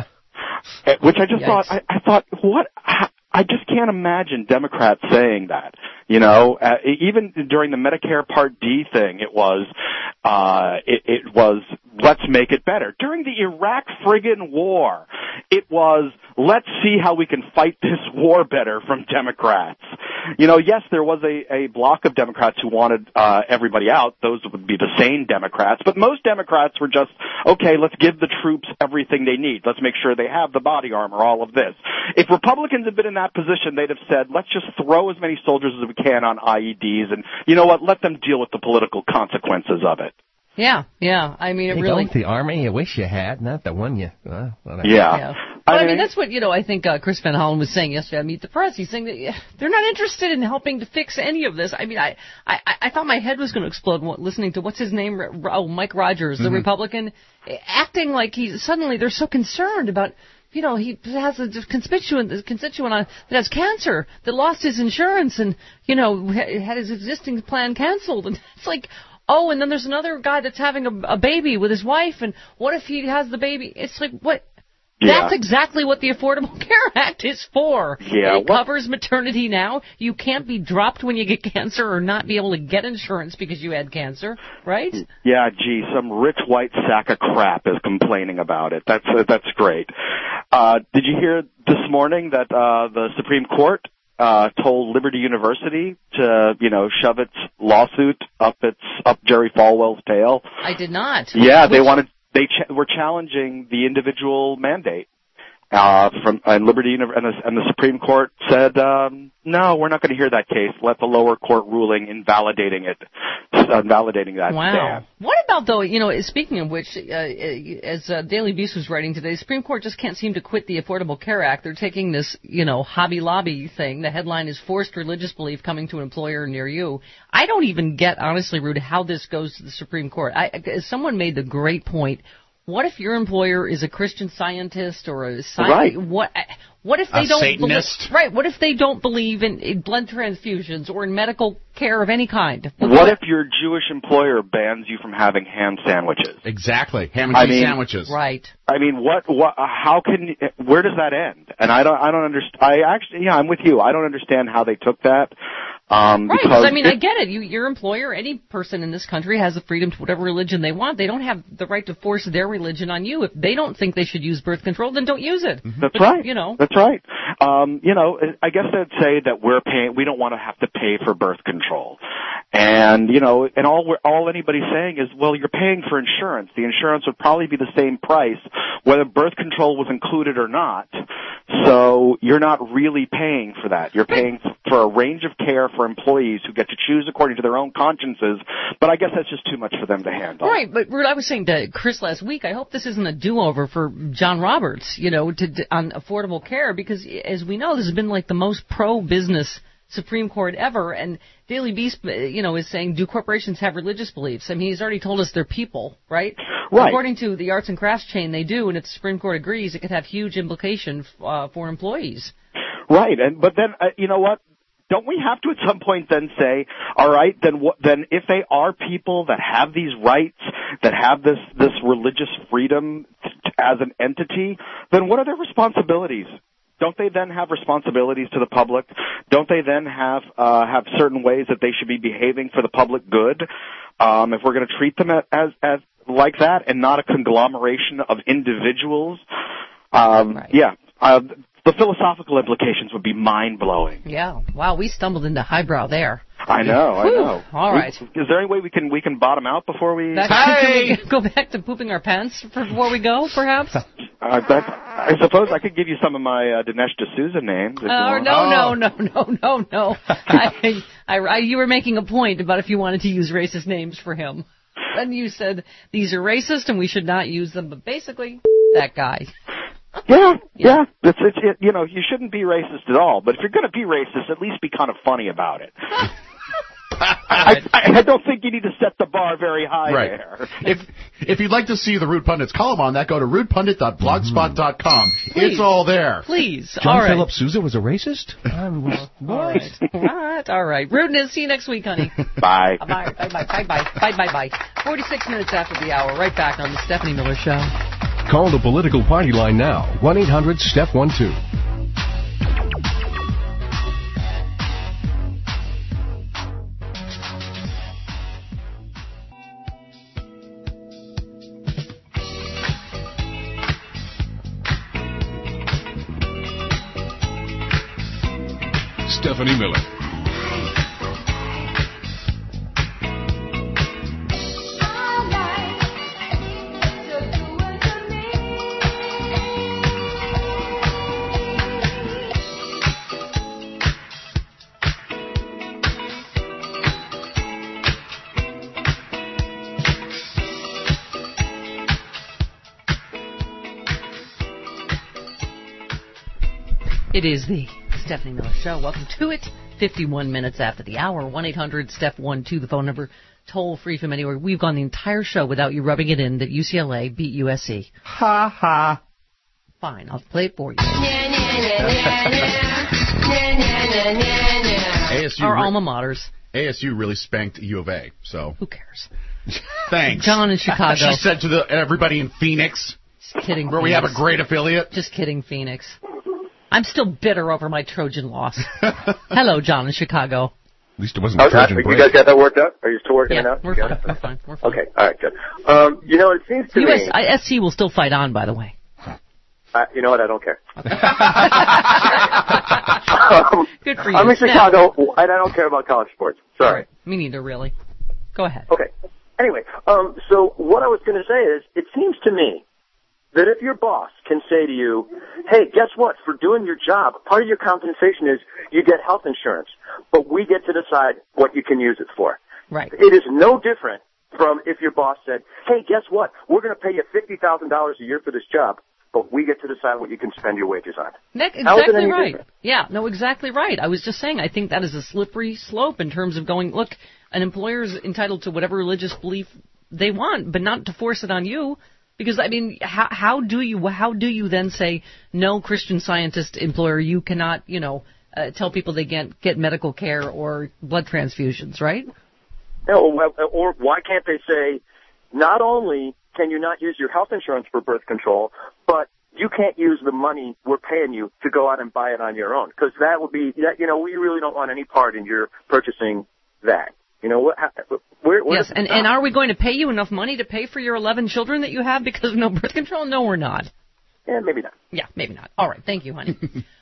Which I just Yikes. thought, I, I thought, what, I just can't imagine Democrats saying that. You know, uh, even during the Medicare Part D thing, it was, uh, it, it was, let's make it better. During the Iraq friggin' war, it was, let's see how we can fight this war better from Democrats. You know, yes, there was a, a block of Democrats who wanted, uh, everybody out. Those would be the sane Democrats. But most Democrats were just, okay, let's give the troops everything they need. Let's make sure they have the body armor, all of this. If Republicans had been in that position, they'd have said, let's just throw as many soldiers as we can on I E Ds, and you know what? Let them deal with the political consequences of it. Yeah, yeah. I mean, it you really. Don't the army you wish you had, not the one you. Uh, yeah. yeah. But, I, mean, I mean, that's what you know. I think uh, Chris Van Hollen was saying yesterday at Meet the Press. He's saying that yeah, they're not interested in helping to fix any of this. I mean, I, I, I thought my head was going to explode listening to what's his name? Oh, Mike Rogers, the mm-hmm. Republican, acting like he's suddenly they're so concerned about. You know, he has a constituent, a constituent on, that has cancer, that lost his insurance and, you know, had his existing plan canceled. And it's like, oh, and then there's another guy that's having a, a baby with his wife, and what if he has the baby? It's like, what? Yeah. That's exactly what the Affordable Care Act is for. Yeah, it what? covers maternity now. You can't be dropped when you get cancer or not be able to get insurance because you had cancer, right? Yeah, gee, some rich white sack of crap is complaining about it. That's uh, that's great. Uh, did you hear this morning that uh, the Supreme Court uh, told Liberty University to, you know, shove its lawsuit up its up Jerry Falwell's tail? I did not. Yeah, Which, they wanted. They ch- were challenging the individual mandate, uh, from and Liberty and the, and the Supreme Court said, um, no, we're not going to hear that case. Let the lower court ruling invalidating it, uh, invalidating that Wow. stand. What about, though, you know, speaking of which, uh, as uh, Daily Beast was writing today, the Supreme Court just can't seem to quit the Affordable Care Act. They're taking this, you know, Hobby Lobby thing. The headline is Forced Religious Belief Coming to an Employer Near You. I don't even get, honestly, Rude, how this goes to the Supreme Court. I, someone made the great point. What if your employer is a Christian Scientist or a sci- right. what? What if they A don't Satanist. believe? Right. What if they don't believe in, in blood transfusions or in medical care of any kind? What if your Jewish employer bans you from having ham sandwiches? Exactly, ham and I cheese mean, sandwiches. Right. I mean, what? What? How can? Where does that end? And I don't. I don't understand. I actually, yeah, I'm with you. I don't understand how they took that. Um, Right, because I mean, it, I get it. You, your employer, any person in this country has the freedom to whatever religion they want. They don't have the right to force their religion on you. If they don't think they should use birth control, then don't use it. That's But, right. You know. That's right. Um, you know, I guess they'd say that we're paying. We don't want to have to pay for birth control, and you know, and all we're, all anybody's saying is, well, you're paying for insurance. The insurance would probably be the same price whether birth control was included or not. So you're not really paying for that. You're paying for a range of care for employees who get to choose according to their own consciences. But I guess that's just too much for them to handle. Right, but Ruud, I was saying to Chris last week, I hope this isn't a do-over for John Roberts, you know, to, to, on affordable care, because as we know, this has been like the most pro-business Supreme Court ever, and Daily Beast, you know, is saying, do corporations have religious beliefs? I mean, he's already told us they're people, right? Right. According to the arts and crafts chain, they do, and if the Supreme Court agrees, it could have huge implication uh, for employees. Right, and but then uh, you know what? Don't we have to at some point then say, all right, then what, then if they are people that have these rights, that have this this religious freedom t- as an entity, then what are their responsibilities? Don't they then have responsibilities to the public? Don't they then have uh, have certain ways that they should be behaving for the public good? Um, if we're going to treat them as, as as like that and not a conglomeration of individuals, um, right. yeah. Uh, The philosophical implications would be mind-blowing. Yeah. Wow, we stumbled into highbrow there. I know, I Whew. know. All right. We, is there any way we can we can bottom out before we... Back, hey! Can we go back to pooping our pants before we go, perhaps? Uh, that, I suppose I could give you some of my uh, Dinesh D'Souza names. If Uh, you want. no, oh. no, no, no, no, no. I, I, I, you were making a point about if you wanted to use racist names for him. Then you said these are racist and we should not use them, but basically, that guy. Yeah, yeah. It's, it's, it, you know, you shouldn't be racist at all, but if you're going to be racist, at least be kind of funny about it. I, I, I don't think you need to set the bar very high right. there. If if you'd like to see the Rude Pundits column on that, go to rude pundit dot blogspot dot com. Please. It's all there. Please. John all right. Philip Sousa was a racist? Um, well, all right. What? All right. Rudeness. See you next week, honey. Bye. Bye. Bye. Bye. Bye. Bye. Bye. Bye. Bye. Forty-six minutes after the hour. Right back on the Stephanie Miller Show. Call the political party line now. one eight hundred step one two. Stephanie Miller. It is the Stephanie Miller Show. Welcome to it. fifty-one minutes after the hour. one eight hundred step one two, the phone number. Toll free from anywhere. We've gone the entire show without you rubbing it in that U C L A beat U S C. Ha ha. Fine, I'll play it for you. A S U Our re- alma maters. A S U really spanked U of A, so. Who cares? Thanks. John in Chicago. She said to the everybody in Phoenix. Just kidding, Where Phoenix. we have a great affiliate. Just kidding, Phoenix. I'm still bitter over my Trojan loss. Hello, John in Chicago. At least it wasn't Okay, Trojan you break. guys got that worked out? Are you still working Yeah, it out? we're fine. We're fine. We're fine. Okay, all right, good. Um, you know, it seems to U S, me... I, S C will still fight on, by the way. Uh, you know what? I don't care. um, Good for you. I'm in Now- Chicago, and I don't care about college sports. Sorry. Me neither, really. Go ahead. Okay. Anyway, um, so what I was going to say is, it seems to me that if your boss can say to you, hey, guess what? For doing your job, part of your compensation is you get health insurance, but we get to decide what you can use it for. Right. It is no different from if your boss said, hey, guess what? We're going to pay you fifty thousand dollars a year for this job, but we get to decide what you can spend your wages on. That, How is it exactly any right. different? Yeah, no, exactly right. I was just saying, I think that is a slippery slope in terms of going, look, an employer is entitled to whatever religious belief they want, but not to force it on you. Because, I mean, how, how do you how do you then say, no, Christian Scientist employer, you cannot, you know, uh, tell people they can't get medical care or blood transfusions, right? No, or why can't they say, not only can you not use your health insurance for birth control, but you can't use the money we're paying you to go out and buy it on your own? Because that would be, that, you know, we really don't want any part in your purchasing that. You know, what? Where, where yes, and, and are we going to pay you enough money to pay for your eleven children that you have because of no birth control? No, we're not. Yeah, maybe not. Yeah, maybe not. All right, thank you, honey.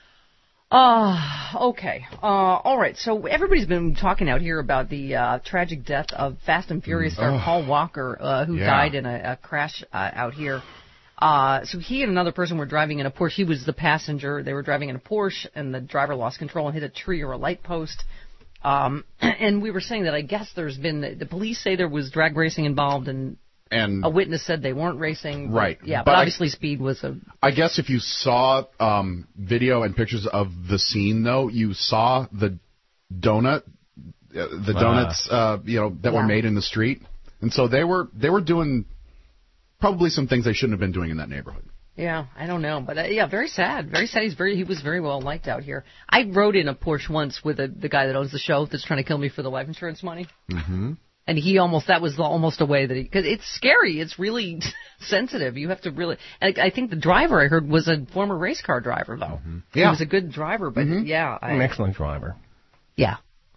uh, okay. Uh, all right, so everybody's been talking out here about the uh, tragic death of Fast and Furious star Oh. Paul Walker, uh, who Yeah. died in a, a crash uh, out here. Uh, so he and another person were driving in a Porsche. He was the passenger. They were driving in a Porsche, and the driver lost control and hit a tree or a light post. Um, and we were saying that I guess there's been, the, the police say there was drag racing involved, and, And a witness said they weren't racing. but- Right. Yeah, but, But I- obviously speed was a... I guess if you saw um, video and pictures of the scene, though, you saw the donut, uh, the Ah. donuts, uh, you know, that were Yeah. made in the street, and so they were they were doing probably some things they shouldn't have been doing in that neighborhood. Yeah, I don't know, but uh, yeah, very sad. Very sad. He's very he was very well liked out here. I rode in a Porsche once with a, the guy that owns the show that's trying to kill me for the life insurance money, Mm-hmm. and he almost that was the, almost a way that he because it's scary. It's really sensitive. You have to really. And I, I think the driver I heard was a former race car driver though. He Yeah. was a good driver, but yeah, I, An excellent driver. yeah.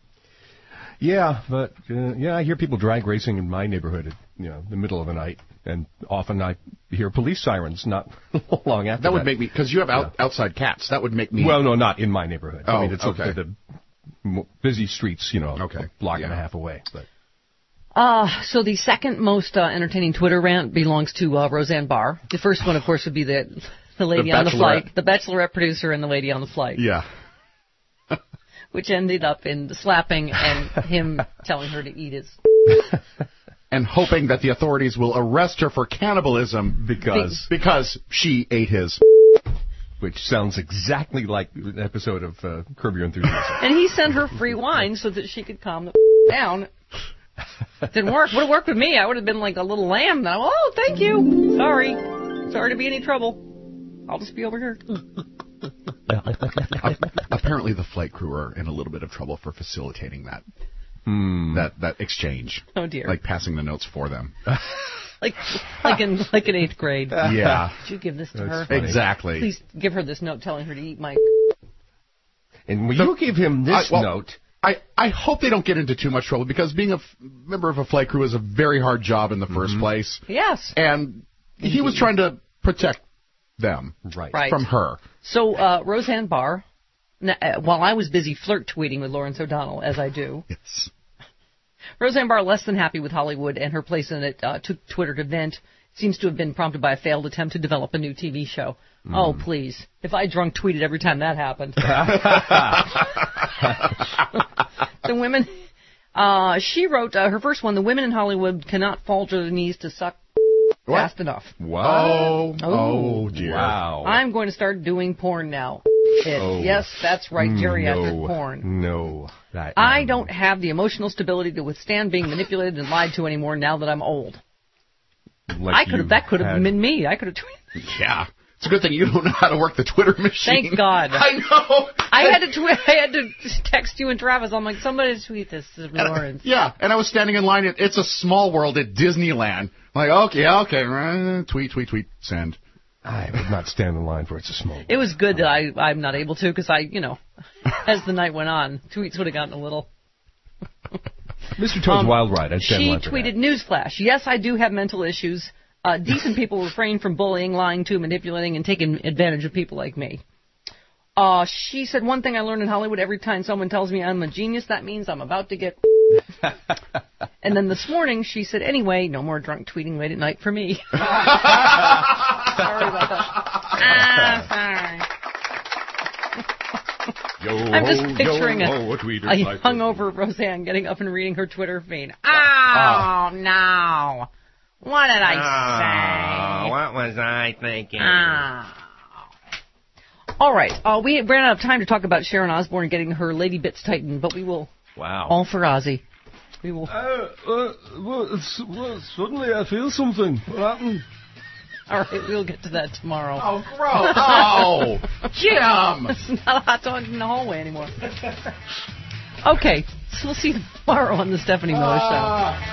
Yeah, but uh, yeah, I hear people drag racing in my neighborhood at you know the middle of the night, and often I hear police sirens not long after. That would that. make me because you have out, outside cats. That would make me. Well, no, not in my neighborhood. Oh, I mean, it's okay. the, the m- busy streets, you know, Okay. a block Yeah. and a half away. But Uh, so the second most uh, entertaining Twitter rant belongs to uh, Roseanne Barr. The first one, of course, would be the the lady The on the flight, Bachelorette. the Bachelorette producer and the lady on the flight. Yeah. Which ended up in slapping and him telling her to eat his. And hoping that the authorities will arrest her for cannibalism because because she ate his. Which sounds exactly like an episode of uh, Curb Your Enthusiasm. And he sent her free wine so that she could calm the down. Didn't work. Would have worked with me. I would have been like a little lamb. Now, oh, thank you. Sorry. Sorry to be any trouble. I'll just be over here. Apparently, the flight crew are in a little bit of trouble for facilitating that Hmm. that that exchange. Oh dear. Like passing the notes for them. Like, like in like in eighth grade. Yeah. Did you give this to That's her? funny. Exactly. Please give her this note telling her to eat my. And will you give him this I, well, note? I, I hope they don't get into too much trouble because being a f- member of a flight crew is a very hard job in the first Mm-hmm. place. Yes. And he was trying to protect them right. Right. from her. So uh, Roseanne Barr, n- uh, while I was busy flirt tweeting with Lawrence O'Donnell, as I do. Yes. Roseanne Barr less than happy with Hollywood and her place in it uh, took Twitter to vent. Seems to have been prompted by a failed attempt to develop a new T V show. Mm. Oh, please. If I drunk tweeted every time that happened. The women, uh, she wrote uh, her first one, the women in Hollywood cannot fall to their knees to suck What? fast enough. Wow. Oh. Oh, dear. Wow. I'm going to start doing porn now. It, Oh. Yes, that's right, geriatric no. porn. No. That, I um, don't have the emotional stability to withstand being manipulated and lied to anymore now that I'm old. like I could you have. That could have had- been me. I could have tweeted. Yeah. It's a good thing you don't know how to work the Twitter machine. Thank God. I know. I had to tweet. I had to text you and Travis. I'm like, somebody tweet this, to Lawrence. Yeah, and I was standing in line at It's a Small World at Disneyland. I'm like, okay, okay, uh, tweet, tweet, tweet, send. I would not stand in line for It's a Small World. It was good that I I'm not able to because I you know, as the night went on, tweets would have gotten a little. Mister Toad's Um, Wild Ride. I'd stand in She line for tweeted, "Newsflash: Yes, I do have mental issues. Uh, decent people refrain from bullying, lying to, manipulating, and taking advantage of people like me." Uh, she said, "One thing I learned in Hollywood: every time someone tells me I'm a genius, that means I'm about to get." And then this morning she said, "Anyway, no more drunk tweeting late at night for me." Sorry about that. Ah, sorry. Yo, I'm just ho, picturing yo, a, ho, a tweeter a sniper. hungover Roseanne getting up and reading her Twitter feed. Oh, Ah. no. What did I Oh, say? what was I thinking? Ah. All right. Uh, we ran out of time to talk about Sharon Osbourne getting her lady bits tightened, but we will. Wow. All for Ozzy. We will. Uh, uh, well, it's, well, suddenly I feel something. What happened? All right, we'll get to that tomorrow. Oh, gross. Oh, Jim. It's not a hot dog in the hallway anymore. Okay, so we'll see you tomorrow on the Stephanie Miller Show.